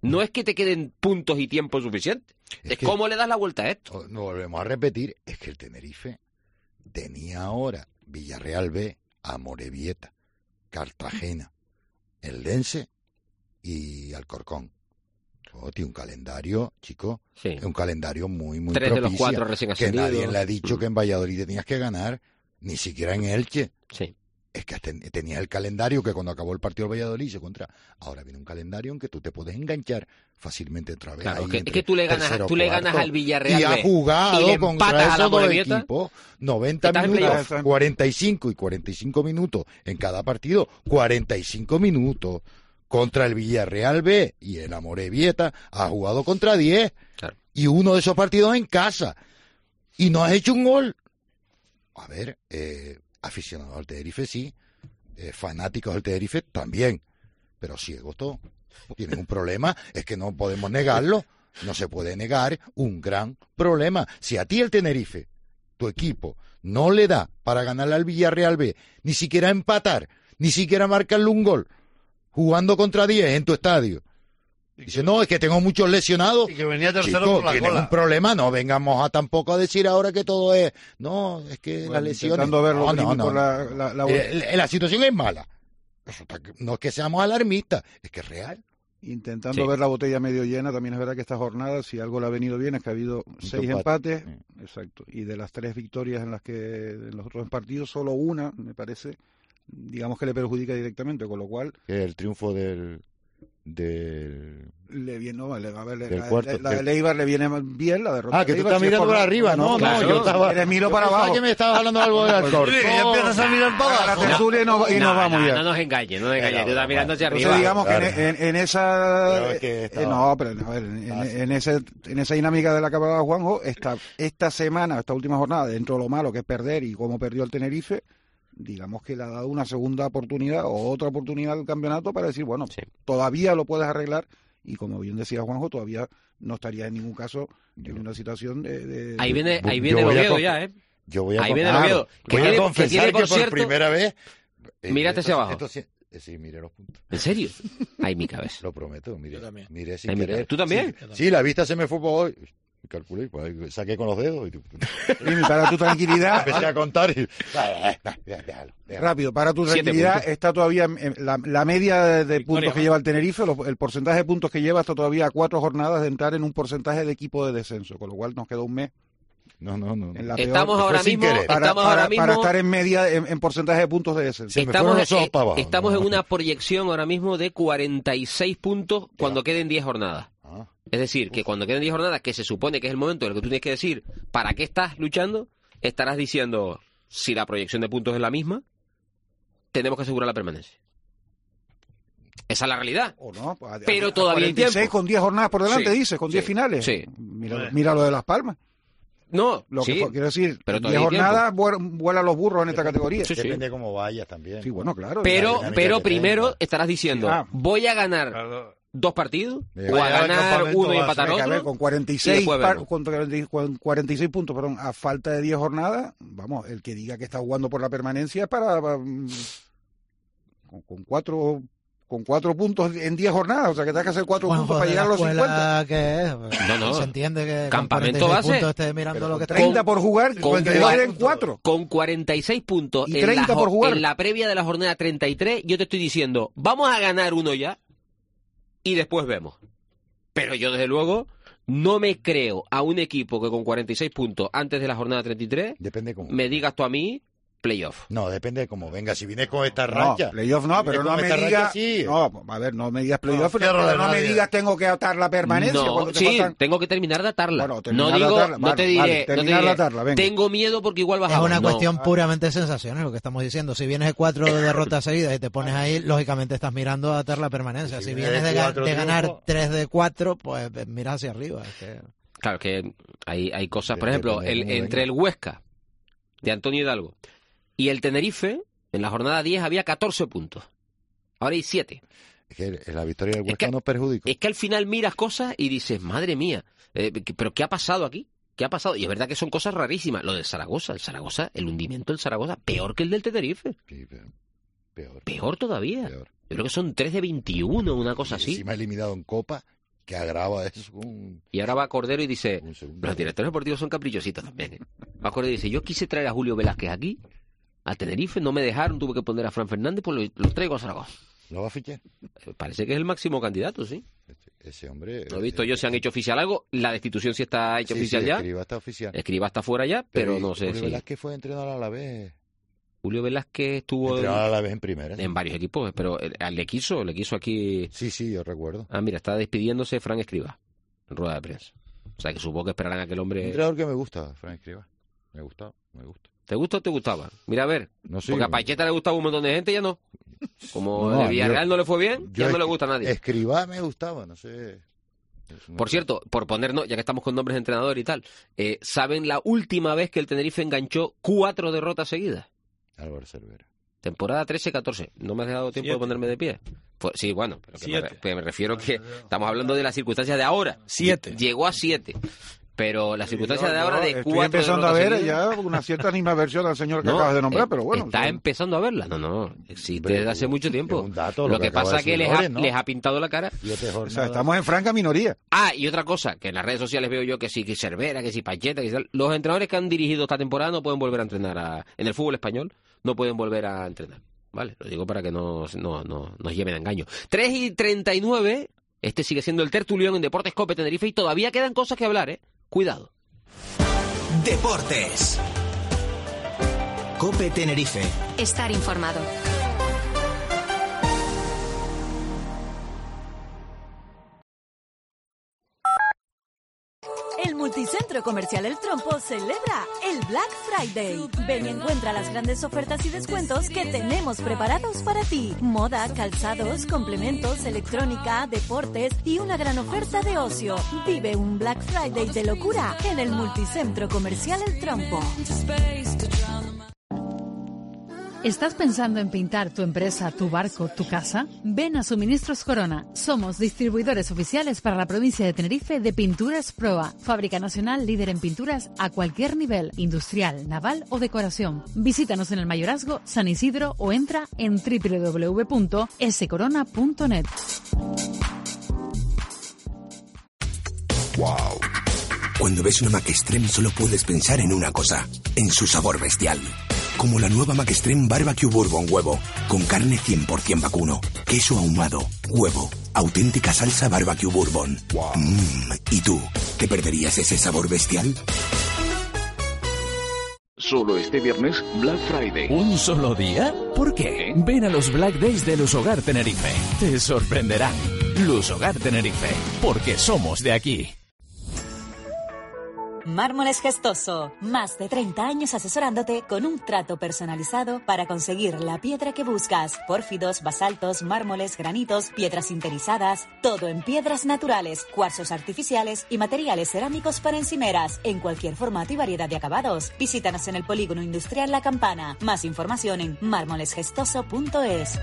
No es que te queden puntos y tiempo suficiente. Es cómo le das la vuelta a esto. No volvemos a repetir, es que el Tenerife tenía ahora Villarreal B, Amorebieta, Cartagena, el Lense y Alcorcón. Tiene un calendario, chico, un calendario muy, muy 3 de los 4 recién ascendidos. Que nadie le ha dicho que en Valladolid tenías que ganar, ni siquiera en Elche. Sí. Es que tenía el calendario que cuando acabó el partido del Valladolid se contra. Ahora viene un calendario en que tú te puedes enganchar fácilmente otra vez. Claro, es que tú le ganas al Villarreal y ha jugado contra esos dos equipos 90 minutos, 45 y 45 minutos en cada partido, 45 minutos. Contra el Villarreal B y el Amorebieta ha jugado contra 10. Claro. Y uno de esos partidos en casa. Y no has hecho un gol. A ver, aficionados al Tenerife sí, fanáticos del Tenerife también. Pero ciegos todos. Tienen un problema, es que no podemos negarlo. No se puede negar un gran problema. Si a ti el Tenerife, tu equipo, no le da para ganarle al Villarreal B, ni siquiera empatar, ni siquiera marcarle un gol, jugando contra 10 en tu estadio. Dice, no, es que tengo muchos lesionados. Y que venía tercero Chico, por la tienen cola. un problema, no vengamos a tampoco a decir ahora que todo es... No, es que las lesiones... Verlo No. La la situación es mala. No es que seamos alarmistas, es que es real. Intentando ver la botella medio llena, también es verdad que esta jornada, si algo le ha venido bien, es que ha habido 6 empates, exacto, y de las 3 victorias en los otros partidos, solo una, me parece, digamos que le perjudica directamente, con lo cual... El triunfo del le viene, no, la de Leibar le viene bien, la derrota. Que de tú Leibar, estás mirando para arriba, no, claro, yo estaba... Eres miro para abajo. que me estabas hablando algo de Alcorcón. Ya empiezas a mirar para abajo. La tertulia y nos vamos ya. No nos engañes, tú estás mirando hacia Entonces, arriba. digamos que en esa... Pero es que estaba... no, pero a ver, en esa dinámica de la que hablaba Juanjo, esta semana, esta última jornada, dentro de lo malo que es perder y cómo perdió el Tenerife, digamos que le ha dado una segunda oportunidad o otra oportunidad al campeonato para decir, bueno, todavía lo puedes arreglar y como bien decía Juanjo, todavía no estaría en ningún caso en una situación de... Ahí viene el Oviedo ya, ¿eh? Yo voy a Ahí viene el Oviedo. Voy a confesar que por primera vez... Mírate hacia abajo. Sí, mire los puntos. ¿En serio? Ay, mi cabeza. Lo prometo, mire. Yo también. Mire sin querer. ¿Tú también? Sí, la vista se me fue por hoy. Calculé, pues saqué con los dedos y para tu tranquilidad empecé a contar y... déjalo. Rápido, para tu tranquilidad está todavía la media de puntos que lleva el Tenerife, el porcentaje de puntos que lleva está todavía a 4 jornadas de entrar en un porcentaje de equipo de descenso, con lo cual nos queda un mes. No. Estamos ahora mismo para estar en media en porcentaje de puntos de descenso. Estamos en una proyección ahora mismo de 46 puntos cuando queden 10 jornadas. Es decir, que cuando queden 10 jornadas, que se supone que es el momento en el que tú tienes que decir ¿para qué estás luchando? Estarás diciendo, si la proyección de puntos es la misma, tenemos que asegurar la permanencia. Esa es la realidad. O no, pero todavía hay tiempo. Con 10 jornadas por delante, dices, con 10 finales. Sí. Mira lo de Las Palmas. No, quiero decir, pero 10 jornadas vuelan los burros en esta categoría. Depende cómo vayas también. Sí, bueno, claro. Pero primero estarás diciendo, voy a ganar 2 partidos, o a ganar uno y empatar otro. Con 46 puntos, a falta de 10 jornadas, vamos, el que diga que está jugando por la permanencia es para con 4 puntos en 10 jornadas, o sea que te has que hacer 4 puntos para llegar a los 50. No. Se entiende que campamento base puntos esté mirando lo que 30 por jugar, con 4. Con 46 puntos y 30 por jugar. En la previa de la jornada 33, yo te estoy diciendo, vamos a ganar uno ya y después vemos. Pero yo, desde luego, no me creo a un equipo que con 46 puntos antes de la jornada 33 me digas tú a mí playoff. No, depende de cómo venga. Si vienes con esta racha... Playoff no, pero no me digas... No, a ver, no me digas playoff, pero no me digas tengo que atar la permanencia. No, tengo que terminar de atarla. Bueno, no te diré, tengo miedo porque igual vas a... Es una cuestión puramente sensacional lo que estamos diciendo. Si vienes de 4 derrotas seguidas y te pones ahí, lógicamente estás mirando a atar la permanencia. Si vienes de ganar 3 de 4, pues mira hacia arriba. Claro, que hay cosas, por ejemplo, entre el Huesca de Antonio Hidalgo y el Tenerife, en la jornada 10 había 14 puntos. Ahora hay 7. Es que la victoria del Huesca nos perjudicó. Es que al final miras cosas y dices, madre mía, ¿pero qué ha pasado aquí? ¿Qué ha pasado? Y es verdad que son cosas rarísimas. Lo del Zaragoza, el hundimiento del Zaragoza, peor que el del Tenerife. Sí, peor todavía. Yo creo que son 3 de 21, una cosa así. Encima eliminado en Copa Que agrava eso. Y ahora va Cordero y dice, los directores deportivos son caprichositos también. Va Cordero y dice, yo quise traer a Julio Velázquez aquí, a Tenerife, no me dejaron, tuve que poner a Fran Fernández, pues lo traigo a Zaragoza. ¿Lo va a fichar? Parece que es el máximo candidato, sí. Ese hombre... No he visto yo si han hecho oficial algo. La destitución sí está hecha oficial ya. Escribá está oficial. Escribá está fuera ya, pero no sé si... Julio Velázquez fue entrenador a la vez. Julio Velázquez estuvo... Entrenador a la vez en primera. En varios equipos, pero le quiso aquí... Sí, yo recuerdo. Ah, mira, está despidiéndose Fran Escribá en rueda de prensa. O sea, que supongo que esperarán a aquel hombre... Un entrenador que me gusta, Fran Escribá. Me gusta. ¿Te gusta o te gustaba? Mira, a ver. No sé. Porque a Pacheta le gustaba un montón de gente, ya no. Como de Villarreal no le fue bien, ya no le gusta a nadie. Escribá me gustaba, no sé... Por cierto, por ponernos, ya que estamos con nombres de entrenador y tal, ¿saben la última vez que el Tenerife enganchó 4 derrotas seguidas? Álvaro Cervera. Temporada 13-14. ¿No me has dado tiempo de ponerme de pie? Sí, bueno, pero que me refiero que estamos hablando de las circunstancias de ahora. 7. Llegó a 7. Pero las circunstancias de ahora de 4 estoy empezando a ver ya una cierta animadversión al señor que acabas de nombrar, pero bueno. ¿Estás empezando a verla? No, existe desde hace mucho tiempo. Un dato, lo que pasa es que les ha pintado la cara. O sea, estamos en franca minoría. Ah, y otra cosa, que en las redes sociales veo yo que sí, que Cervera, que sí Pacheta, que tal. Los entrenadores que han dirigido esta temporada no pueden volver a entrenar en el fútbol español, no pueden volver a entrenar. Vale, lo digo para que no nos lleven a engaño. 3:39, este sigue siendo el tertulión en Deportes Cope Tenerife y todavía quedan cosas que hablar, Cuidado. Deportes. Cope Tenerife. Estar informado. El Multicentro Comercial El Trompo celebra el Black Friday. Ven y encuentra las grandes ofertas y descuentos que tenemos preparados para ti. Moda, calzados, complementos, electrónica, deportes y una gran oferta de ocio. Vive un Black Friday de locura en el Multicentro Comercial El Trompo. ¿Estás pensando en pintar tu empresa, tu barco, tu casa? Ven a Suministros Corona. Somos distribuidores oficiales para la provincia de Tenerife de Pinturas Proa. Fábrica nacional líder en pinturas a cualquier nivel, industrial, naval o decoración. Visítanos en el Mayorazgo, San Isidro o entra en www.scorona.net. ¡Wow! Cuando ves una Mac Extreme solo puedes pensar en una cosa, en su sabor bestial. Como la nueva Mac Extreme Barbecue Bourbon Huevo, con carne 100% vacuno, queso ahumado, huevo, auténtica salsa Barbecue Bourbon. Wow. ¿Y tú, te perderías ese sabor bestial? Solo este viernes, Black Friday. ¿Un solo día? ¿Por qué? Ven a los Black Days de Lusogar Tenerife. Te sorprenderán. Lusogar Tenerife, porque somos de aquí. Mármoles Gestoso. Más de 30 años asesorándote con un trato personalizado para conseguir la piedra que buscas. Pórfidos, basaltos, mármoles, granitos, piedras sinterizadas. Todo en piedras naturales, cuarzos artificiales y materiales cerámicos para encimeras. En cualquier formato y variedad de acabados. Visítanos en el Polígono Industrial La Campana. Más información en mármolesgestoso.es.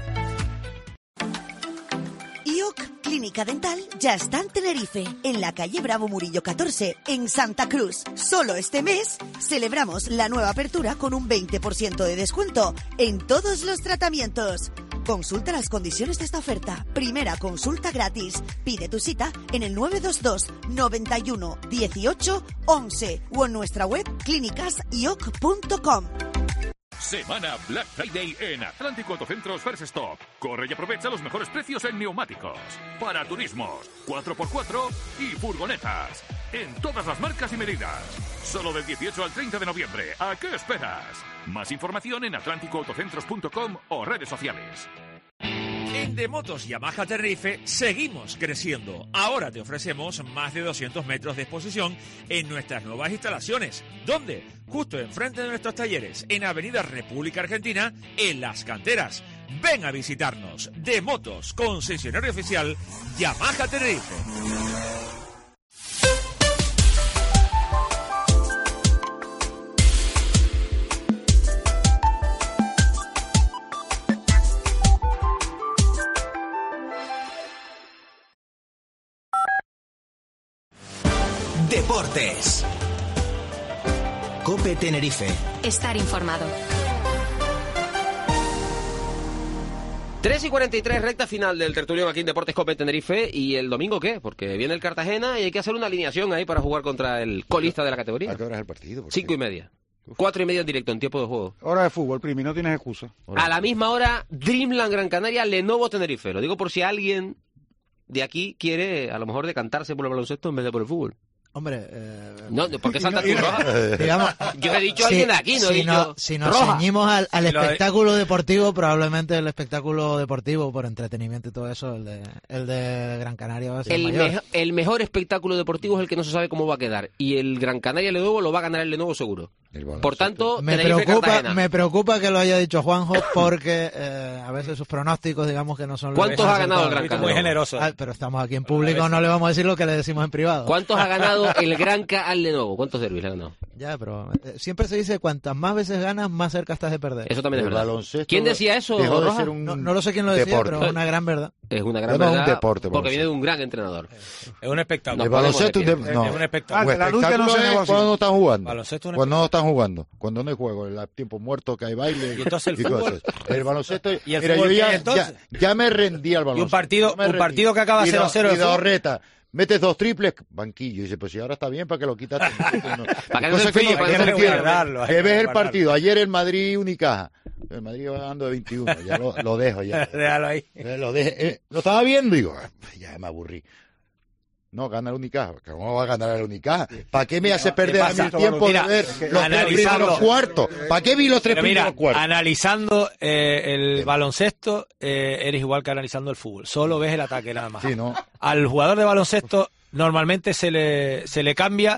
Clínica Dental ya está en Tenerife, en la calle Bravo Murillo 14, en Santa Cruz. Solo este mes celebramos la nueva apertura con un 20% de descuento en todos los tratamientos. Consulta las condiciones de esta oferta. Primera consulta gratis. Pide tu cita en el 922 91 18 11 o en nuestra web clínicasioc.com. Semana Black Friday en Atlántico Autocentros First Stop. Corre y aprovecha los mejores precios en neumáticos, para turismos, 4x4 y furgonetas. En todas las marcas y medidas. Solo del 18 al 30 de noviembre. ¿A qué esperas? Más información en atlánticoautocentros.com o redes sociales. En Demotos Yamaha Tenerife seguimos creciendo. Ahora te ofrecemos más de 200 metros de exposición en nuestras nuevas instalaciones. ¿Dónde? Justo enfrente de nuestros talleres, en Avenida República Argentina, en Las Canteras. Ven a visitarnos. Demotos, concesionario oficial Yamaha Tenerife. Deportes. Cope Tenerife. Estar informado. 3:43, recta final del tertulión aquí en Deportes Cope Tenerife. ¿Y el domingo qué? Porque viene el Cartagena y hay que hacer una alineación ahí para jugar contra el colista de la categoría. ¿A qué hora es el partido? 5:30. 4:30 en directo, en tiempo de juego. Hora de fútbol, Primi, no tienes excusa. A la misma hora, Dreamland Gran Canaria, Lenovo Tenerife. Lo digo por si alguien de aquí quiere, a lo mejor, decantarse por el baloncesto en vez de por el fútbol. Hombre, no, ¿por qué saltas tú roja? Digamos, yo he dicho a alguien de aquí, no he dicho si nos roja. ceñimos al espectáculo deportivo, probablemente el espectáculo deportivo por entretenimiento y todo eso, el de Gran Canaria va a ser mayor. El mejor espectáculo deportivo es el que no se sabe cómo va a quedar. Y el Gran Canaria Lenovo lo va a ganar el Lenovo seguro. Por tanto, me preocupa que lo haya dicho Juanjo, porque a veces sus pronósticos, digamos que no son... ¿Cuántos ha ganado el Gran Canaria? Muy generoso. Pero estamos aquí en público, no le vamos a decir lo que le decimos en privado. ¿Cuántos ha ganado el Granca al Lenovo? ¿Cuántos derbis le ha ganado? Ya, pero siempre se dice cuantas más veces ganas, más cerca estás de perder. Eso también es verdad. ¿Quién decía eso? No lo sé quién lo decía, deporte. pero es una gran verdad. Es una gran verdad, un deporte, porque viene de un gran entrenador. Es un espectáculo. El baloncesto es un espectáculo. La lucha no se negocia. Cuando no están jugando. Cuando no están jugando. Cuando no hay juego, en el tiempo muerto que hay baile. Y entonces el fútbol. El baloncesto. ¿Y el mira, fútbol yo ya me rendí al baloncesto. Y un partido que acaba 0-0. Y Dorreta. Metes 2 triples, banquillo. Y dice, pues si ahora está bien, ¿para que lo quitaste? Para que no se enfríe, para que no se enfríe. Que ves el partido. Ayer el Madrid Unicaja. El Madrid va ganando de 21. Ya lo dejo ya. Déjalo ahí. Lo estaba viendo y digo, ya me aburrí. No, gana el Unicaja. ¿Cómo va a ganar el Unicaja? ¿Para qué me hace perder a mí el tiempo de ver los 3 primeros cuartos? ¿Para qué vi los 3 primeros cuartos? Analizando el baloncesto, eres igual que analizando el fútbol. Solo ves el ataque nada más. Sí, ¿no? Al jugador de baloncesto normalmente se le cambia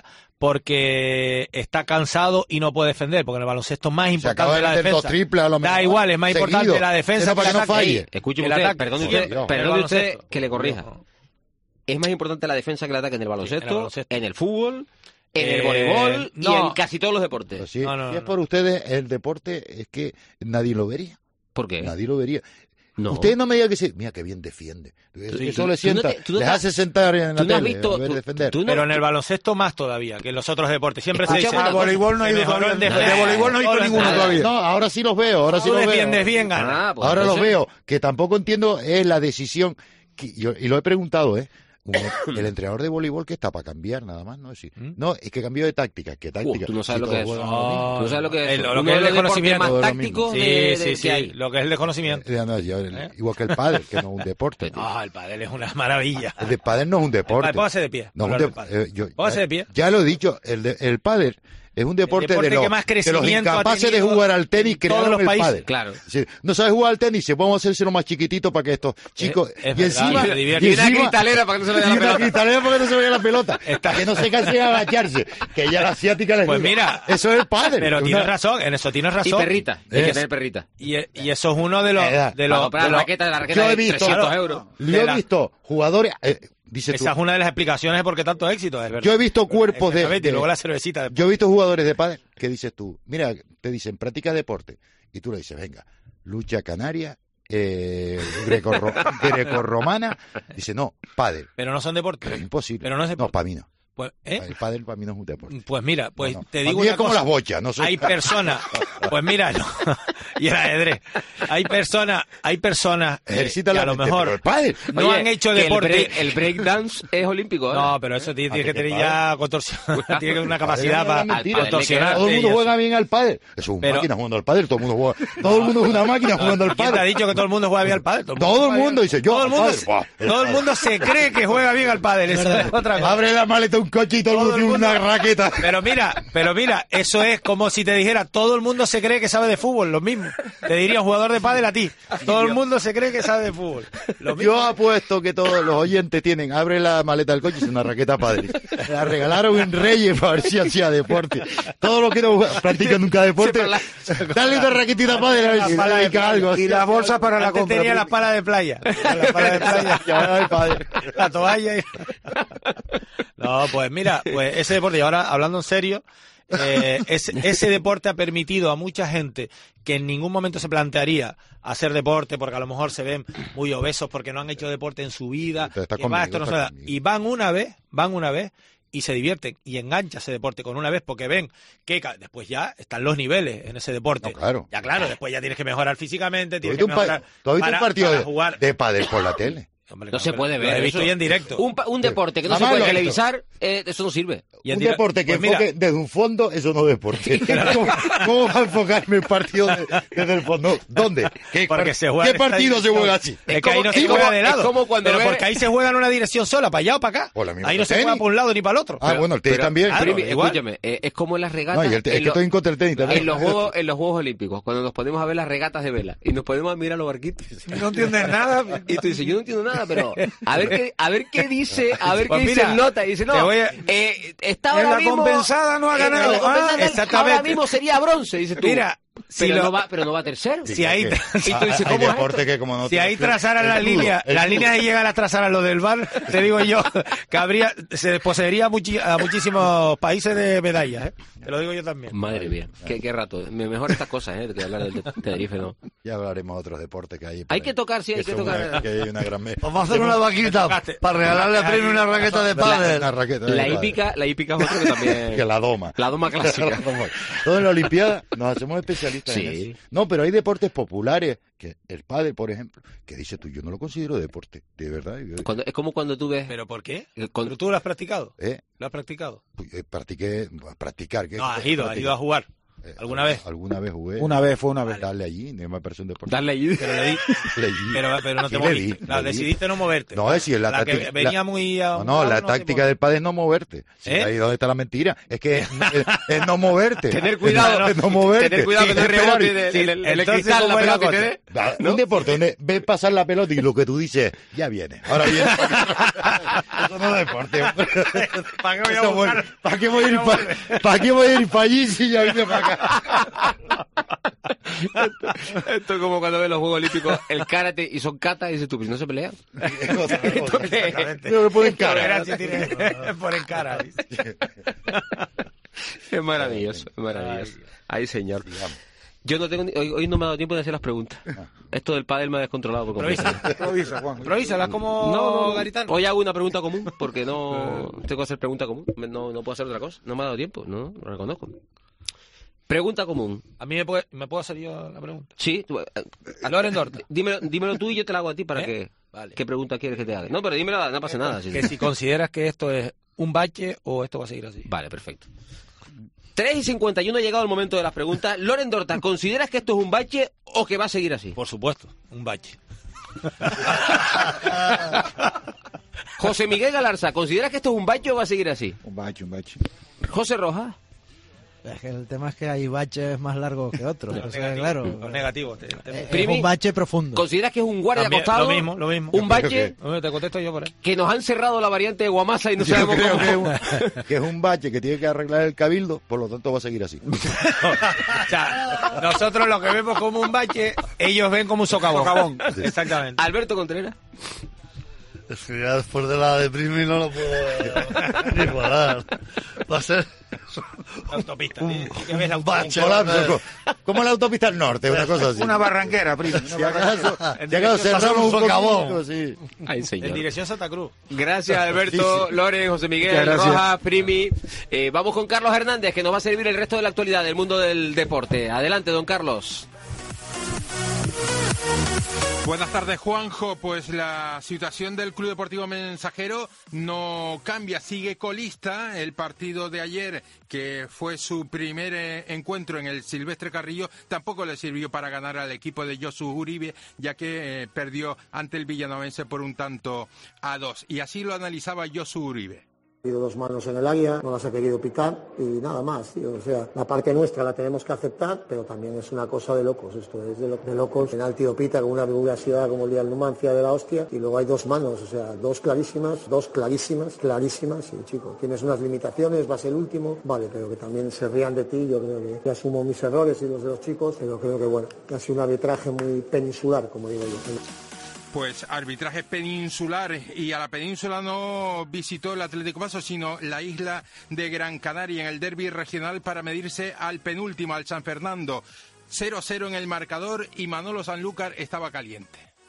porque está cansado y no puede defender, porque en el baloncesto es más importante la defensa. Da igual, es más importante la defensa para que no falle. Escúcheme usted, perdone usted que le corrija. Es más importante la defensa que el ataque en el baloncesto, en el fútbol, en el voleibol y en casi todos los deportes. Pues sí, si es por ustedes, el deporte es que nadie lo vería. ¿Por qué? Nadie lo vería. No. Ustedes no me digan que sí, mira que bien defiende. Eso le sienta, les hace sentar en la tele, a ver defender. Pero en el baloncesto más todavía que en los otros deportes. Siempre se dice, voleibol no ha ido de voleibol no ha ido ninguno todavía. No, ahora sí los veo, defiendes bien, gana. Pues ahora los veo, que tampoco entiendo es la decisión, y lo he preguntado, el entrenador de voleibol que está para cambiar nada más, no es decir, no, es que cambió de táctica, ¿qué táctica? Tú no sabes lo que es. Tú no sabes lo que es. Lo que es el desconocimiento más táctico que hay. Lo que es el desconocimiento. Igual que el pádel, que no es un deporte. No, el pádel es una maravilla. El pádel no es un deporte. Póngase de pie. Póngase de pie. Ya lo he dicho, el pádel es un deporte de los incapaces de jugar al tenis crearon el pádel. Claro. Sí, no sabes jugar al tenis, vamos a hacérselo más chiquitito para que estos chicos y encima una cristalera para que no se vea la pelota. Una cristalera para que no se vea la pelota. Que no se cansen a agacharse, que ya la asiática les Pues mira, eso es el pádel. Pero tienes razón, en eso tienes razón. Y perrita, hay que tener perrita. Y eso es uno de los la raqueta de 300 euros. Yo he visto jugadores esa es una de las explicaciones de por qué tanto éxito, es verdad. Yo he visto cuerpos luego la cervecita. Yo he visto jugadores de pádel que dices tú, mira, te dicen, practica deporte. Y tú le dices, venga, lucha canaria, grecorromana. Dice, no, pádel. Pero no son deportes. Imposible. Pero no es deporte. No, para mí no. Pues, el pádel para mí no es un deporte. Pues mira, pues te para digo mí una es como cosa. las bochas, no sé. Hay personas, pues mira, y el ajedrez. Hay personas ejercita que a lo mejor no han hecho deporte. El breakdance es olímpico, ¿eh? No, pero eso tiene que tener ya contorsión, tiene que una capacidad para contorsionar. Todo el mundo juega bien al pádel. Eso es una máquina jugando al pádel, todo el mundo es una máquina jugando al pádel. ¿Quién te ha dicho que todo el mundo juega bien al pádel? Todo el mundo dice, yo todo el mundo se cree que juega bien al pádel, eso es otra cosa. Abre la maleta un coche y todo el mundo tiene una raqueta. Pero mira, eso es como si te dijera, todo el mundo se cree que sabe de fútbol, lo mismo. Te diría un jugador de pádel a ti. Todo el mundo se cree que sabe de fútbol. Yo apuesto que todos los oyentes tienen, abre la maleta del coche y es una raqueta pádel. La regalaron en Reyes para ver si hacía deporte. Todos los que no practican nunca deporte, dale una raquetita pádel a ver si dedica algo. Y las bolsas para la compra. Tenía la pala de playa. La toalla. No, pues mira, pues ese deporte, y ahora hablando en serio, ese deporte ha permitido a mucha gente que en ningún momento se plantearía hacer deporte porque a lo mejor se ven muy obesos porque no han hecho deporte en su vida, y van una vez y se divierten y engancha ese deporte con una vez porque ven que después ya están los niveles en ese deporte. No, claro. Ya claro, después ya tienes que mejorar físicamente, tienes ¿Tú que has visto mejorar un partido para jugar. de pádel por la tele? Hombre, no se puede ver. Lo he visto ya en directo. Un deporte que no se puede televisar, eso no sirve. Un deporte que enfoque desde un fondo, eso no es deporte. ¿Cómo va a enfocarme el partido desde el fondo? ¿Dónde? ¿Qué partido se juega así? Es que ahí no se juega de lado. Es como cuando porque ahí se juega en una dirección sola, para allá o para acá. Ahí no se juega para un lado ni para el otro. Bueno, el tenis también. Escúchame, es como en las regatas. Es que estoy en contra del tenis también. En los Juegos Olímpicos, cuando nos ponemos a ver las regatas de vela y nos ponemos a mirar los barquitos. No entiendes nada. Y tú dices, yo no entiendo nada, pero a ver qué dice, pues dice el nota. Y dice, no, está ahora en la mismo, compensada no ha ganado. Exactamente. Ahora mismo sería bronce, dice tú. Mira, pero no va a tercero. Si ahí, y tú dices, ¿cómo deporte que como no si ahí trazaran las líneas de llegar a trazar a lo del VAR, te digo yo que se desposeería a muchísimos países de medallas, ¿eh? Te lo digo yo también. Madre mía, qué rato. Mejor estas cosas, que hablar del Tenerife, ¿no? Ya hablaremos de otros deportes que hay. Hay que tocar, sí, hay que tocar. Que hay una gran Vamos a hacer una vaquita para regalarle a Premio una raqueta de pádel. La hípica es otro que también... Que la doma. La doma clásica. Todo en la Olimpiada nos hacemos especialistas en eso. No, pero hay deportes populares, que el pádel, por ejemplo, que dice tú, yo no lo considero deporte, de verdad. Es como cuando tú ves... ¿Pero por qué? ¿Pero tú lo has practicado? ¿Lo has practicado? Practicar. No, has ido a jugar. ¿Alguna vez? Alguna vez jugué. Fue una vez. Darle allí, no me parece un deporte. Darle allí. Pero no te moviste. Decidiste no moverte. No, es si la táctica. Venía muy... la táctica del pádel es no moverte. Ahí donde está la mentira. Es que es no moverte. Tener cuidado. Es no moverte. Tener cuidado que no rebote el cristal, la pelota que te dé. Un deporte donde ves pasar la pelota y lo que tú dices, ya viene. Ahora viene. Eso no es deporte. ¿Para qué voy a ir para allí si ya viene para acá? Esto es como cuando ves los Juegos Olímpicos, el karate y son katas y dices tú, pues no se pelean. No me ponen cara. Ponen cara. Es maravilloso, es maravilloso. Ahí, señor. Yo no tengo hoy no me ha dado tiempo de hacer las preguntas. Esto del pádel me ha descontrolado por completo. Improvisa, Juan. Improvísalas como Garitano. Hoy hago una pregunta común porque no tengo que hacer pregunta común. No puedo hacer otra cosa. No me ha dado tiempo, no lo reconozco. Pregunta común. ¿A mí me puedo hacer yo la pregunta? Sí. Lorendorta. Dímelo tú y yo te la hago a ti para que... Vale. ¿Qué pregunta quieres que te haga? No, pero dímela, no pasa nada. Si consideras que esto es un bache o esto va a seguir así. Vale, perfecto. 3:51 ha llegado el momento de las preguntas. Lorendorta, ¿consideras que esto es un bache o que va a seguir así? Por supuesto, un bache. José Miguel Galarza, ¿consideras que esto es un bache o va a seguir así? Un bache. José Rojas. Es que el tema es que hay baches más largos que otros. O sea, claro. Los negativos. Es un bache profundo. ¿Consideras que es un guardia acostado? Lo mismo. Un bache. Te contesto yo por ahí. Que nos han cerrado la variante de Guamasa y no sabemos cómo. Que es un bache que tiene que arreglar el cabildo, por lo tanto va a seguir así. O sea, nosotros lo que vemos como un bache, ellos ven como un socavón. Sí. Exactamente. Alberto Contreras. Es que ya después de la de Primi no lo puedo ni igualar. Va a ser... La autopista. Un bache. Como la autopista al norte, una cosa así. Una barranquera, Primi. Si acaso cerramos un poquito, sí. Ay, señor. En dirección Santa Cruz. Gracias, Alberto, sí. Loren, José Miguel, Rojas, Primi. Vamos con Carlos Hernández, que nos va a servir el resto de la actualidad del mundo del deporte. Adelante, don Carlos. Buenas tardes, Juanjo. Pues la situación del Club Deportivo Mensajero no cambia, sigue colista. El partido de ayer, que fue su primer encuentro en el Silvestre Carrillo, tampoco le sirvió para ganar al equipo de Josu Uribe, ya que perdió ante el Villanovense por 1-2. Y así lo analizaba Josu Uribe. Ha habido dos manos en el águila, no las ha querido picar y nada más, tío. O sea, la parte nuestra la tenemos que aceptar, pero también es una cosa de locos, esto es de locos. En tío pita con una velocidad como el día del Numancia de la hostia, y luego hay dos manos, o sea, dos clarísimas, y chico, tienes unas limitaciones, vas el último, vale, pero que también se rían de ti, yo creo que asumo mis errores y los de los chicos, pero creo que bueno, ha sido un arbitraje muy peninsular, como digo yo. Pues arbitraje peninsular, y a la península no visitó el Atlético Paso, sino la isla de Gran Canaria en el derbi regional para medirse al penúltimo, al San Fernando. 0-0 en el marcador y Manolo Sanlúcar estaba caliente.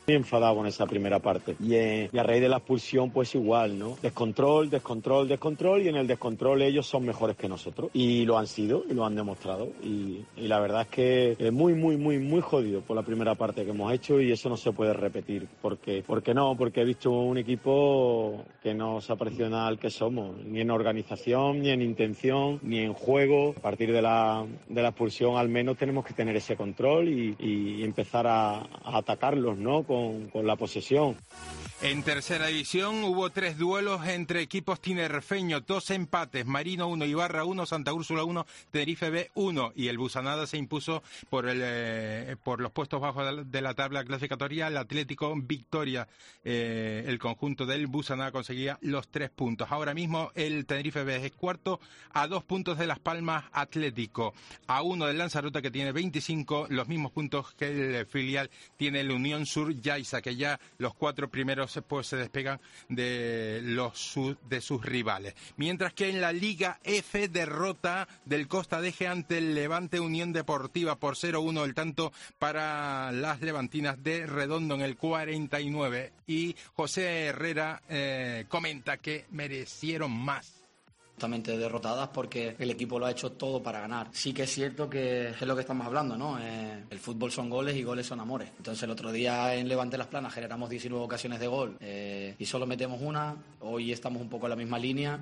Muy enfadado con esa primera parte y a raíz de la expulsión pues igual, ¿no? Descontrol y en el descontrol ellos son mejores que nosotros y lo han sido y lo han demostrado y la verdad es que es muy jodido por la primera parte que hemos hecho y eso no se puede repetir porque he visto un equipo que no se ha parecido nada al que somos, ni en organización, ni en intención, ni en juego. A partir de la expulsión al menos tenemos que tener ese control y empezar a atacarlos, ¿no? Con la posesión. En tercera división hubo 3 duelos entre equipos tinerfeños, 2 empates, Marino 1, Ibarra 1, Santa Úrsula 1, Tenerife B 1 y el Busanada se impuso por los puestos bajos de la tabla clasificatoria, el Atlético Victoria, el conjunto del Busanada conseguía los 3 puntos. Ahora mismo el Tenerife B es cuarto a 2 puntos de Las Palmas Atlético, a 1 del Lanzarote que tiene 25, los mismos puntos que el filial tiene el Unión Sur Yaiza, que ya los 4 primeros pues se despegan de sus rivales. Mientras que en la Liga F, derrota del Costa Deje ante el Levante Unión Deportiva por 0-1, el tanto para las levantinas de Redondo en el 49 y José Herrera comenta que merecieron más. Justamente derrotadas porque el equipo lo ha hecho todo para ganar. Sí que es cierto que es lo que estamos hablando, ¿no? El fútbol son goles y goles son amores. Entonces el otro día en Levante Las Planas generamos 19 ocasiones de gol y solo metemos una. Hoy estamos un poco en la misma línea.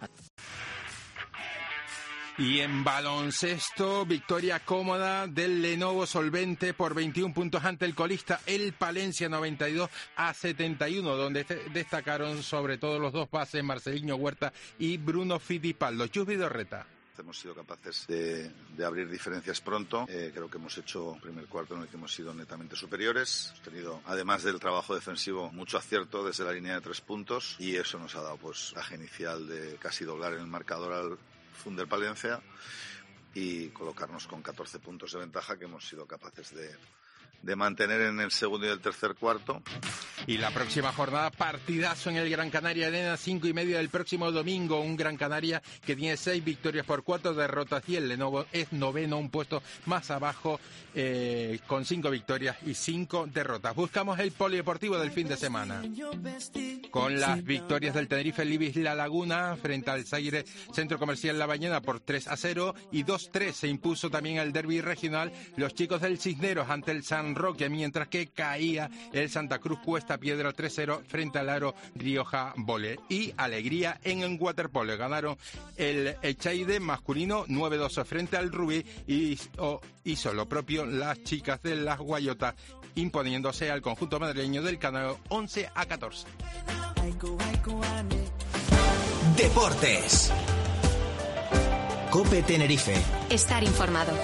Y en baloncesto, victoria cómoda del Lenovo Solvente por 21 puntos ante el colista el Palencia, 92-71, donde destacaron sobre todo los 2 bases, Marcelinho Huerta y Bruno Fittipaldo. Chus Vidorreta. Hemos sido capaces de abrir diferencias pronto. Creo que hemos hecho un primer cuarto en el que hemos sido netamente superiores. Hemos tenido, además del trabajo defensivo, mucho acierto desde la línea de 3 puntos y eso nos ha dado pues la inicial de casi doblar en el marcador al Funder Palencia y colocarnos con 14 puntos de ventaja que hemos sido capaces de mantener en el segundo y el tercer cuarto. Y la próxima jornada, partidazo en el Gran Canaria Arena, 5:30 del próximo domingo. Un Gran Canaria que tiene 6 victorias por 4 derrotas y el Lenovo es noveno, un puesto más abajo, con 5 victorias y 5 derrotas. Buscamos el polideportivo del fin de semana. Con las victorias del Tenerife Libis La Laguna frente al Zaire Centro Comercial La Bañena por 3-0 y 2-3 se impuso también el derbi regional los chicos del Cisneros ante el San Roque, mientras que caía el Santa Cruz Cuesta Piedra 3-0 frente al Aro Rioja Vole. Y alegría en waterpolo, ganaron el Echaide masculino 9-2 frente al Rubí y hizo lo propio las chicas de las Guayotas, imponiéndose al conjunto madrileño del Canario 11-14. Deportes. COPE Tenerife. Estar informado.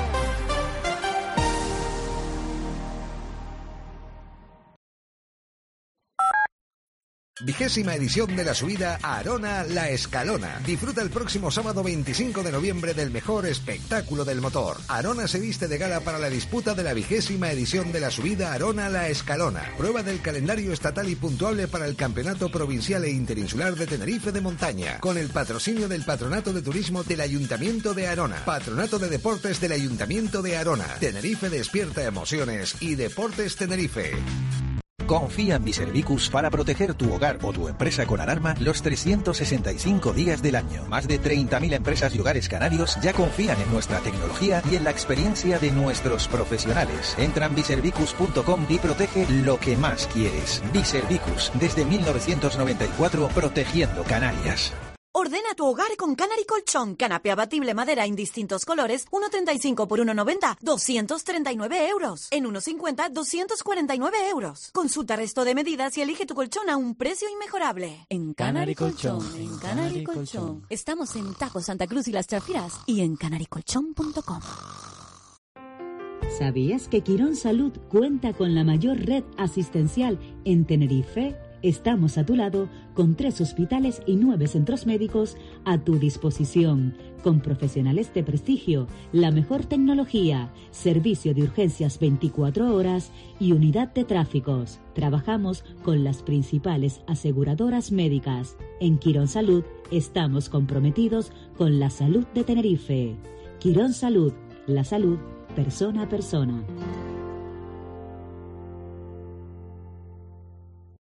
20ª edición de la subida a Arona La Escalona. Disfruta el próximo sábado 25 de noviembre del mejor espectáculo del motor. Arona se viste de gala para la disputa de la 20ª edición de la subida a Arona La Escalona. Prueba del calendario estatal y puntuable para el Campeonato Provincial e Interinsular de Tenerife de Montaña. Con el patrocinio del Patronato de Turismo del Ayuntamiento de Arona. Patronato de Deportes del Ayuntamiento de Arona. Tenerife despierta emociones y Deportes Tenerife. Confía en Biservicus para proteger tu hogar o tu empresa con alarma los 365 días del año. Más de 30.000 empresas y hogares canarios ya confían en nuestra tecnología y en la experiencia de nuestros profesionales. Entra en biservicus.com y protege lo que más quieres. Biservicus, desde 1994, protegiendo Canarias. Ordena tu hogar con Canary Colchón. Canapé abatible madera en distintos colores, 1,35 por 1,90, 239 euros. En 1,50, 249 euros. Consulta resto de medidas y elige tu colchón a un precio inmejorable. En Canary Colchón, en Canary Colchón. Estamos en Tajo Santa Cruz y Las Chafiras y en canarycolchón.com. ¿Sabías que Quirón Salud cuenta con la mayor red asistencial en Tenerife? Estamos a tu lado con 3 hospitales y 9 centros médicos a tu disposición, con profesionales de prestigio, la mejor tecnología, servicio de urgencias 24 horas y unidad de tráficos. Trabajamos con las principales aseguradoras médicas. En Quirón Salud estamos comprometidos con la salud de Tenerife. Quirón Salud, la salud persona a persona.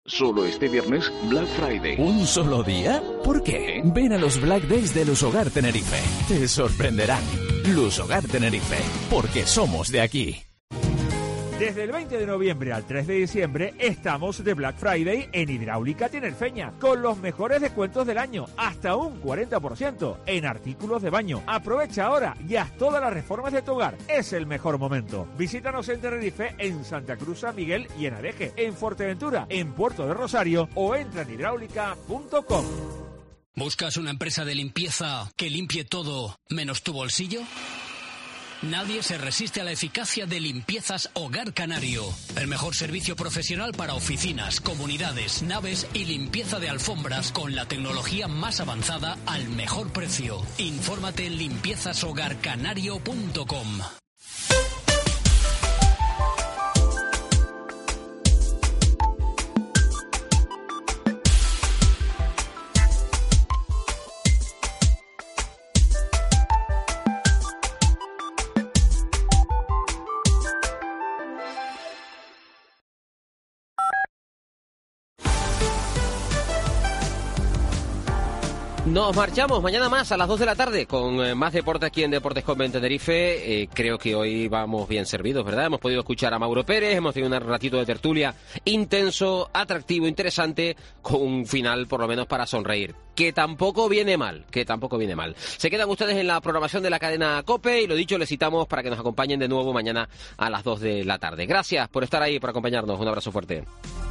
Solo este viernes, Black Friday. ¿Un solo día? ¿Por qué? Ven a los Black Days de Lusogar Tenerife. Te sorprenderán. Lusogar Tenerife, porque somos de aquí. Desde el 20 de noviembre al 3 de diciembre estamos de Black Friday en Hidráulica Tinerfeña, con los mejores descuentos del año, hasta un 40% en artículos de baño. Aprovecha ahora y haz todas las reformas de tu hogar. Es el mejor momento. Visítanos en Tenerife, en Santa Cruz, San Miguel y en Adeje, en Fuerteventura, en Puerto de Rosario o entra en hidráulica.com. ¿Buscas una empresa de limpieza que limpie todo menos tu bolsillo? Nadie se resiste a la eficacia de Limpiezas Hogar Canario. El mejor servicio profesional para oficinas, comunidades, naves y limpieza de alfombras con la tecnología más avanzada al mejor precio. Infórmate en limpiezashogarcanario.com. Nos marchamos mañana más a las 2 de la tarde con más deporte aquí en Deportes Comben Tenerife. Creo que hoy vamos bien servidos, ¿verdad? Hemos podido escuchar a Mauro Pérez, hemos tenido un ratito de tertulia intenso, atractivo, interesante, con un final por lo menos para sonreír. Que tampoco viene mal, Se quedan ustedes en la programación de la cadena COPE y lo dicho, les citamos para que nos acompañen de nuevo mañana a las 2 de la tarde. Gracias por estar ahí, por acompañarnos. Un abrazo fuerte.